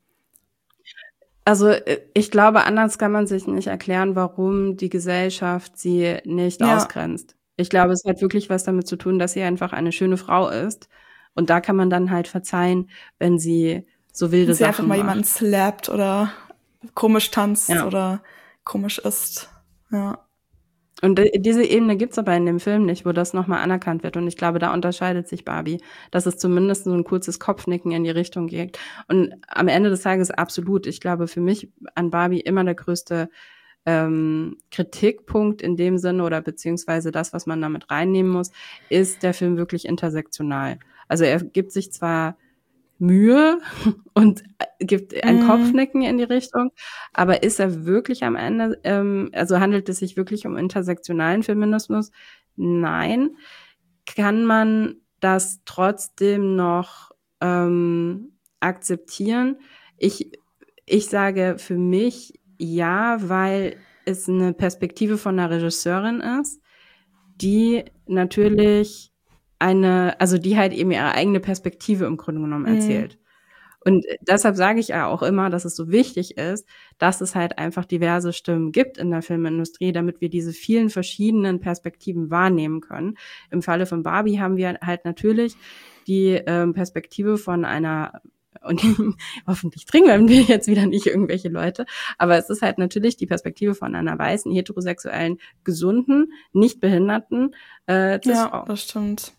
Also äh, ich glaube, anders kann man sich nicht erklären, warum die Gesellschaft sie nicht Ja. ausgrenzt. Ich glaube, es hat wirklich was damit zu tun, dass sie einfach eine schöne Frau ist. Und da kann man dann halt verzeihen, wenn sie so wilde wenn sie Sachen einfach mal macht. jemanden slappt oder komisch tanzt Ja. oder komisch isst. Ja. Und äh, diese Ebene gibt's aber in dem Film nicht, wo das nochmal anerkannt wird. Und ich glaube, da unterscheidet sich Barbie, dass es zumindest so ein kurzes Kopfnicken in die Richtung geht. Und am Ende des Tages absolut. Ich glaube, für mich an Barbie immer der größte ähm, Kritikpunkt in dem Sinne oder beziehungsweise das, was man damit reinnehmen muss, ist der Film wirklich intersektional. Also er gibt sich zwar Mühe und gibt ein Mhm. Kopfnicken in die Richtung, aber ist er wirklich am Ende, ähm, also handelt es sich wirklich um intersektionalen Feminismus? Nein. Kann man das trotzdem noch ähm, akzeptieren? Ich, ich sage für mich ja, weil es eine Perspektive von einer Regisseurin ist, die natürlich eine, also die halt eben ihre eigene Perspektive im Grunde genommen Mhm. erzählt. Und deshalb sage ich ja auch immer, dass es so wichtig ist, dass es halt einfach diverse Stimmen gibt in der Filmindustrie, damit wir diese vielen verschiedenen Perspektiven wahrnehmen können. Im Falle von Barbie haben wir halt natürlich die ähm, Perspektive von einer, und hoffentlich trinken wir jetzt wieder nicht irgendwelche Leute, aber es ist halt natürlich die Perspektive von einer weißen, heterosexuellen, gesunden, nicht behinderten äh, Cis-Frau. Ja, das stimmt.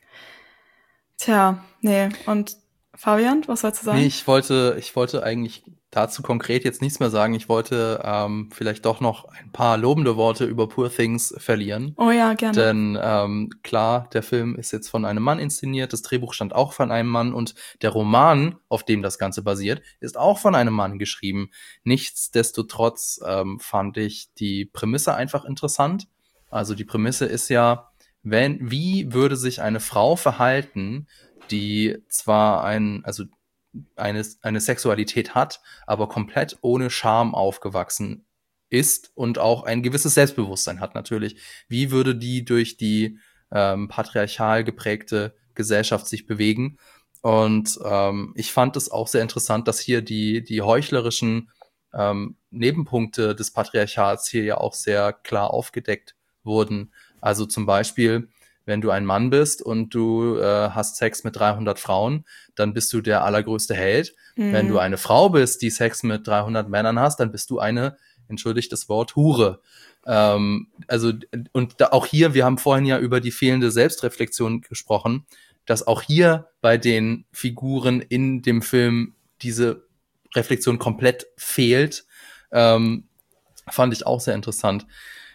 Tja, nee. Und Fabian, was sollst du sagen? Nee, ich wollte, ich wollte eigentlich dazu konkret jetzt nichts mehr sagen. Ich wollte ähm, vielleicht doch noch ein paar lobende Worte über Poor Things verlieren. Oh ja, gerne. Denn ähm, klar, der Film ist jetzt von einem Mann inszeniert, das Drehbuch stand auch von einem Mann und der Roman, auf dem das Ganze basiert, ist auch von einem Mann geschrieben. Nichtsdestotrotz ähm, fand ich die Prämisse einfach interessant. Also die Prämisse ist ja, wenn, wie würde sich eine Frau verhalten, die zwar ein, also eine, eine Sexualität hat, aber komplett ohne Scham aufgewachsen ist und auch ein gewisses Selbstbewusstsein hat natürlich. Wie würde die durch die ähm, patriarchal geprägte Gesellschaft sich bewegen? Und ähm, ich fand es auch sehr interessant, dass hier die, die heuchlerischen ähm, Nebenpunkte des Patriarchats hier ja auch sehr klar aufgedeckt wurden. Also zum Beispiel, wenn du ein Mann bist und du äh, hast Sex mit dreihundert Frauen, dann bist du der allergrößte Held. Mhm. Wenn du eine Frau bist, die Sex mit dreihundert Männern hast, dann bist du eine, entschuldigt das Wort, Hure. Ähm, also, und da, auch hier, wir haben vorhin ja über die fehlende Selbstreflexion gesprochen, dass auch hier bei den Figuren in dem Film diese Reflexion komplett fehlt, ähm, fand ich auch sehr interessant.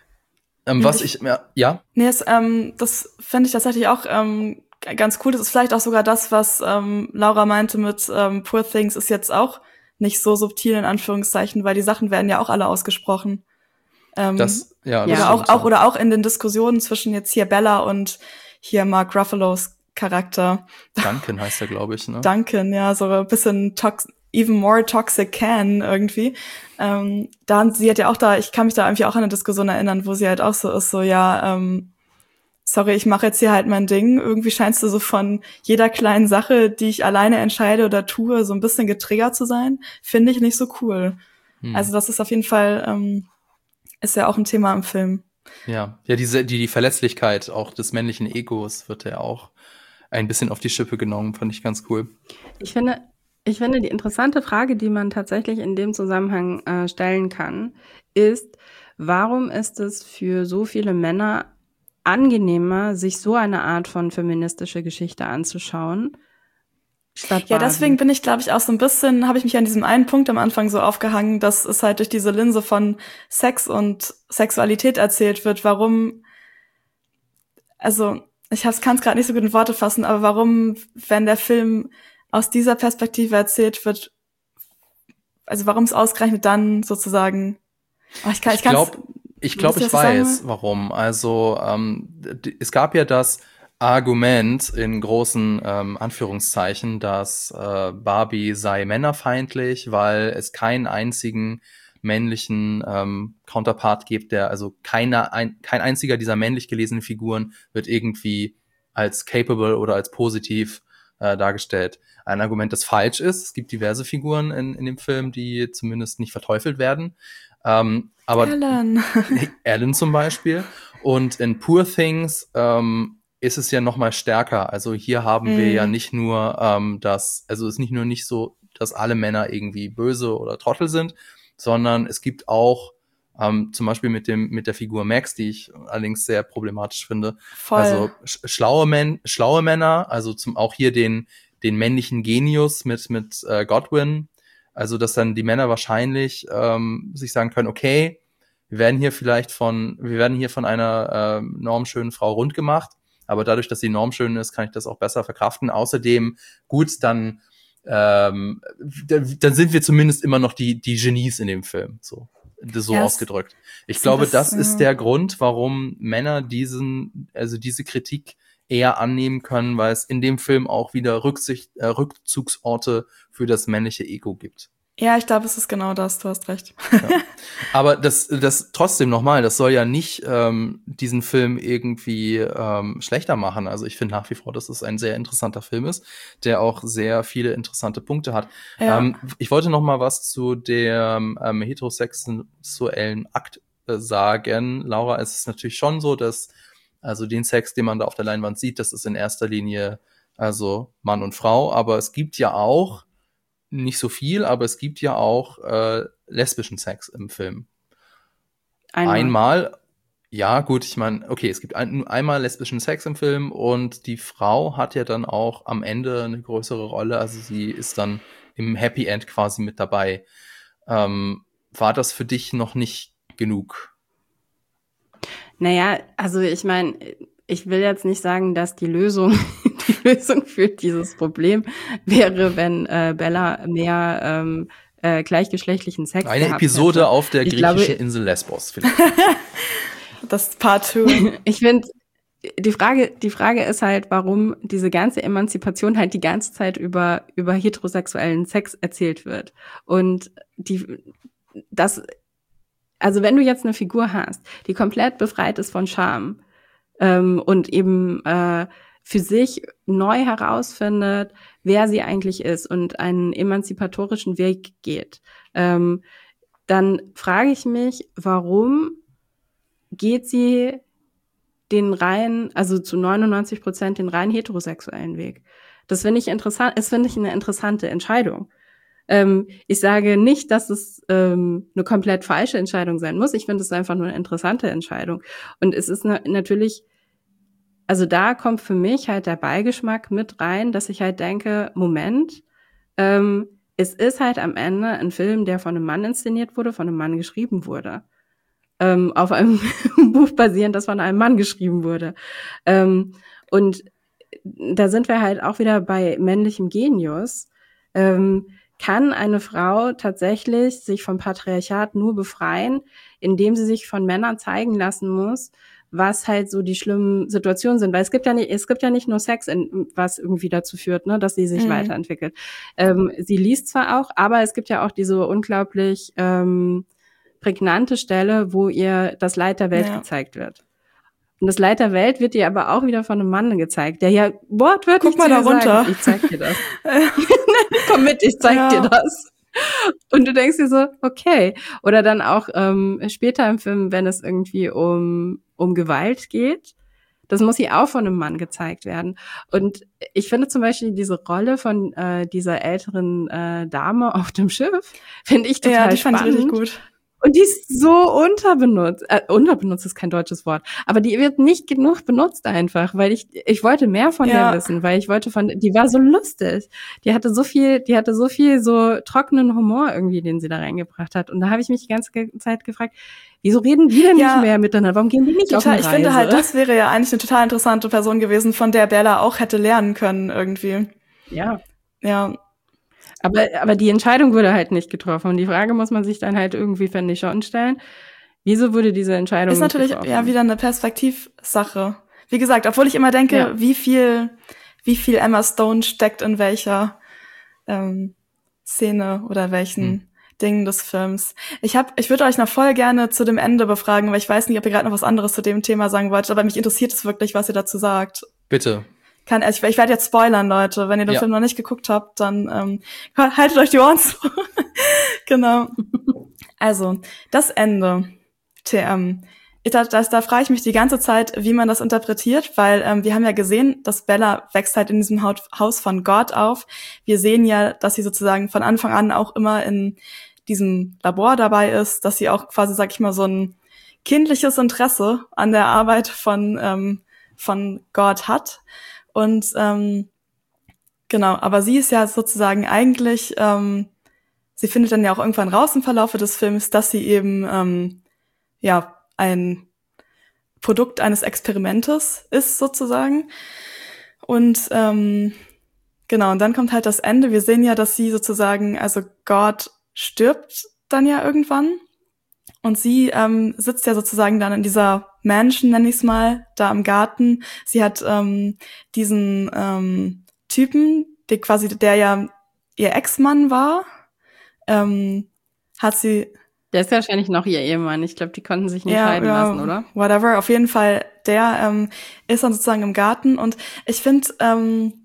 Ähm, was ich, ja, ja? Nee, es, ähm, das fände ich tatsächlich auch ähm, g- ganz cool. Das ist vielleicht auch sogar das, was ähm, Laura meinte mit ähm, Poor Things ist jetzt auch nicht so subtil in Anführungszeichen, weil die Sachen werden ja auch alle ausgesprochen. Ähm, Das, ja, das oder Ja. auch, stimmt, auch ja. oder auch in den Diskussionen zwischen jetzt hier Bella und hier Mark Ruffalo's Charakter. Duncan heißt er, glaube ich, ne? Duncan, ja, so ein bisschen tox even more toxic can irgendwie. Ähm, da, sie hat ja auch da, ich kann mich da irgendwie auch an eine Diskussion erinnern, wo sie halt auch so ist, so, ja, ähm, sorry, ich mache jetzt hier halt mein Ding. Irgendwie scheinst du so von jeder kleinen Sache, die ich alleine entscheide oder tue, so ein bisschen getriggert zu sein. Finde ich nicht so cool. Hm. Also das ist auf jeden Fall, ähm, ist ja auch ein Thema im Film. Ja, ja, diese, die, die Verletzlichkeit auch des männlichen Egos wird ja auch ein bisschen auf die Schippe genommen, fand ich ganz cool. Ich finde, ich finde, die interessante Frage, die man tatsächlich in dem Zusammenhang äh, stellen kann, ist, warum ist es für so viele Männer angenehmer, sich so eine Art von feministische Geschichte anzuschauen, statt Ja, Barbie? deswegen bin ich, glaube ich, auch so ein bisschen, habe ich mich an diesem einen Punkt am Anfang so aufgehangen, dass es halt durch diese Linse von Sex und Sexualität erzählt wird, warum, also Ich kann es gerade nicht so gut in Worte fassen, aber warum, wenn der Film aus dieser Perspektive erzählt wird, also warum es ausgerechnet dann sozusagen, oh, ich kann, ich glaube, ich, glaub, ich, du, ich weiß, warum. Also ähm, d- es gab ja das Argument in großen ähm, Anführungszeichen, dass äh, Barbie sei männerfeindlich, weil es keinen einzigen männlichen ähm, Counterpart gibt, der, also keiner, ein, kein einziger dieser männlich gelesenen Figuren wird irgendwie als capable oder als positiv äh, dargestellt. Ein Argument, das falsch ist. Es gibt diverse Figuren in, in dem Film, die zumindest nicht verteufelt werden. Ähm, aber Ellen. Ellen zum Beispiel. Und in Poor Things ähm, ist es ja noch mal stärker. Also hier haben mm. wir ja nicht nur ähm, das, also es ist nicht nur nicht so, dass alle Männer irgendwie böse oder Trottel sind, sondern es gibt auch ähm, zum Beispiel mit dem mit der Figur Max, die ich allerdings sehr problematisch finde. Voll. Also sch- schlaue, Men- schlaue Männer, also zum auch hier den den männlichen Genius mit mit äh, Godwin. Also dass dann die Männer wahrscheinlich ähm, sich sagen können, okay, wir werden hier vielleicht von, wir werden hier von einer äh, normschönen Frau rund gemacht, aber dadurch, dass sie normschön ist, kann ich das auch besser verkraften. Außerdem, gut, dann, ähm, dann sind wir zumindest immer noch die, die Genies in dem Film, so, so yes. ausgedrückt. Ich so glaube, das, das ist ja. der Grund, warum Männer diesen, also diese Kritik eher annehmen können, weil es in dem Film auch wieder Rücksicht, äh, Rückzugsorte für das männliche Ego gibt. Ja, ich glaube, es ist genau das, du hast recht. Ja. Aber das, das trotzdem nochmal, das soll ja nicht ähm, diesen Film irgendwie ähm, schlechter machen. Also ich finde nach wie vor, dass es ein sehr interessanter Film ist, der auch sehr viele interessante Punkte hat. Ja. Ähm, ich wollte noch mal was zu dem ähm, heterosexuellen Akt äh, sagen. Laura, es ist natürlich schon so, dass also den Sex, den man da auf der Leinwand sieht, das ist in erster Linie also Mann und Frau. Aber es gibt ja auch nicht so viel, aber es gibt ja auch äh, lesbischen Sex im Film. Einmal. Einmal, ja gut, ich meine, okay, es gibt ein, einmal lesbischen Sex im Film und die Frau hat ja dann auch am Ende eine größere Rolle, also sie ist dann im Happy End quasi mit dabei. Ähm, war das für dich noch nicht genug? Naja, also ich meine, ich will jetzt nicht sagen, dass die Lösung die Lösung für dieses Problem wäre, wenn äh, Bella mehr ähm, äh, gleichgeschlechtlichen Sex Eine gehabt Episode hätte. auf der ich griechischen glaube, Insel Lesbos vielleicht. Das ist Part zwei. Ich finde, die Frage, die Frage ist halt, warum diese ganze Emanzipation halt die ganze Zeit über über heterosexuellen Sex erzählt wird. Und die das also wenn du jetzt eine Figur hast, die komplett befreit ist von Scham ähm, und eben äh, für sich neu herausfindet, wer sie eigentlich ist und einen emanzipatorischen Weg geht, ähm, dann frage ich mich, warum geht sie den rein, also zu neunundneunzig Prozent den rein heterosexuellen Weg? Das finde ich interessant, das finde ich eine interessante Entscheidung. Ähm, ich sage nicht, dass es ähm, eine komplett falsche Entscheidung sein muss. Ich finde es einfach nur eine interessante Entscheidung. Und es ist na- natürlich, also da kommt für mich halt der Beigeschmack mit rein, dass ich halt denke, Moment, ähm, es ist halt am Ende ein Film, der von einem Mann inszeniert wurde, von einem Mann geschrieben wurde. Ähm, auf einem Buch basierend, das von einem Mann geschrieben wurde. Ähm, und da sind wir halt auch wieder bei männlichem Genius. Ähm, kann eine Frau tatsächlich sich vom Patriarchat nur befreien, indem sie sich von Männern zeigen lassen muss, was halt so die schlimmen Situationen sind. Weil es gibt ja nicht, es gibt ja nicht nur Sex, in, was irgendwie dazu führt, ne, dass sie sich mhm. weiterentwickelt. Ähm, sie liest zwar auch, aber es gibt ja auch diese unglaublich ähm, prägnante Stelle, wo ihr das Leid der Welt ja. gezeigt wird. Und das Leid der Welt wird dir aber auch wieder von einem Mann gezeigt, der ja wortwörtlich Guck mal da runter. Sagt, ich zeig dir das. Komm mit, ich zeig ja. dir das. Und du denkst dir so, okay. Oder dann auch ähm, später im Film, wenn es irgendwie um um Gewalt geht, das muss hier auch von einem Mann gezeigt werden. Und ich finde zum Beispiel diese Rolle von äh, dieser älteren äh, Dame auf dem Schiff, finde ich total ja, die spannend. Fand ich richtig gut. Und die ist so unterbenutzt. Äh, unterbenutzt ist kein deutsches Wort. Aber die wird nicht genug benutzt einfach, weil ich, ich wollte mehr von Ja. der wissen, weil ich wollte von, die war so lustig. Die hatte so viel, die hatte so viel so trockenen Humor irgendwie, den sie da reingebracht hat. Und da habe ich mich die ganze Zeit gefragt, wieso reden die denn Ja. nicht mehr miteinander? Warum gehen die nicht auf Total, eine ich Reise? finde halt, das wäre ja eigentlich eine total interessante Person gewesen, von der Bella auch hätte lernen können irgendwie. Ja. Ja, Aber, aber die Entscheidung wurde halt nicht getroffen. Und die Frage muss man sich dann halt irgendwie, finde ich, schon stellen. Wieso wurde diese Entscheidung ist nicht natürlich getroffen? ja wieder eine Perspektivsache. Wie gesagt, obwohl ich immer denke, Ja. wie viel, wie viel Emma Stone steckt in welcher ähm, Szene oder welchen Hm. Dingen des Films. Ich hab, ich würde euch noch voll gerne zu dem Ende befragen, weil ich weiß nicht, ob ihr gerade noch was anderes zu dem Thema sagen wolltet, aber mich interessiert es wirklich, was ihr dazu sagt. Bitte. Kann, ich, ich werde jetzt spoilern, Leute. Wenn ihr den Ja. Film noch nicht geguckt habt, dann ähm, haltet euch die Ohren zu. Genau. Also, das Ende. T M. Da, da, da frage ich mich die ganze Zeit, wie man das interpretiert, weil ähm, wir haben ja gesehen, dass Bella wächst halt in diesem Haut, Haus von Gott auf. Wir sehen ja, dass sie sozusagen von Anfang an auch immer in diesem Labor dabei ist, dass sie auch quasi, sag ich mal, so ein kindliches Interesse an der Arbeit von ähm, von Gott hat. Und ähm, genau, aber sie ist ja sozusagen eigentlich, ähm, sie findet dann ja auch irgendwann raus im Verlaufe des Films, dass sie eben ähm, ja ein Produkt eines Experimentes ist sozusagen. Und ähm, genau, und dann kommt halt das Ende. Wir sehen ja, dass sie sozusagen, also Gott stirbt dann ja irgendwann. Und sie ähm, sitzt ja sozusagen dann in dieser Mansion, nenn ich's mal, da im Garten. Sie hat ähm, diesen ähm, Typen, der quasi, der ja ihr Ex-Mann war, ähm, hat sie Der ist wahrscheinlich noch ihr Ehemann. Ich glaube, die konnten sich nicht ja, scheiden ja, lassen, oder? Whatever. Auf jeden Fall, der ähm, ist dann sozusagen im Garten. Und ich finde, ähm,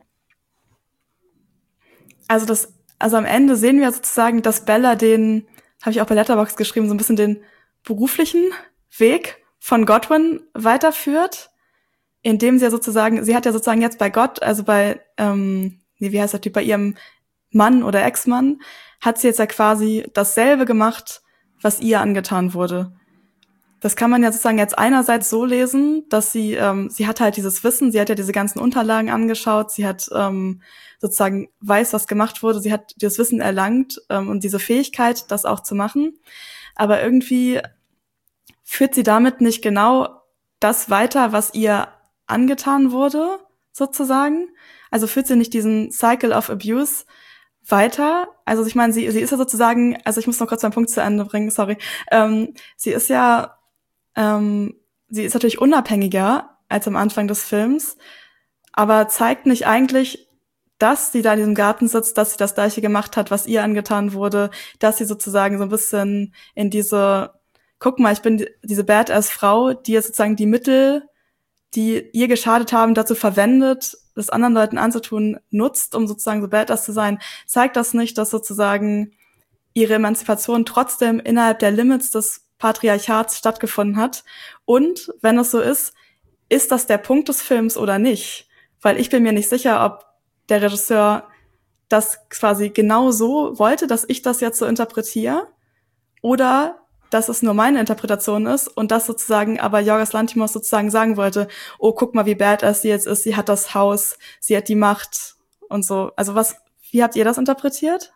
also das, also am Ende sehen wir sozusagen, dass Bella den, habe ich auch bei Letterboxd geschrieben, so ein bisschen den beruflichen Weg von Godwin weiterführt, indem sie ja sozusagen, sie hat ja sozusagen jetzt bei Gott, also bei, ähm, nee, wie heißt der Typ, bei ihrem Mann oder Ex-Mann, hat sie jetzt ja quasi dasselbe gemacht, was ihr angetan wurde. Das kann man ja sozusagen jetzt einerseits so lesen, dass sie, ähm, sie hat halt dieses Wissen, sie hat ja diese ganzen Unterlagen angeschaut, sie hat ähm, sozusagen weiß, was gemacht wurde, sie hat das Wissen erlangt ähm, und diese Fähigkeit, das auch zu machen. Aber irgendwie führt sie damit nicht genau das weiter, was ihr angetan wurde, sozusagen. Also führt sie nicht diesen Cycle of Abuse weiter. Also ich meine, sie, sie ist ja sozusagen, also ich muss noch kurz meinen Punkt zu Ende bringen, sorry. Ähm, sie ist ja, ähm, sie ist natürlich unabhängiger als am Anfang des Films, aber zeigt nicht eigentlich, dass sie da in diesem Garten sitzt, dass sie das Gleiche gemacht hat, was ihr angetan wurde, dass sie sozusagen so ein bisschen in diese, guck mal, ich bin die, diese Badass-Frau, die jetzt sozusagen die Mittel, die ihr geschadet haben, dazu verwendet, das anderen Leuten anzutun, nutzt, um sozusagen so badass zu sein, zeigt das nicht, dass sozusagen ihre Emanzipation trotzdem innerhalb der Limits des Patriarchats stattgefunden hat. Und wenn es so ist, ist das der Punkt des Films oder nicht? Weil ich bin mir nicht sicher, ob der Regisseur das quasi genau so wollte, dass ich das jetzt so interpretiere, oder dass es nur meine Interpretation ist und das sozusagen aber Yorgos Lanthimos sozusagen sagen wollte, oh, guck mal, wie badass sie jetzt ist, sie hat das Haus, sie hat die Macht und so. Also was, wie habt ihr das interpretiert?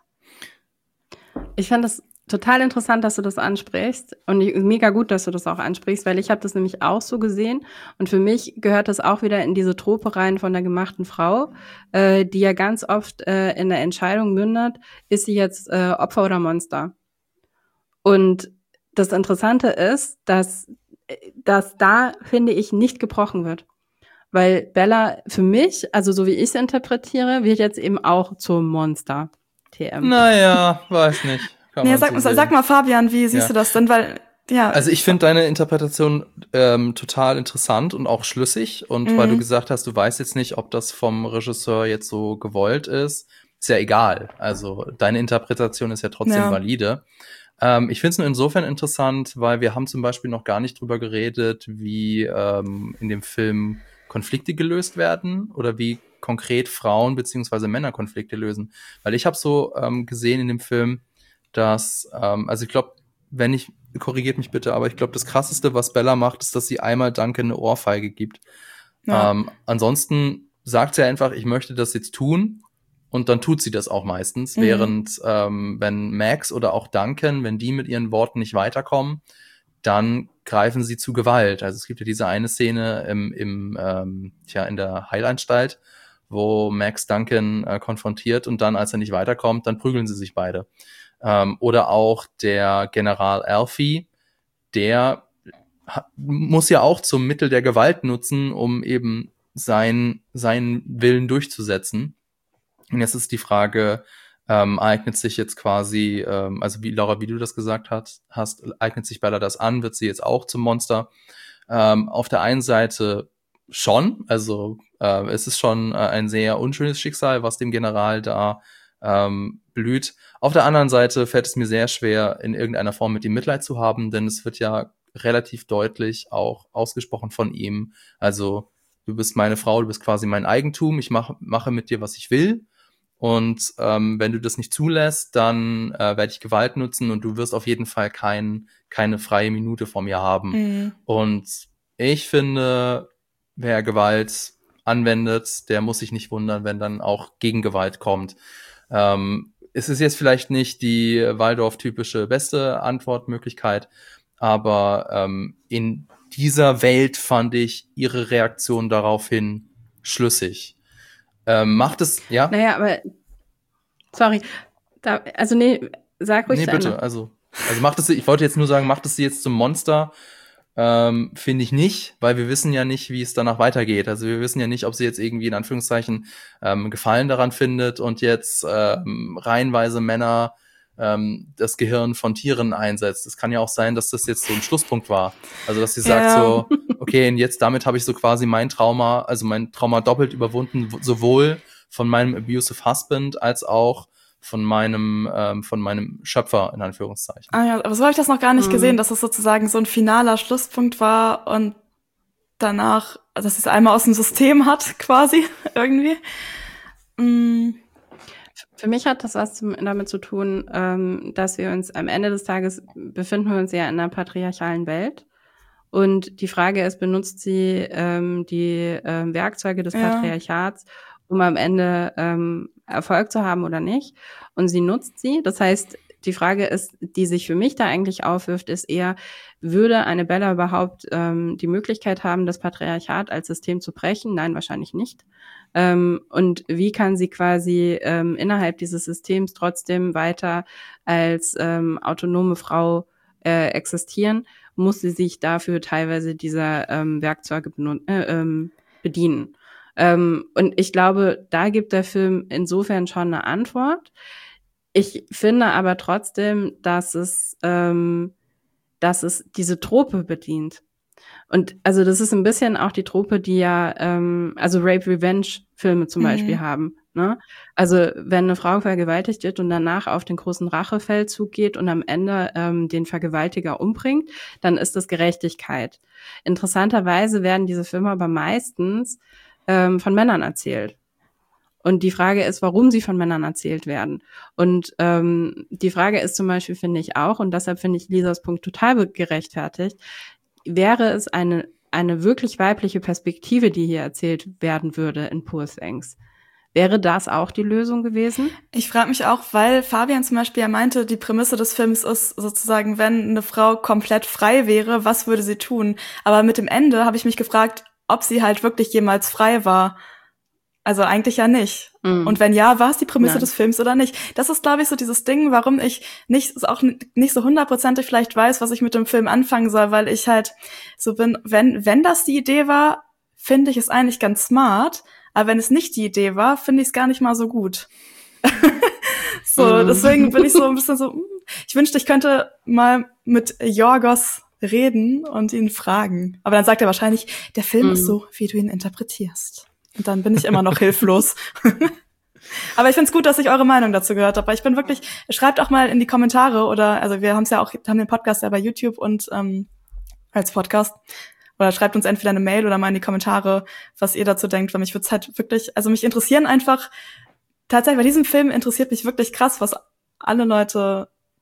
Ich fand das total interessant, dass du das ansprichst und ich, mega gut, dass du das auch ansprichst, weil ich habe das nämlich auch so gesehen und für mich gehört das auch wieder in diese Trope rein von der gemachten Frau, äh, die ja ganz oft äh, in der Entscheidung mündet, ist sie jetzt äh, Opfer oder Monster? Und das Interessante ist, dass, dass da, finde ich, nicht gebrochen wird. Weil Bella für mich, also so wie ich es interpretiere, wird jetzt eben auch zum Monster. T M. Naja, weiß nicht. Kann Nee, man sag, so sag sehen. mal, Fabian, wie siehst Ja. du das denn? Weil, ja. Also ich finde deine Interpretation ähm, total interessant und auch schlüssig. Und Mhm. weil du gesagt hast, du weißt jetzt nicht, ob das vom Regisseur jetzt so gewollt ist, ist ja egal. Also deine Interpretation ist ja trotzdem Ja. valide. Ähm, ich finde es nur insofern interessant, weil wir haben zum Beispiel noch gar nicht drüber geredet, wie ähm, in dem Film Konflikte gelöst werden oder wie konkret Frauen beziehungsweise Männer Konflikte lösen. Weil ich habe so ähm, gesehen in dem Film, dass, ähm, also ich glaube, wenn ich, korrigiert mich bitte, aber ich glaube, das Krasseste, was Bella macht, ist, dass sie einmal Duncan eine Ohrfeige gibt. Ja. Ähm, ansonsten sagt sie einfach, ich möchte das jetzt tun, und dann tut sie das auch meistens, mhm. während ähm, wenn Max oder auch Duncan, wenn die mit ihren Worten nicht weiterkommen, dann greifen sie zu Gewalt. Also es gibt ja diese eine Szene im, im ähm, tja, in der Heilanstalt, wo Max Duncan äh, konfrontiert und dann, als er nicht weiterkommt, dann prügeln sie sich beide. Ähm, oder auch der General Alfie, der ha- muss ja auch zum Mittel der Gewalt nutzen, um eben sein, seinen Willen durchzusetzen. Und jetzt ist die Frage, ähm, eignet sich jetzt quasi, ähm, also wie Laura, wie du das gesagt hast, hast, eignet sich Bella das an, wird sie jetzt auch zum Monster? Ähm, auf der einen Seite schon, also äh, es ist schon äh, ein sehr unschönes Schicksal, was dem General da ähm, blüht. Auf der anderen Seite fällt es mir sehr schwer, in irgendeiner Form mit ihm Mitleid zu haben, denn es wird ja relativ deutlich auch ausgesprochen von ihm, also du bist meine Frau, du bist quasi mein Eigentum, ich mach, mache mit dir, was ich will. Und ähm, wenn du das nicht zulässt, dann äh, werde ich Gewalt nutzen und du wirst auf jeden Fall kein, keine freie Minute von mir haben. Mhm. Und ich finde, wer Gewalt anwendet, der muss sich nicht wundern, wenn dann auch Gegengewalt kommt. Ähm, es ist jetzt vielleicht nicht die Waldorf-typische beste Antwortmöglichkeit, aber ähm, in dieser Welt fand ich ihre Reaktion daraufhin schlüssig. Ähm, macht es, ja? Naja, aber, sorry, da, also nee, sag ruhig Nee, bitte, Ende. also, also macht es, ich wollte jetzt nur sagen, macht es sie jetzt zum Monster? Ähm, finde ich nicht, weil wir wissen ja nicht, wie es danach weitergeht. Also wir wissen ja nicht, ob sie jetzt irgendwie in Anführungszeichen ähm, Gefallen daran findet und jetzt ähm, reihenweise Männer ähm, das Gehirn von Tieren einsetzt. Es kann ja auch sein, dass das jetzt so ein Schlusspunkt war. Also dass sie sagt ja. so, okay, und jetzt damit habe ich so quasi mein Trauma, also mein Trauma doppelt überwunden, sowohl von meinem abusive Husband als auch von meinem ähm, von meinem Schöpfer, in Anführungszeichen. Ah ja, aber so habe ich das noch gar nicht mhm. gesehen, dass es sozusagen so ein finaler Schlusspunkt war und danach, dass sie es einmal aus dem System hat, quasi, irgendwie. Mhm. Für mich hat das was zum, damit zu tun, ähm, dass wir uns am Ende des Tages befinden wir uns ja in einer patriarchalen Welt. Und die Frage ist, benutzt sie ähm, die ähm, Werkzeuge des ja. Patriarchats, um am Ende ähm, Erfolg zu haben oder nicht? Und sie nutzt sie. Das heißt, die Frage ist, die sich für mich da eigentlich aufwirft, ist eher, würde eine Bella überhaupt ähm, die Möglichkeit haben, das Patriarchat als System zu brechen? Nein, wahrscheinlich nicht. Ähm, und wie kann sie quasi ähm, innerhalb dieses Systems trotzdem weiter als ähm, autonome Frau äh, existieren? Muss sie sich dafür teilweise dieser ähm, Werkzeuge benut- äh, ähm, bedienen? Ähm, und ich glaube, da gibt der Film insofern schon eine Antwort. Ich finde aber trotzdem, dass es, ähm, dass es diese Trope bedient. Und also das ist ein bisschen auch die Trope, die ja, ähm, also Rape-Revenge-Filme zum mhm. Beispiel haben. Ne? Also wenn eine Frau vergewaltigt wird und danach auf den großen Rachefeldzug geht und am Ende ähm, den Vergewaltiger umbringt, dann ist das Gerechtigkeit. Interessanterweise werden diese Filme aber meistens ähm, von Männern erzählt. Und die Frage ist, warum sie von Männern erzählt werden. Und ähm, die Frage ist zum Beispiel, finde ich auch, und deshalb finde ich Lisas Punkt total gerechtfertigt, wäre es eine eine wirklich weibliche Perspektive, die hier erzählt werden würde in Poor Things. Wäre das auch die Lösung gewesen? Ich frage mich auch, weil Fabian zum Beispiel ja meinte, die Prämisse des Films ist sozusagen, wenn eine Frau komplett frei wäre, was würde sie tun? Aber mit dem Ende habe ich mich gefragt, ob sie halt wirklich jemals frei war. Also eigentlich ja nicht. Mm. Und wenn ja, war es die Prämisse Nein. des Films oder nicht? Das ist, glaube ich, so dieses Ding, warum ich nicht auch nicht so hundertprozentig vielleicht weiß, was ich mit dem Film anfangen soll, weil ich halt so bin, wenn wenn das die Idee war, finde ich es eigentlich ganz smart, aber wenn es nicht die Idee war, finde ich es gar nicht mal so gut. so, mm. deswegen bin ich so ein bisschen so, ich wünschte, ich könnte mal mit Yorgos reden und ihn fragen. Aber dann sagt er wahrscheinlich, der Film mm. ist so, wie du ihn interpretierst. Und dann bin ich immer noch hilflos. Aber ich find's gut, dass ich eure Meinung dazu gehört habe. Ich bin wirklich, schreibt auch mal in die Kommentare oder, also wir haben's ja auch, haben den Podcast ja bei YouTube und ähm, als Podcast. Oder schreibt uns entweder eine Mail oder mal in die Kommentare, was ihr dazu denkt, weil mich wird's halt wirklich, also mich interessieren einfach, tatsächlich bei diesem Film interessiert mich wirklich krass, was alle Leute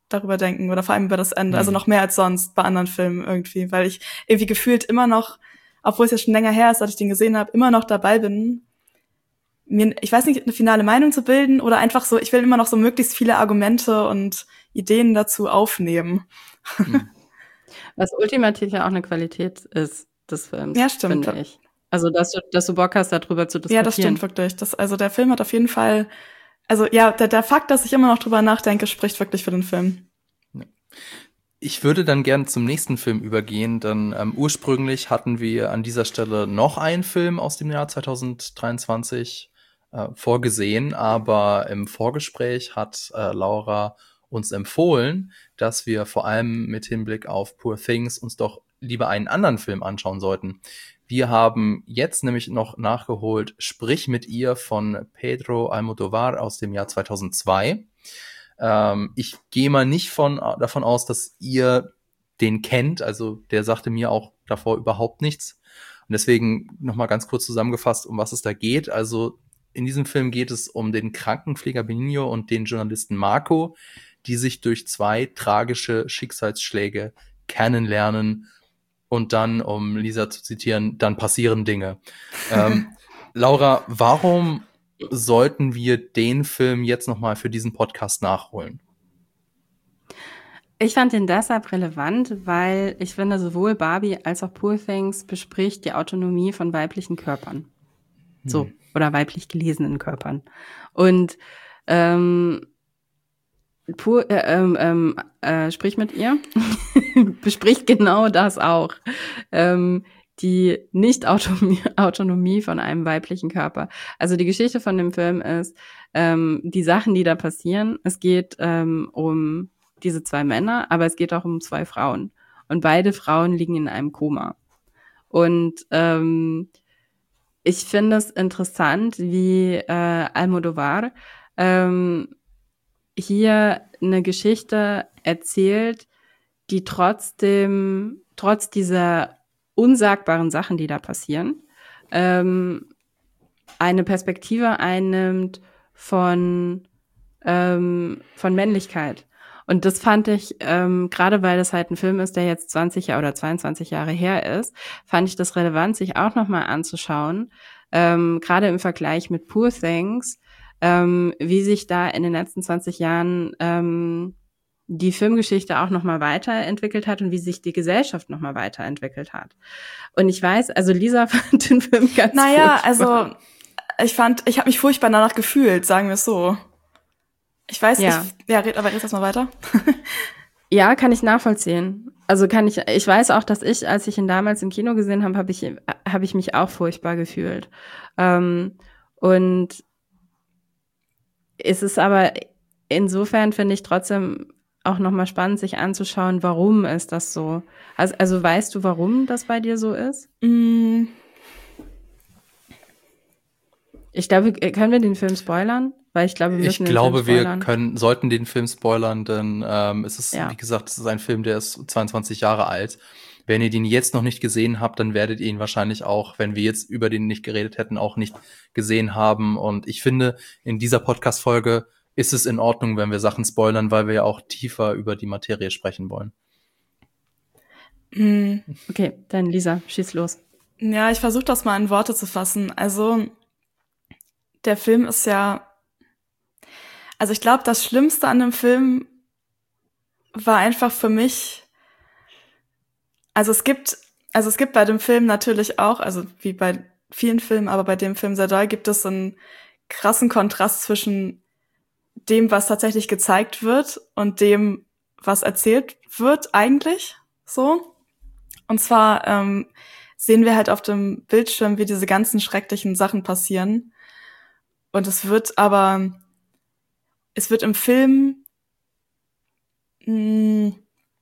darüber denken oder vor allem über das Ende. Mhm. Also noch mehr als sonst bei anderen Filmen irgendwie, weil ich irgendwie gefühlt immer noch, obwohl es ja schon länger her ist, als ich den gesehen habe, immer noch dabei bin, mir, ich weiß nicht, eine finale Meinung zu bilden oder einfach so, ich will immer noch so möglichst viele Argumente und Ideen dazu aufnehmen. Mhm. Was ultimativ ja auch eine Qualität ist des Films, Ja, stimmt. finde ich. Also, dass du, dass du Bock hast, darüber zu diskutieren. Ja, das stimmt wirklich. Das, also der Film hat auf jeden Fall, also ja, der, der Fakt, dass ich immer noch drüber nachdenke, spricht wirklich für den Film. Ich würde dann gern zum nächsten Film übergehen, denn ähm, ursprünglich hatten wir an dieser Stelle noch einen Film aus dem Jahr zwanzig dreiundzwanzig äh, vorgesehen, aber im Vorgespräch hat äh, Laura uns empfohlen, dass wir vor allem mit Hinblick auf Poor Things uns doch lieber einen anderen Film anschauen sollten. Wir haben jetzt nämlich noch nachgeholt Sprich mit ihr von Pedro Almodóvar aus dem Jahr zweitausendzwei. Ähm, ich gehe mal nicht von, davon aus, dass ihr den kennt. Also der sagte mir auch davor überhaupt nichts. Und deswegen nochmal ganz kurz zusammengefasst, um was es da geht. Also in diesem Film geht es um den Krankenpfleger Benigno und den Journalisten Marco, die sich durch zwei tragische Schicksalsschläge kennenlernen. Und dann, um Lisa zu zitieren, dann passieren Dinge. ähm, Laura, warum sollten wir den Film jetzt nochmal für diesen Podcast nachholen? Ich fand den deshalb relevant, weil ich finde, sowohl Barbie als auch Poor Things bespricht die Autonomie von weiblichen Körpern. So, Hm. oder weiblich gelesenen Körpern. Und ähm, Pur, äh, ähm, ähm, äh, sprich mit ihr, bespricht genau das auch. Ähm, die Nicht-Autonomie von einem weiblichen Körper. Also die Geschichte von dem Film ist, ähm, die Sachen, die da passieren, es geht ähm, um diese zwei Männer, aber es geht auch um zwei Frauen. Und beide Frauen liegen in einem Koma. Und ähm, ich finde es interessant, wie äh, Almodóvar ähm, hier eine Geschichte erzählt, die trotzdem, trotz dieser unsagbaren Sachen, die da passieren, ähm, eine Perspektive einnimmt von, ähm, von Männlichkeit. Und das fand ich, ähm, gerade weil das halt ein Film ist, der jetzt zwanzig Jahre oder zweiundzwanzig Jahre her ist, fand ich das relevant, sich auch nochmal anzuschauen, ähm, gerade im Vergleich mit Poor Things, ähm, wie sich da in den letzten zwanzig Jahren ähm, die Filmgeschichte auch nochmal weiterentwickelt hat und wie sich die Gesellschaft nochmal weiterentwickelt hat. Und ich weiß, also Lisa fand den Film ganz Naja, furchtbar. also ich fand, ich habe mich furchtbar danach gefühlt, sagen wir es so. Ich weiß, Ja. ich, ja, red, aber red erst mal weiter. Ja, kann ich nachvollziehen. Also kann ich, ich weiß auch, dass ich, als ich ihn damals im Kino gesehen habe, habe ich, habe ich mich auch furchtbar gefühlt. Ähm, und es ist aber insofern, finde ich, trotzdem auch nochmal spannend, sich anzuschauen, warum ist das so? Also, also weißt du, warum das bei dir so ist? Mm, Ich glaube, können wir den Film spoilern? Weil ich glaube, wir müssen Ich den glaube, Film wir spoilern. können, sollten den Film spoilern, denn ähm, es ist, Ja. wie gesagt, es ist ein Film, der ist zweiundzwanzig Jahre alt. Wenn ihr den jetzt noch nicht gesehen habt, dann werdet ihr ihn wahrscheinlich auch, wenn wir jetzt über den nicht geredet hätten, auch nicht gesehen haben. Und ich finde, in dieser Podcast-Folge ist es in Ordnung, wenn wir Sachen spoilern, weil wir ja auch tiefer über die Materie sprechen wollen. mm, Okay, dann Lisa, schieß los. ja, ich versuche das mal in Worte zu fassen. Also der Film ist ja, also ich glaube, das Schlimmste an dem Film war einfach für mich, also es gibt, also es gibt bei dem Film natürlich auch, also wie bei vielen Filmen, aber bei dem Film sehr doll, gibt es einen krassen Kontrast zwischen dem, was tatsächlich gezeigt wird und dem, was erzählt wird eigentlich, so. Und zwar ähm, sehen wir halt auf dem Bildschirm, wie diese ganzen schrecklichen Sachen passieren. Und es wird aber, es wird im Film, mh,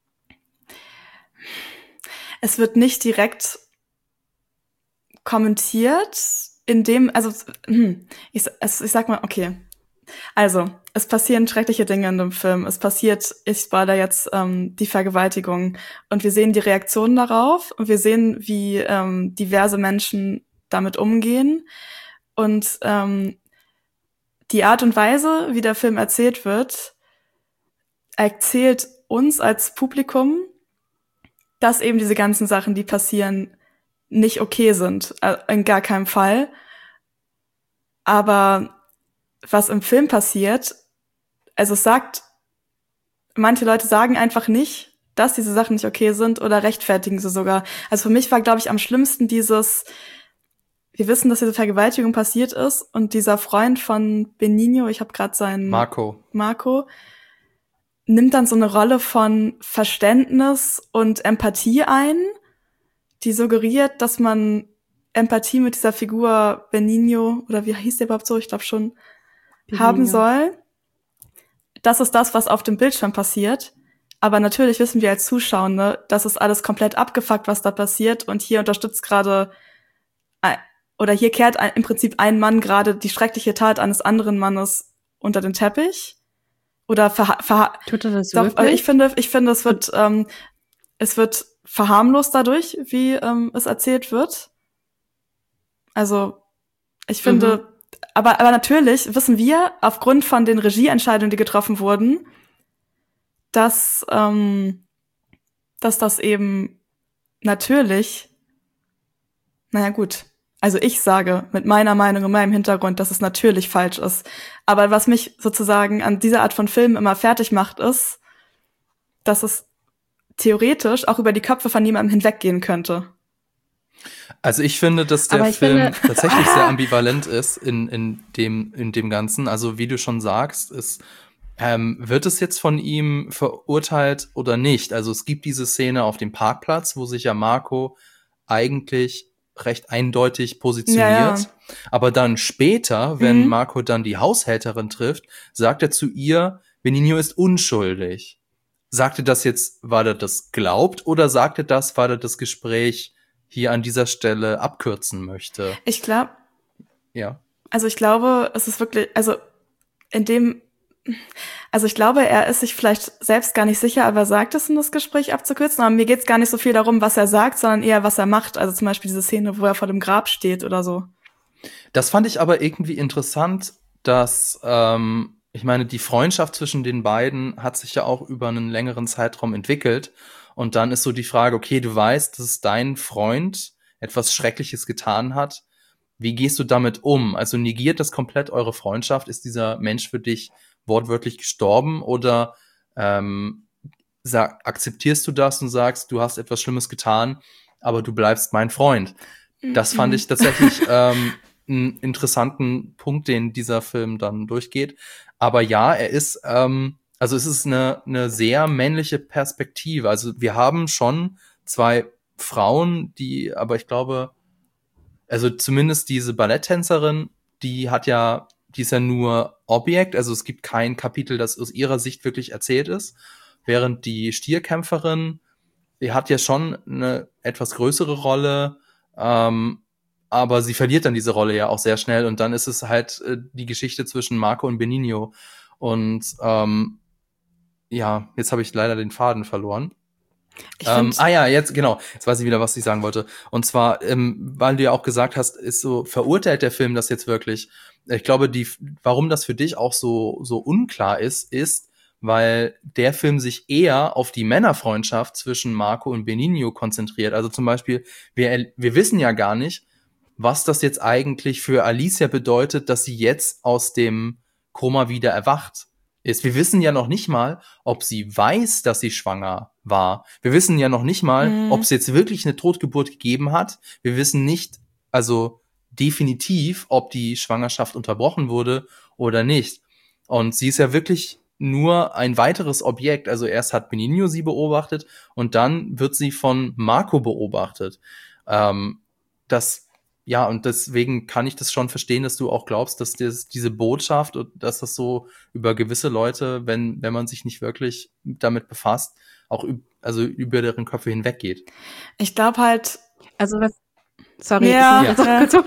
es wird nicht direkt kommentiert, in dem, also hm, ich, es- ich sag mal, okay. Also, es passieren schreckliche Dinge in dem Film. Es passiert, ich spoiler jetzt, ähm, die Vergewaltigung. Und wir sehen die Reaktionen darauf und wir sehen, wie ähm, diverse Menschen damit umgehen. Und ähm, die Art und Weise, wie der Film erzählt wird, erzählt uns als Publikum, dass eben diese ganzen Sachen, die passieren, nicht okay sind. Also in gar keinem Fall. Aber was im Film passiert, also es sagt, manche Leute sagen einfach nicht, dass diese Sachen nicht okay sind oder rechtfertigen sie sogar. Also für mich war, glaube ich, am schlimmsten dieses, wir wissen, dass diese Vergewaltigung passiert ist und dieser Freund von Benigno, ich habe gerade seinen Marco. Marco, nimmt dann so eine Rolle von Verständnis und Empathie ein, die suggeriert, dass man Empathie mit dieser Figur Benigno, oder wie hieß der überhaupt so, ich glaube schon, Benigno. Haben soll. Das ist das, was auf dem Bildschirm passiert. Aber natürlich wissen wir als Zuschauer, das ist alles komplett abgefuckt, was da passiert. Und hier unterstützt gerade, oder hier kehrt im Prinzip ein Mann gerade die schreckliche Tat eines anderen Mannes unter den Teppich. Oder ver, ver Tut er das doch, wirklich? also ich finde, ich finde, es wird, ähm, es wird verharmlost dadurch, wie ähm, es erzählt wird. Also ich finde, mhm. aber aber natürlich wissen wir aufgrund von den Regieentscheidungen, die getroffen wurden, dass ähm, dass das eben natürlich, naja gut, also ich sage mit meiner Meinung und meinem Hintergrund, dass es natürlich falsch ist. Aber was mich sozusagen an dieser Art von Filmen immer fertig macht, ist, dass es theoretisch auch über die Köpfe von jemandem hinweggehen könnte. Also ich finde, dass der Film finde, tatsächlich sehr ambivalent ist in, in, dem, in dem Ganzen. Also wie du schon sagst, ist, ähm, wird es jetzt von ihm verurteilt oder nicht? Also es gibt diese Szene auf dem Parkplatz, wo sich ja Marco eigentlich recht eindeutig positioniert. Ja, ja. Aber dann später, wenn mhm. Marco dann die Haushälterin trifft, sagt er zu ihr, Benigno ist unschuldig. Sagt er das jetzt, weil er das glaubt, oder sagt er das, weil er das Gespräch hier an dieser Stelle abkürzen möchte? Ich glaube, ja. Also ich glaube, es ist wirklich, also in dem, also ich glaube, er ist sich vielleicht selbst gar nicht sicher, aber er sagt es, um das Gespräch abzukürzen. Aber mir geht es gar nicht so viel darum, was er sagt, sondern eher, was er macht. Also zum Beispiel diese Szene, wo er vor dem Grab steht oder so. Das fand ich aber irgendwie interessant, dass, ähm, ich meine, die Freundschaft zwischen den beiden hat sich ja auch über einen längeren Zeitraum entwickelt. Und dann ist so die Frage, okay, du weißt, dass dein Freund etwas Schreckliches getan hat. Wie gehst du damit um? Also negiert das komplett eure Freundschaft? Ist dieser Mensch für dich wortwörtlich gestorben? Oder ähm, sag, akzeptierst du das und sagst, du hast etwas Schlimmes getan, aber du bleibst mein Freund? Das fand ich tatsächlich ähm, einen interessanten Punkt, den dieser Film dann durchgeht. Aber ja, er ist, ähm, also es ist eine, eine sehr männliche Perspektive. Also wir haben schon zwei Frauen, die, aber ich glaube, also zumindest diese Balletttänzerin, die hat ja, die ist ja nur Objekt, also es gibt kein Kapitel, das aus ihrer Sicht wirklich erzählt ist, während die Stierkämpferin, die hat ja schon eine etwas größere Rolle, ähm, aber sie verliert dann diese Rolle ja auch sehr schnell und dann ist es halt äh, die Geschichte zwischen Marco und Benigno und ähm, ja, jetzt habe ich leider den Faden verloren. Ähm, ah ja, jetzt, genau, jetzt weiß ich wieder, was ich sagen wollte. Und zwar, ähm, weil du ja auch gesagt hast, ist so, verurteilt der Film das jetzt wirklich? Ich glaube, die, warum das für dich auch so, so unklar ist, ist, weil der Film sich eher auf die Männerfreundschaft zwischen Marco und Benigno konzentriert. Also zum Beispiel, wir, wir wissen ja gar nicht, was das jetzt eigentlich für Alicia bedeutet, dass sie jetzt aus dem Koma wieder erwacht ist. Wir wissen ja noch nicht mal, ob sie weiß, dass sie schwanger war. Wir wissen ja noch nicht mal, mhm. ob es jetzt wirklich eine Totgeburt gegeben hat. Wir wissen nicht, also definitiv, ob die Schwangerschaft unterbrochen wurde oder nicht. Und sie ist ja wirklich nur ein weiteres Objekt. Also erst hat Benigno sie beobachtet und dann wird sie von Marco beobachtet. Ähm, das Ja, und deswegen kann ich das schon verstehen, dass du auch glaubst, dass das, diese Botschaft und dass das so über gewisse Leute, wenn wenn man sich nicht wirklich damit befasst, auch üb- also über deren Köpfe hinweggeht. Ich glaube halt, also was, sorry, ja, ich ja. kurz,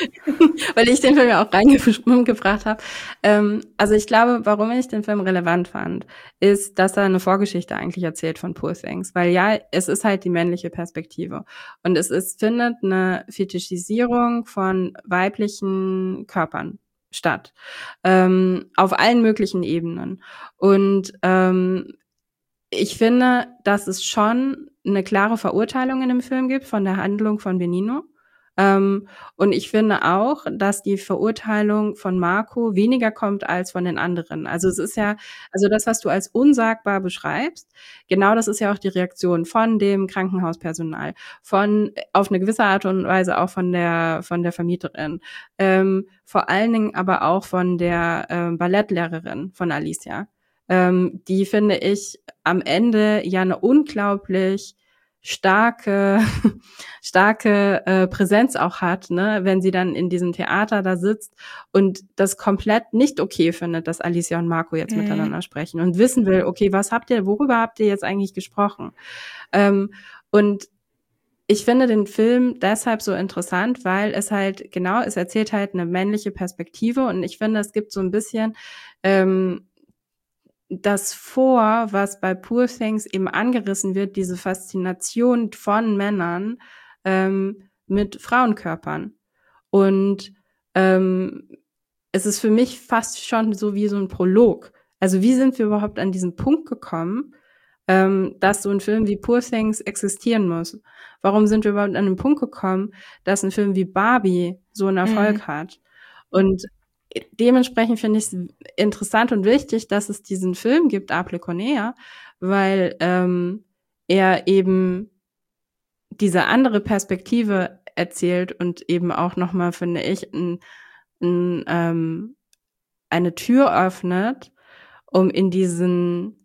weil ich den Film ja auch reingebracht habe. Ähm, also ich glaube, warum ich den Film relevant fand, ist, dass er eine Vorgeschichte eigentlich erzählt von Poor Things. Weil ja, es ist halt die männliche Perspektive. Und es ist, findet eine Fetischisierung von weiblichen Körpern statt. Ähm, auf allen möglichen Ebenen. Und ähm, ich finde, dass es schon eine klare Verurteilung in dem Film gibt von der Handlung von Benino. Ähm, und ich finde auch, dass die Verurteilung von Marco weniger kommt als von den anderen. Also es ist ja, also das, was du als unsagbar beschreibst, genau das ist ja auch die Reaktion von dem Krankenhauspersonal, von, auf eine gewisse Art und Weise auch von der, von der Vermieterin, ähm, vor allen Dingen aber auch von der ähm, Ballettlehrerin von Alicia. Ähm, die, finde ich, am Ende ja eine unglaublich starke, starke äh, Präsenz auch hat, ne, wenn sie dann in diesem Theater da sitzt und das komplett nicht okay findet, dass Alicia und Marco jetzt mhm. miteinander sprechen und wissen will, okay, was habt ihr, worüber habt ihr jetzt eigentlich gesprochen? Ähm, und ich finde den Film deshalb so interessant, weil es halt, genau, es erzählt halt eine männliche Perspektive und ich finde, es gibt so ein bisschen ähm, das vor, was bei Poor Things eben angerissen wird, diese Faszination von Männern ähm, mit Frauenkörpern. Und ähm, es ist für mich fast schon so wie so ein Prolog. Also wie sind wir überhaupt an diesen Punkt gekommen, ähm, dass so ein Film wie Poor Things existieren muss? Warum sind wir überhaupt an den Punkt gekommen, dass ein Film wie Barbie so einen Erfolg mhm. hat? Und dementsprechend finde ich es interessant und wichtig, dass es diesen Film gibt, Apple Cornea, weil ähm, er eben diese andere Perspektive erzählt und eben auch nochmal, finde ich, ein, ein, ähm, eine Tür öffnet, um in diesen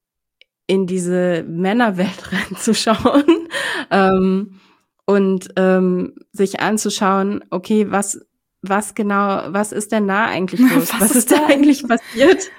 in diese Männerwelt reinzuschauen ähm, und ähm, sich anzuschauen, okay, was was genau, was ist denn da eigentlich los? Was, was ist da eigentlich passiert?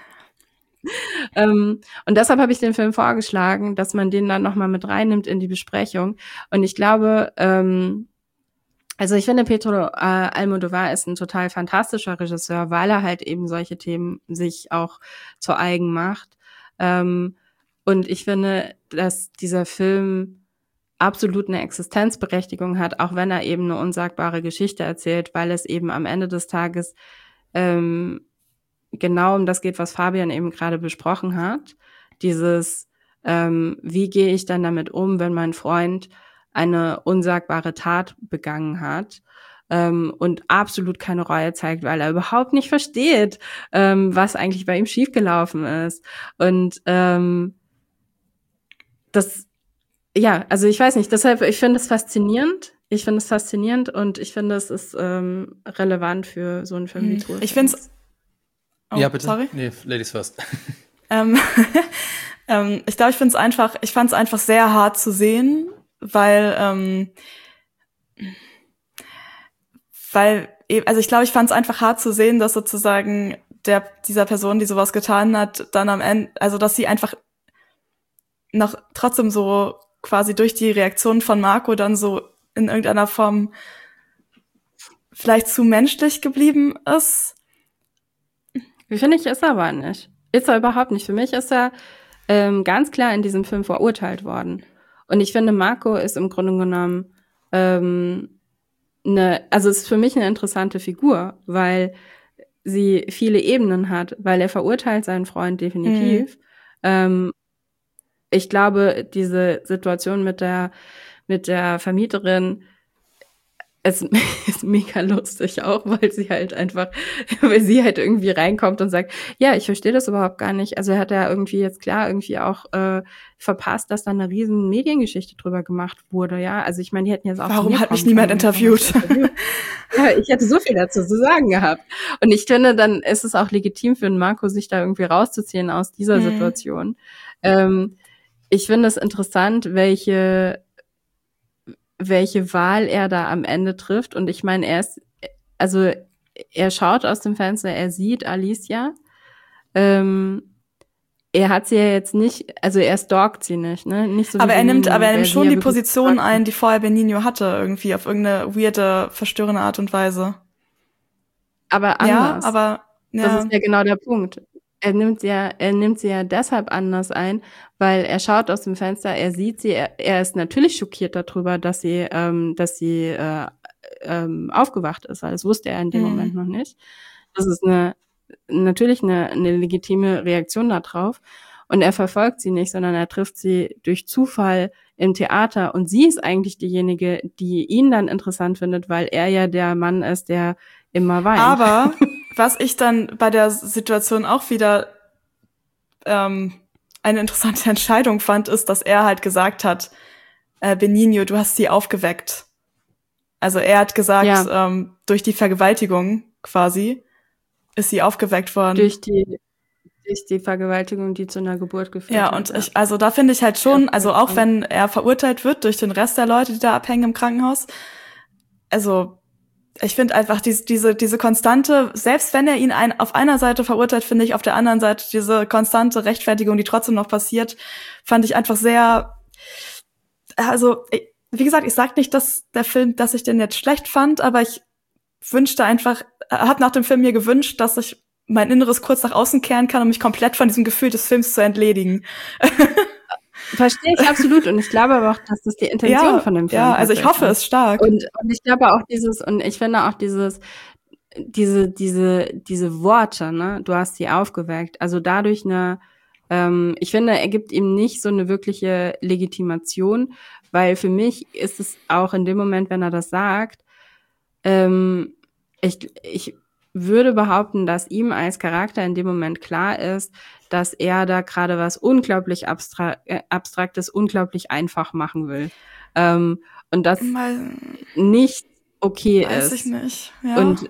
ähm, und deshalb habe ich den Film vorgeschlagen, dass man den dann nochmal mit reinnimmt in die Besprechung. Und ich glaube, ähm, also ich finde, Pedro äh, Almodovar ist ein total fantastischer Regisseur, weil er halt eben solche Themen sich auch zu eigen macht. Ähm, und ich finde, dass dieser Film absolut eine Existenzberechtigung hat, auch wenn er eben eine unsagbare Geschichte erzählt, weil es eben am Ende des Tages ähm, genau um das geht, was Fabian eben gerade besprochen hat. Dieses, ähm, wie gehe ich dann damit um, wenn mein Freund eine unsagbare Tat begangen hat ähm, und absolut keine Reue zeigt, weil er überhaupt nicht versteht, ähm, was eigentlich bei ihm schiefgelaufen ist. Und ähm, das Ja, also ich weiß nicht, deshalb, ich finde es faszinierend. Ich finde es faszinierend und ich finde, es ist ähm, relevant für so einen Film wie Poor Things. Ich finde es. Oh, ja, bitte. Sorry. Nee, Ladies first. ähm, ähm, ich glaube, ich finde es einfach, ich fand es einfach sehr hart zu sehen, weil, ähm, weil, also ich glaube, ich fand es einfach hart zu sehen, dass sozusagen der dieser Person, die sowas getan hat, dann am Ende, also dass sie einfach noch trotzdem so quasi durch die Reaktion von Marco dann so in irgendeiner Form vielleicht zu menschlich geblieben ist. Wie finde ich, ist er aber nicht. Ist er überhaupt nicht. Für mich ist er ähm, ganz klar in diesem Film verurteilt worden. Und ich finde, Marco ist im Grunde genommen ähm, eine, also ist für mich eine interessante Figur, weil sie viele Ebenen hat, weil er verurteilt seinen Freund definitiv. Mhm. Ähm, Ich glaube, diese Situation mit der mit der Vermieterin ist, ist mega lustig auch, weil sie halt einfach, weil sie halt irgendwie reinkommt und sagt, ja, ich verstehe das überhaupt gar nicht. Also er hat ja irgendwie jetzt klar irgendwie auch äh, verpasst, dass da eine riesen Mediengeschichte drüber gemacht wurde, ja. Also ich meine, die hätten jetzt auch Warum hat mich niemand interviewt? Ja, ich hätte so viel dazu zu sagen gehabt. Und ich finde, dann ist es auch legitim für einen Marco, sich da irgendwie rauszuziehen aus dieser mhm. Situation. Ähm, Ich finde es interessant, welche, welche Wahl er da am Ende trifft. Und ich meine, er ist, also er schaut aus dem Fenster, er sieht Alicia. Ähm, er hat sie ja jetzt nicht, also er stalkt sie nicht, ne? Nicht so aber wie er nimmt, Benigno, aber er nimmt schon ja die Position ein, die vorher Benigno hatte, irgendwie auf irgendeine weirde, verstörende Art und Weise. Aber anders. Ja, aber ja. Das ist ja genau der Punkt. Er nimmt sie ja, er nimmt sie ja deshalb anders ein, weil er schaut aus dem Fenster, er sieht sie, er, er ist natürlich schockiert darüber, dass sie, ähm, dass sie äh, ähm, aufgewacht ist, weil das wusste er in dem mhm. Moment noch nicht. das ist eine natürlich eine, eine legitime Reaktion darauf. Und er verfolgt sie nicht, sondern er trifft sie durch Zufall im Theater. Und sie ist eigentlich diejenige, die ihn dann interessant findet, weil er ja der Mann ist, der immer weint. Aber was ich dann bei der Situation auch wieder ähm, eine interessante Entscheidung fand, ist, dass er halt gesagt hat, äh, Benigno, du hast sie aufgeweckt. Also er hat gesagt, ja. ähm, durch die Vergewaltigung quasi ist sie aufgeweckt worden. Durch die durch die Vergewaltigung, die zu einer Geburt geführt ja, hat. Und ja, und ich, also da finde ich halt schon, also auch wenn er verurteilt wird durch den Rest der Leute, die da abhängen im Krankenhaus, also ich finde einfach diese, diese, diese konstante, selbst wenn er ihn ein, auf einer Seite verurteilt, finde ich auf der anderen Seite diese konstante Rechtfertigung, die trotzdem noch passiert, fand ich einfach sehr, also ich, wie gesagt, ich sag nicht, dass der Film, dass ich den jetzt schlecht fand, aber ich wünschte einfach, habe nach dem Film mir gewünscht, dass ich mein Inneres kurz nach außen kehren kann, um mich komplett von diesem Gefühl des Films zu entledigen. Verstehe ich absolut. Und ich glaube aber auch, dass das die Intention ja, von dem Film ist. Ja, also ich hoffe es stark. Und, und ich glaube auch dieses, und ich finde auch dieses, diese, diese, diese Worte, ne, du hast sie aufgeweckt. Also dadurch eine, ähm, ich finde, er gibt ihm nicht so eine wirkliche Legitimation, weil für mich ist es auch in dem Moment, wenn er das sagt, ähm, ich, ich würde behaupten, dass ihm als Charakter in dem Moment klar ist, dass er da gerade was unglaublich abstra- äh, Abstraktes, unglaublich einfach machen will. Ähm, und das Mal, nicht okay weiß ist. Weiß ich nicht, ja. Und,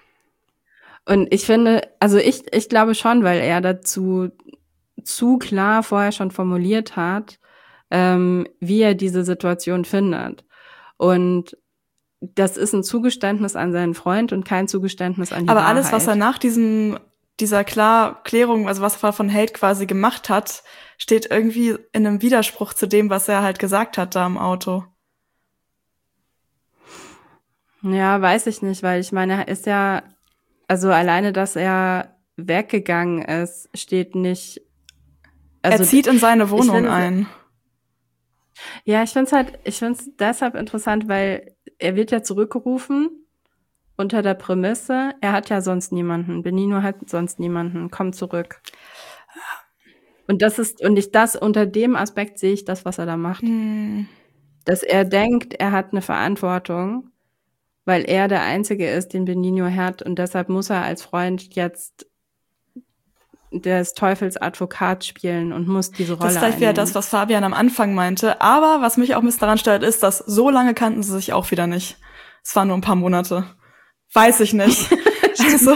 und ich finde, also ich, ich glaube schon, weil er dazu zu klar vorher schon formuliert hat, ähm, wie er diese Situation findet. Und das ist ein Zugeständnis an seinen Freund und kein Zugeständnis an die Aber Wahrheit. alles, was er nach diesem, dieser Klar Klärung, also was er von Held quasi gemacht hat, steht irgendwie in einem Widerspruch zu dem, was er halt gesagt hat da im Auto. Ja, weiß ich nicht, weil ich meine, er ist ja, also alleine, dass er weggegangen ist, steht nicht. Also er zieht in seine Wohnung ein. Ja, ich find's halt, ich find's deshalb interessant, weil er wird ja zurückgerufen unter der Prämisse, er hat ja sonst niemanden. Benigno hat sonst niemanden. Komm zurück. Und das ist, und ich das, unter dem Aspekt sehe ich das, was er da macht. Hm. Dass er denkt, er hat eine Verantwortung, weil er der Einzige ist, den Benigno hat, und deshalb muss er als Freund jetzt des Teufels Advokat spielen und muss diese Rolle Das ist vielleicht wieder das, was Fabian am Anfang meinte. Aber was mich auch ein bisschen daran stört, ist, dass so lange kannten sie sich auch wieder nicht. Es waren nur ein paar Monate. Weiß ich nicht. Also,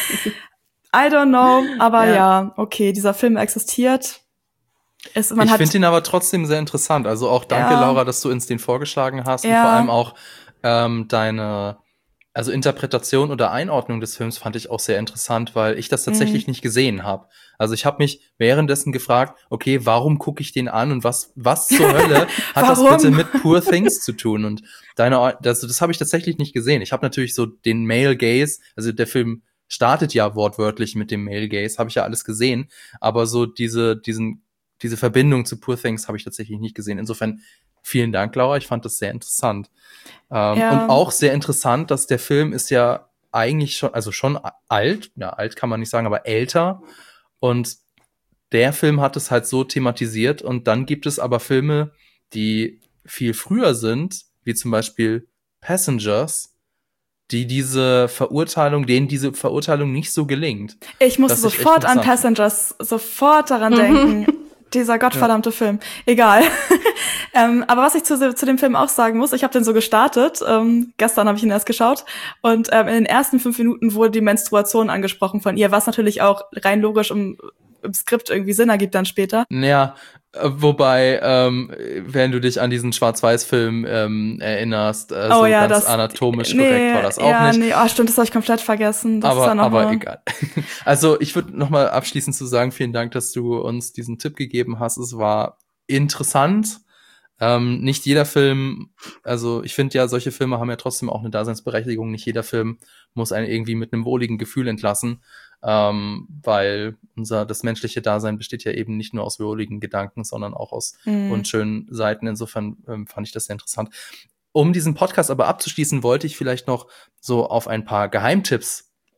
I don't know. Aber ja, ja okay, dieser Film existiert. Es, man ich hat finde ihn aber trotzdem sehr interessant. Also auch danke, ja. Laura, dass du uns den vorgeschlagen hast. Ja. Und vor allem auch ähm, deine Also Interpretation oder Einordnung des Films fand ich auch sehr interessant, weil ich das tatsächlich mhm. nicht gesehen habe. Also ich habe mich währenddessen gefragt, okay, warum gucke ich den an und was was zur Hölle hat das bitte mit Poor Things zu tun? Und deine, das, das habe ich tatsächlich nicht gesehen. Ich habe natürlich so den Male Gaze, also der Film startet ja wortwörtlich mit dem Male Gaze, habe ich ja alles gesehen, aber so diese diesen diese Verbindung zu Poor Things habe ich tatsächlich nicht gesehen. Insofern vielen Dank, Laura, ich fand das sehr interessant. Ähm, ja. Und auch sehr interessant, dass der Film ist ja eigentlich schon, also schon alt, ja, alt kann man nicht sagen, aber älter. Und der Film hat es halt so thematisiert. Und dann gibt es aber Filme, die viel früher sind, wie zum Beispiel Passengers, die diese Verurteilung, denen diese Verurteilung nicht so gelingt. Ich musste sofort an Passengers, sofort daran mhm. denken. Dieser gottverdammte ja. Film. Egal. ähm, aber was ich zu, zu dem Film auch sagen muss, ich habe den so gestartet, ähm, gestern habe ich ihn erst geschaut, und ähm, in den ersten fünf Minuten wurde die Menstruation angesprochen von ihr, was natürlich auch rein logisch im, im Skript irgendwie Sinn ergibt dann später. Ja, wobei, ähm, wenn du dich an diesen Schwarz-Weiß-Film ähm, erinnerst, äh, so oh, ja, ganz das, anatomisch nee, korrekt war das auch ja, nicht. Nee, oh, stimmt, das habe ich komplett vergessen. Das aber ist ja noch aber mal egal. Also ich würde noch mal abschließend zu sagen, vielen Dank, dass du uns diesen Tipp gegeben hast. Es war interessant. Ähm, nicht jeder Film, also ich finde ja, solche Filme haben ja trotzdem auch eine Daseinsberechtigung. Nicht jeder Film muss einen irgendwie mit einem wohligen Gefühl entlassen, ähm, weil unser das menschliche Dasein besteht ja eben nicht nur aus wohligen Gedanken, sondern auch aus Mhm. unschönen Seiten. Insofern ähm, fand ich das sehr interessant. Um diesen Podcast aber abzuschließen, wollte ich vielleicht noch so auf ein paar Geheimtipps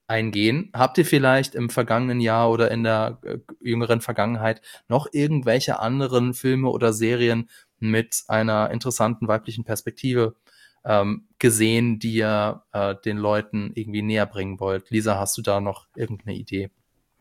eingehen. Habt ihr vielleicht im vergangenen Jahr oder in der äh, jüngeren Vergangenheit noch irgendwelche anderen Filme oder Serien mit einer interessanten weiblichen Perspektive ähm, gesehen, die ihr äh, den Leuten irgendwie näher bringen wollt? Lisa, hast du da noch irgendeine Idee?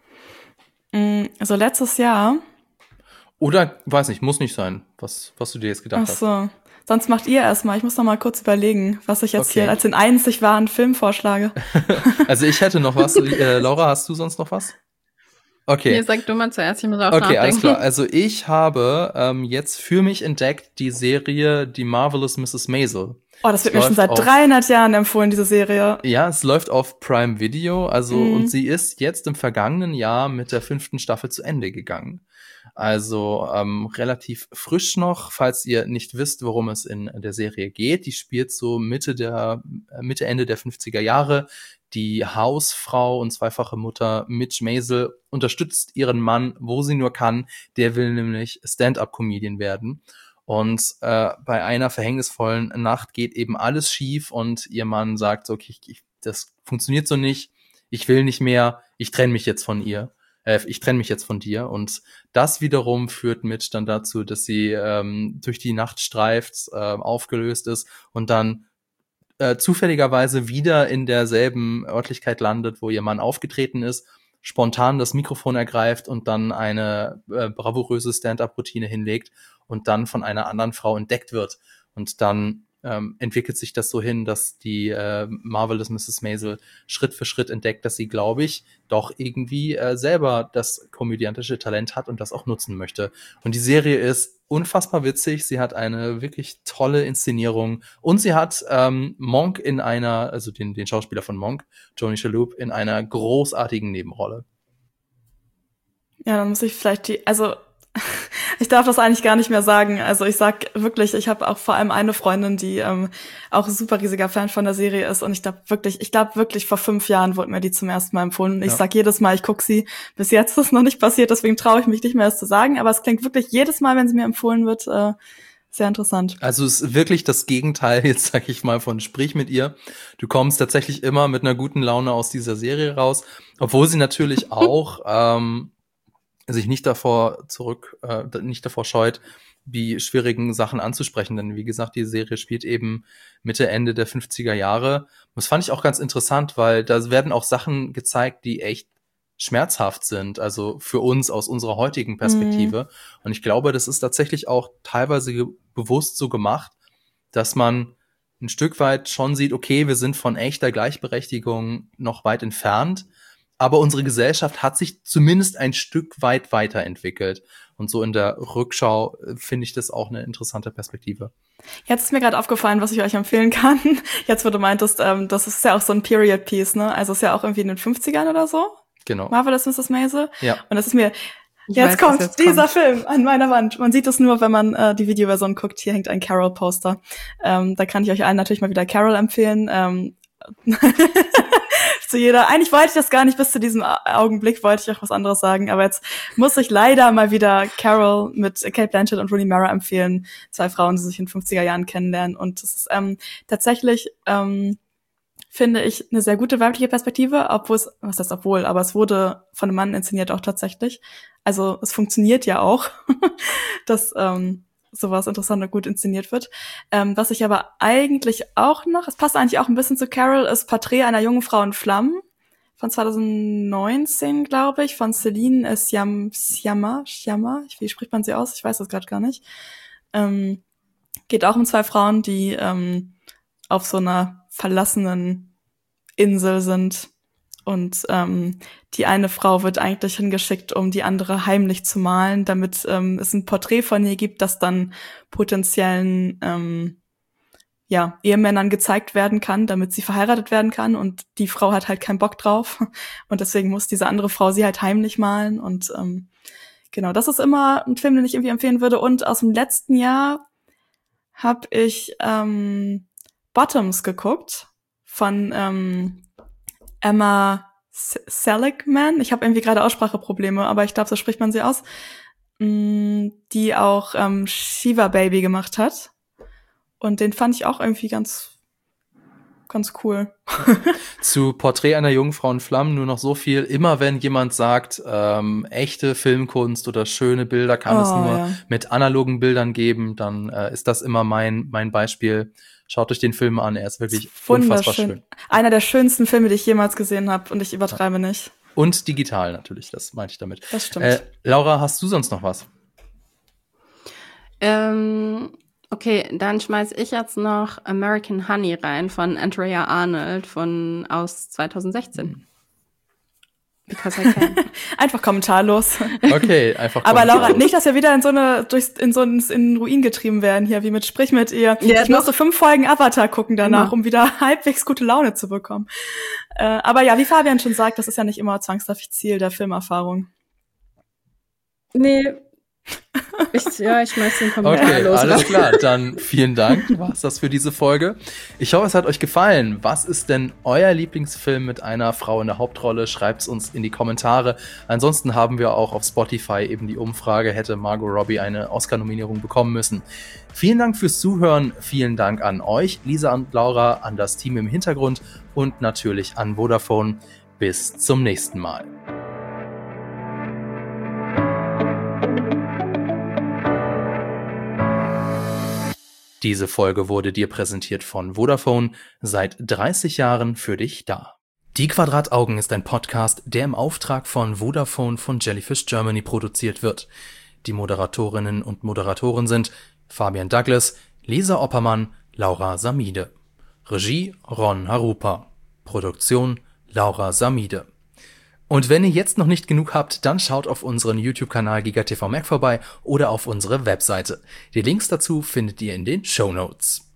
Also letztes Jahr. Oder, weiß nicht, muss nicht sein, was, was du dir jetzt gedacht Ach so. Sonst macht ihr erstmal. Ich muss noch mal kurz überlegen, was ich jetzt Okay. hier als den einzig wahren Film vorschlage. hast. Also ich hätte noch was. Äh, Laura, hast du sonst noch was? Okay. Nee, sag du mal zuerst, ich muss auch Okay, nachdenken. alles klar. Also ich habe ähm, jetzt für mich entdeckt die Serie Die Marvelous Misses Maisel. Oh, das wird mir läuft schon seit auf- dreihundert Jahren empfohlen, diese Serie. Ja, es läuft auf Prime Video, also Mhm. und sie ist jetzt im vergangenen Jahr mit der fünften Staffel zu Ende gegangen. Also ähm, relativ frisch noch, falls ihr nicht wisst, worum es in der Serie geht. Die spielt so Mitte der äh, Mitte Ende der fünfziger Jahre. Die Hausfrau und zweifache Mutter Midge Maisel unterstützt ihren Mann, wo sie nur kann. Der will nämlich Stand-up-Comedian werden. Und äh, bei einer verhängnisvollen Nacht geht eben alles schief und ihr Mann sagt so, okay, ich, das funktioniert so nicht, ich will nicht mehr, ich trenne mich jetzt von ihr, äh, ich trenne mich jetzt von dir. Und das wiederum führt Mitch dann dazu, dass sie ähm, durch die Nacht streift, äh, aufgelöst ist und dann äh, zufälligerweise wieder in derselben Örtlichkeit landet, wo ihr Mann aufgetreten ist, spontan das Mikrofon ergreift und dann eine äh, bravouröse Stand-up-Routine hinlegt und dann von einer anderen Frau entdeckt wird. Und dann ähm, entwickelt sich das so hin, dass die äh, Marvelous Misses Maisel Schritt für Schritt entdeckt, dass sie, glaube ich, doch irgendwie äh, selber das komödiantische Talent hat und das auch nutzen möchte. Und die Serie ist unfassbar witzig. Sie hat eine wirklich tolle Inszenierung und sie hat ähm, Monk in einer, also den, den Schauspieler von Monk, Tony Shalhoub, in einer großartigen Nebenrolle. Ja, dann muss ich vielleicht die, also ich darf das eigentlich gar nicht mehr sagen. Also ich sag wirklich, ich habe auch vor allem eine Freundin, die ähm, auch ein super riesiger Fan von der Serie ist. Und ich glaube wirklich, ich glaube wirklich, vor fünf Jahren wurde mir die zum ersten Mal empfohlen. Ich Ja. sag jedes Mal, ich guck sie. Bis jetzt ist es noch nicht passiert, deswegen traue ich mich nicht mehr, es zu sagen. Aber es klingt wirklich jedes Mal, wenn sie mir empfohlen wird, äh, sehr interessant. Also es ist wirklich das Gegenteil, jetzt sag ich mal, von Sprich mit ihr. Du kommst tatsächlich immer mit einer guten Laune aus dieser Serie raus, obwohl sie natürlich auch ähm, sich nicht davor zurück, äh, nicht davor scheut, die schwierigen Sachen anzusprechen. Denn wie gesagt, die Serie spielt eben Mitte, Ende der fünfziger Jahre. Und das fand ich auch ganz interessant, weil da werden auch Sachen gezeigt, die echt schmerzhaft sind, also für uns aus unserer heutigen Perspektive. Mhm. Und ich glaube, das ist tatsächlich auch teilweise ge- bewusst so gemacht, dass man ein Stück weit schon sieht, okay, wir sind von echter Gleichberechtigung noch weit entfernt, aber unsere Gesellschaft hat sich zumindest ein Stück weit weiterentwickelt. Und so in der Rückschau äh, finde ich das auch eine interessante Perspektive. Jetzt ist mir gerade aufgefallen, was ich euch empfehlen kann. Jetzt, wo du meintest, ähm, das ist ja auch so ein Period-Piece, ne? Also ist ja auch irgendwie in den fünfzigern oder so. Genau. Marvelous Misses Maisel. Ja. Und das ist mir, Ich jetzt weiß, kommt was jetzt dieser kommt. Film an meiner Wand. Man sieht es nur, wenn man äh, die Videoversion guckt. Hier hängt ein Carol-Poster. Ähm, da kann ich euch allen natürlich mal wieder Carol empfehlen. Ähm, zu jeder, eigentlich wollte ich das gar nicht, bis zu diesem Augenblick wollte ich auch was anderes sagen, aber jetzt muss ich leider mal wieder Carol mit Cate Blanchett und Rooney Mara empfehlen. Zwei Frauen, die sich in den fünfziger Jahren kennenlernen. Und das ist ähm, tatsächlich, ähm, finde ich, eine sehr gute weibliche Perspektive, obwohl es, was heißt obwohl, aber es wurde von einem Mann inszeniert auch tatsächlich. Also es funktioniert ja auch, dass ähm, sowas interessant und gut inszeniert wird. Ähm, was ich aber eigentlich auch noch, es passt eigentlich auch ein bisschen zu Carol, ist Porträt einer jungen Frau in Flammen von zwanzig neunzehn, glaube ich, von Celine Sciam, Sciamma, Sciamma, wie spricht man sie aus? Ich weiß das gerade gar nicht. Ähm, geht auch um zwei Frauen, die ähm, auf so einer verlassenen Insel sind. Und ähm, die eine Frau wird eigentlich hingeschickt, um die andere heimlich zu malen, damit ähm, es ein Porträt von ihr gibt, das dann potenziellen ähm, ja, Ehemännern gezeigt werden kann, damit sie verheiratet werden kann. Und die Frau hat halt keinen Bock drauf. Und deswegen muss diese andere Frau sie halt heimlich malen. Und ähm, genau, das ist immer ein Film, den ich irgendwie empfehlen würde. Und aus dem letzten Jahr habe ich ähm, Bottoms geguckt von ähm, Emma Seligman. Ich habe irgendwie gerade Ausspracheprobleme, aber ich glaube, so spricht man sie aus. Die auch ähm, Shiva Baby gemacht hat. Und den fand ich auch irgendwie ganz ganz cool. Zu Porträt einer Jungfrau in Flammen nur noch so viel. Immer wenn jemand sagt, ähm, echte Filmkunst oder schöne Bilder kann Oh, es nur ja. mit analogen Bildern geben, dann äh, ist das immer mein mein Beispiel. Schaut euch den Film an, er ist wirklich unfassbar Wunderschön. schön. Einer der schönsten Filme, die ich jemals gesehen habe, und ich übertreibe nicht. Und digital natürlich, das meinte ich damit. Das stimmt. Äh, Laura, hast du sonst noch was? Ähm, okay, dann schmeiß ich jetzt noch American Honey rein von Andrea Arnold von aus zwanzig sechzehn. Because I can. Einfach kommentarlos. Okay, einfach Aber Laura, kommentarlos. nicht, dass wir wieder in so eine durchs, in so einen, in einen Ruin getrieben werden hier, wie mit Sprich mit ihr. Ja, ich doch. musste fünf Folgen Avatar gucken danach, Immer. um wieder halbwegs gute Laune zu bekommen. Äh, aber ja, wie Fabian schon sagt, das ist ja nicht immer zwangsläufig Ziel der Filmerfahrung. Nee. Ich, ja, ich schmeiß den Kommentar Okay, los. alles klar. Dann vielen Dank. War's das für diese Folge. Ich hoffe, es hat euch gefallen. Was ist denn euer Lieblingsfilm mit einer Frau in der Hauptrolle? Schreibt's uns in die Kommentare. Ansonsten haben wir auch auf Spotify eben die Umfrage, hätte Margot Robbie eine Oscar-Nominierung bekommen müssen. Vielen Dank fürs Zuhören. Vielen Dank an euch, Lisa und Laura, an das Team im Hintergrund und natürlich an Vodafone. Bis zum nächsten Mal. Diese Folge wurde dir präsentiert von Vodafone, seit dreißig Jahren für dich da. Die Quadrataugen ist ein Podcast, der im Auftrag von Vodafone von Jellyfish Germany produziert wird. Die Moderatorinnen und Moderatoren sind Fabian Douglas, Lisa Oppermann, Laura Samide. Regie Ron Harupa. Produktion Laura Samide. Und wenn ihr jetzt noch nicht genug habt, dann schaut auf unseren YouTube-Kanal GigaTV Mac vorbei oder auf unsere Webseite. Die Links dazu findet ihr in den Shownotes.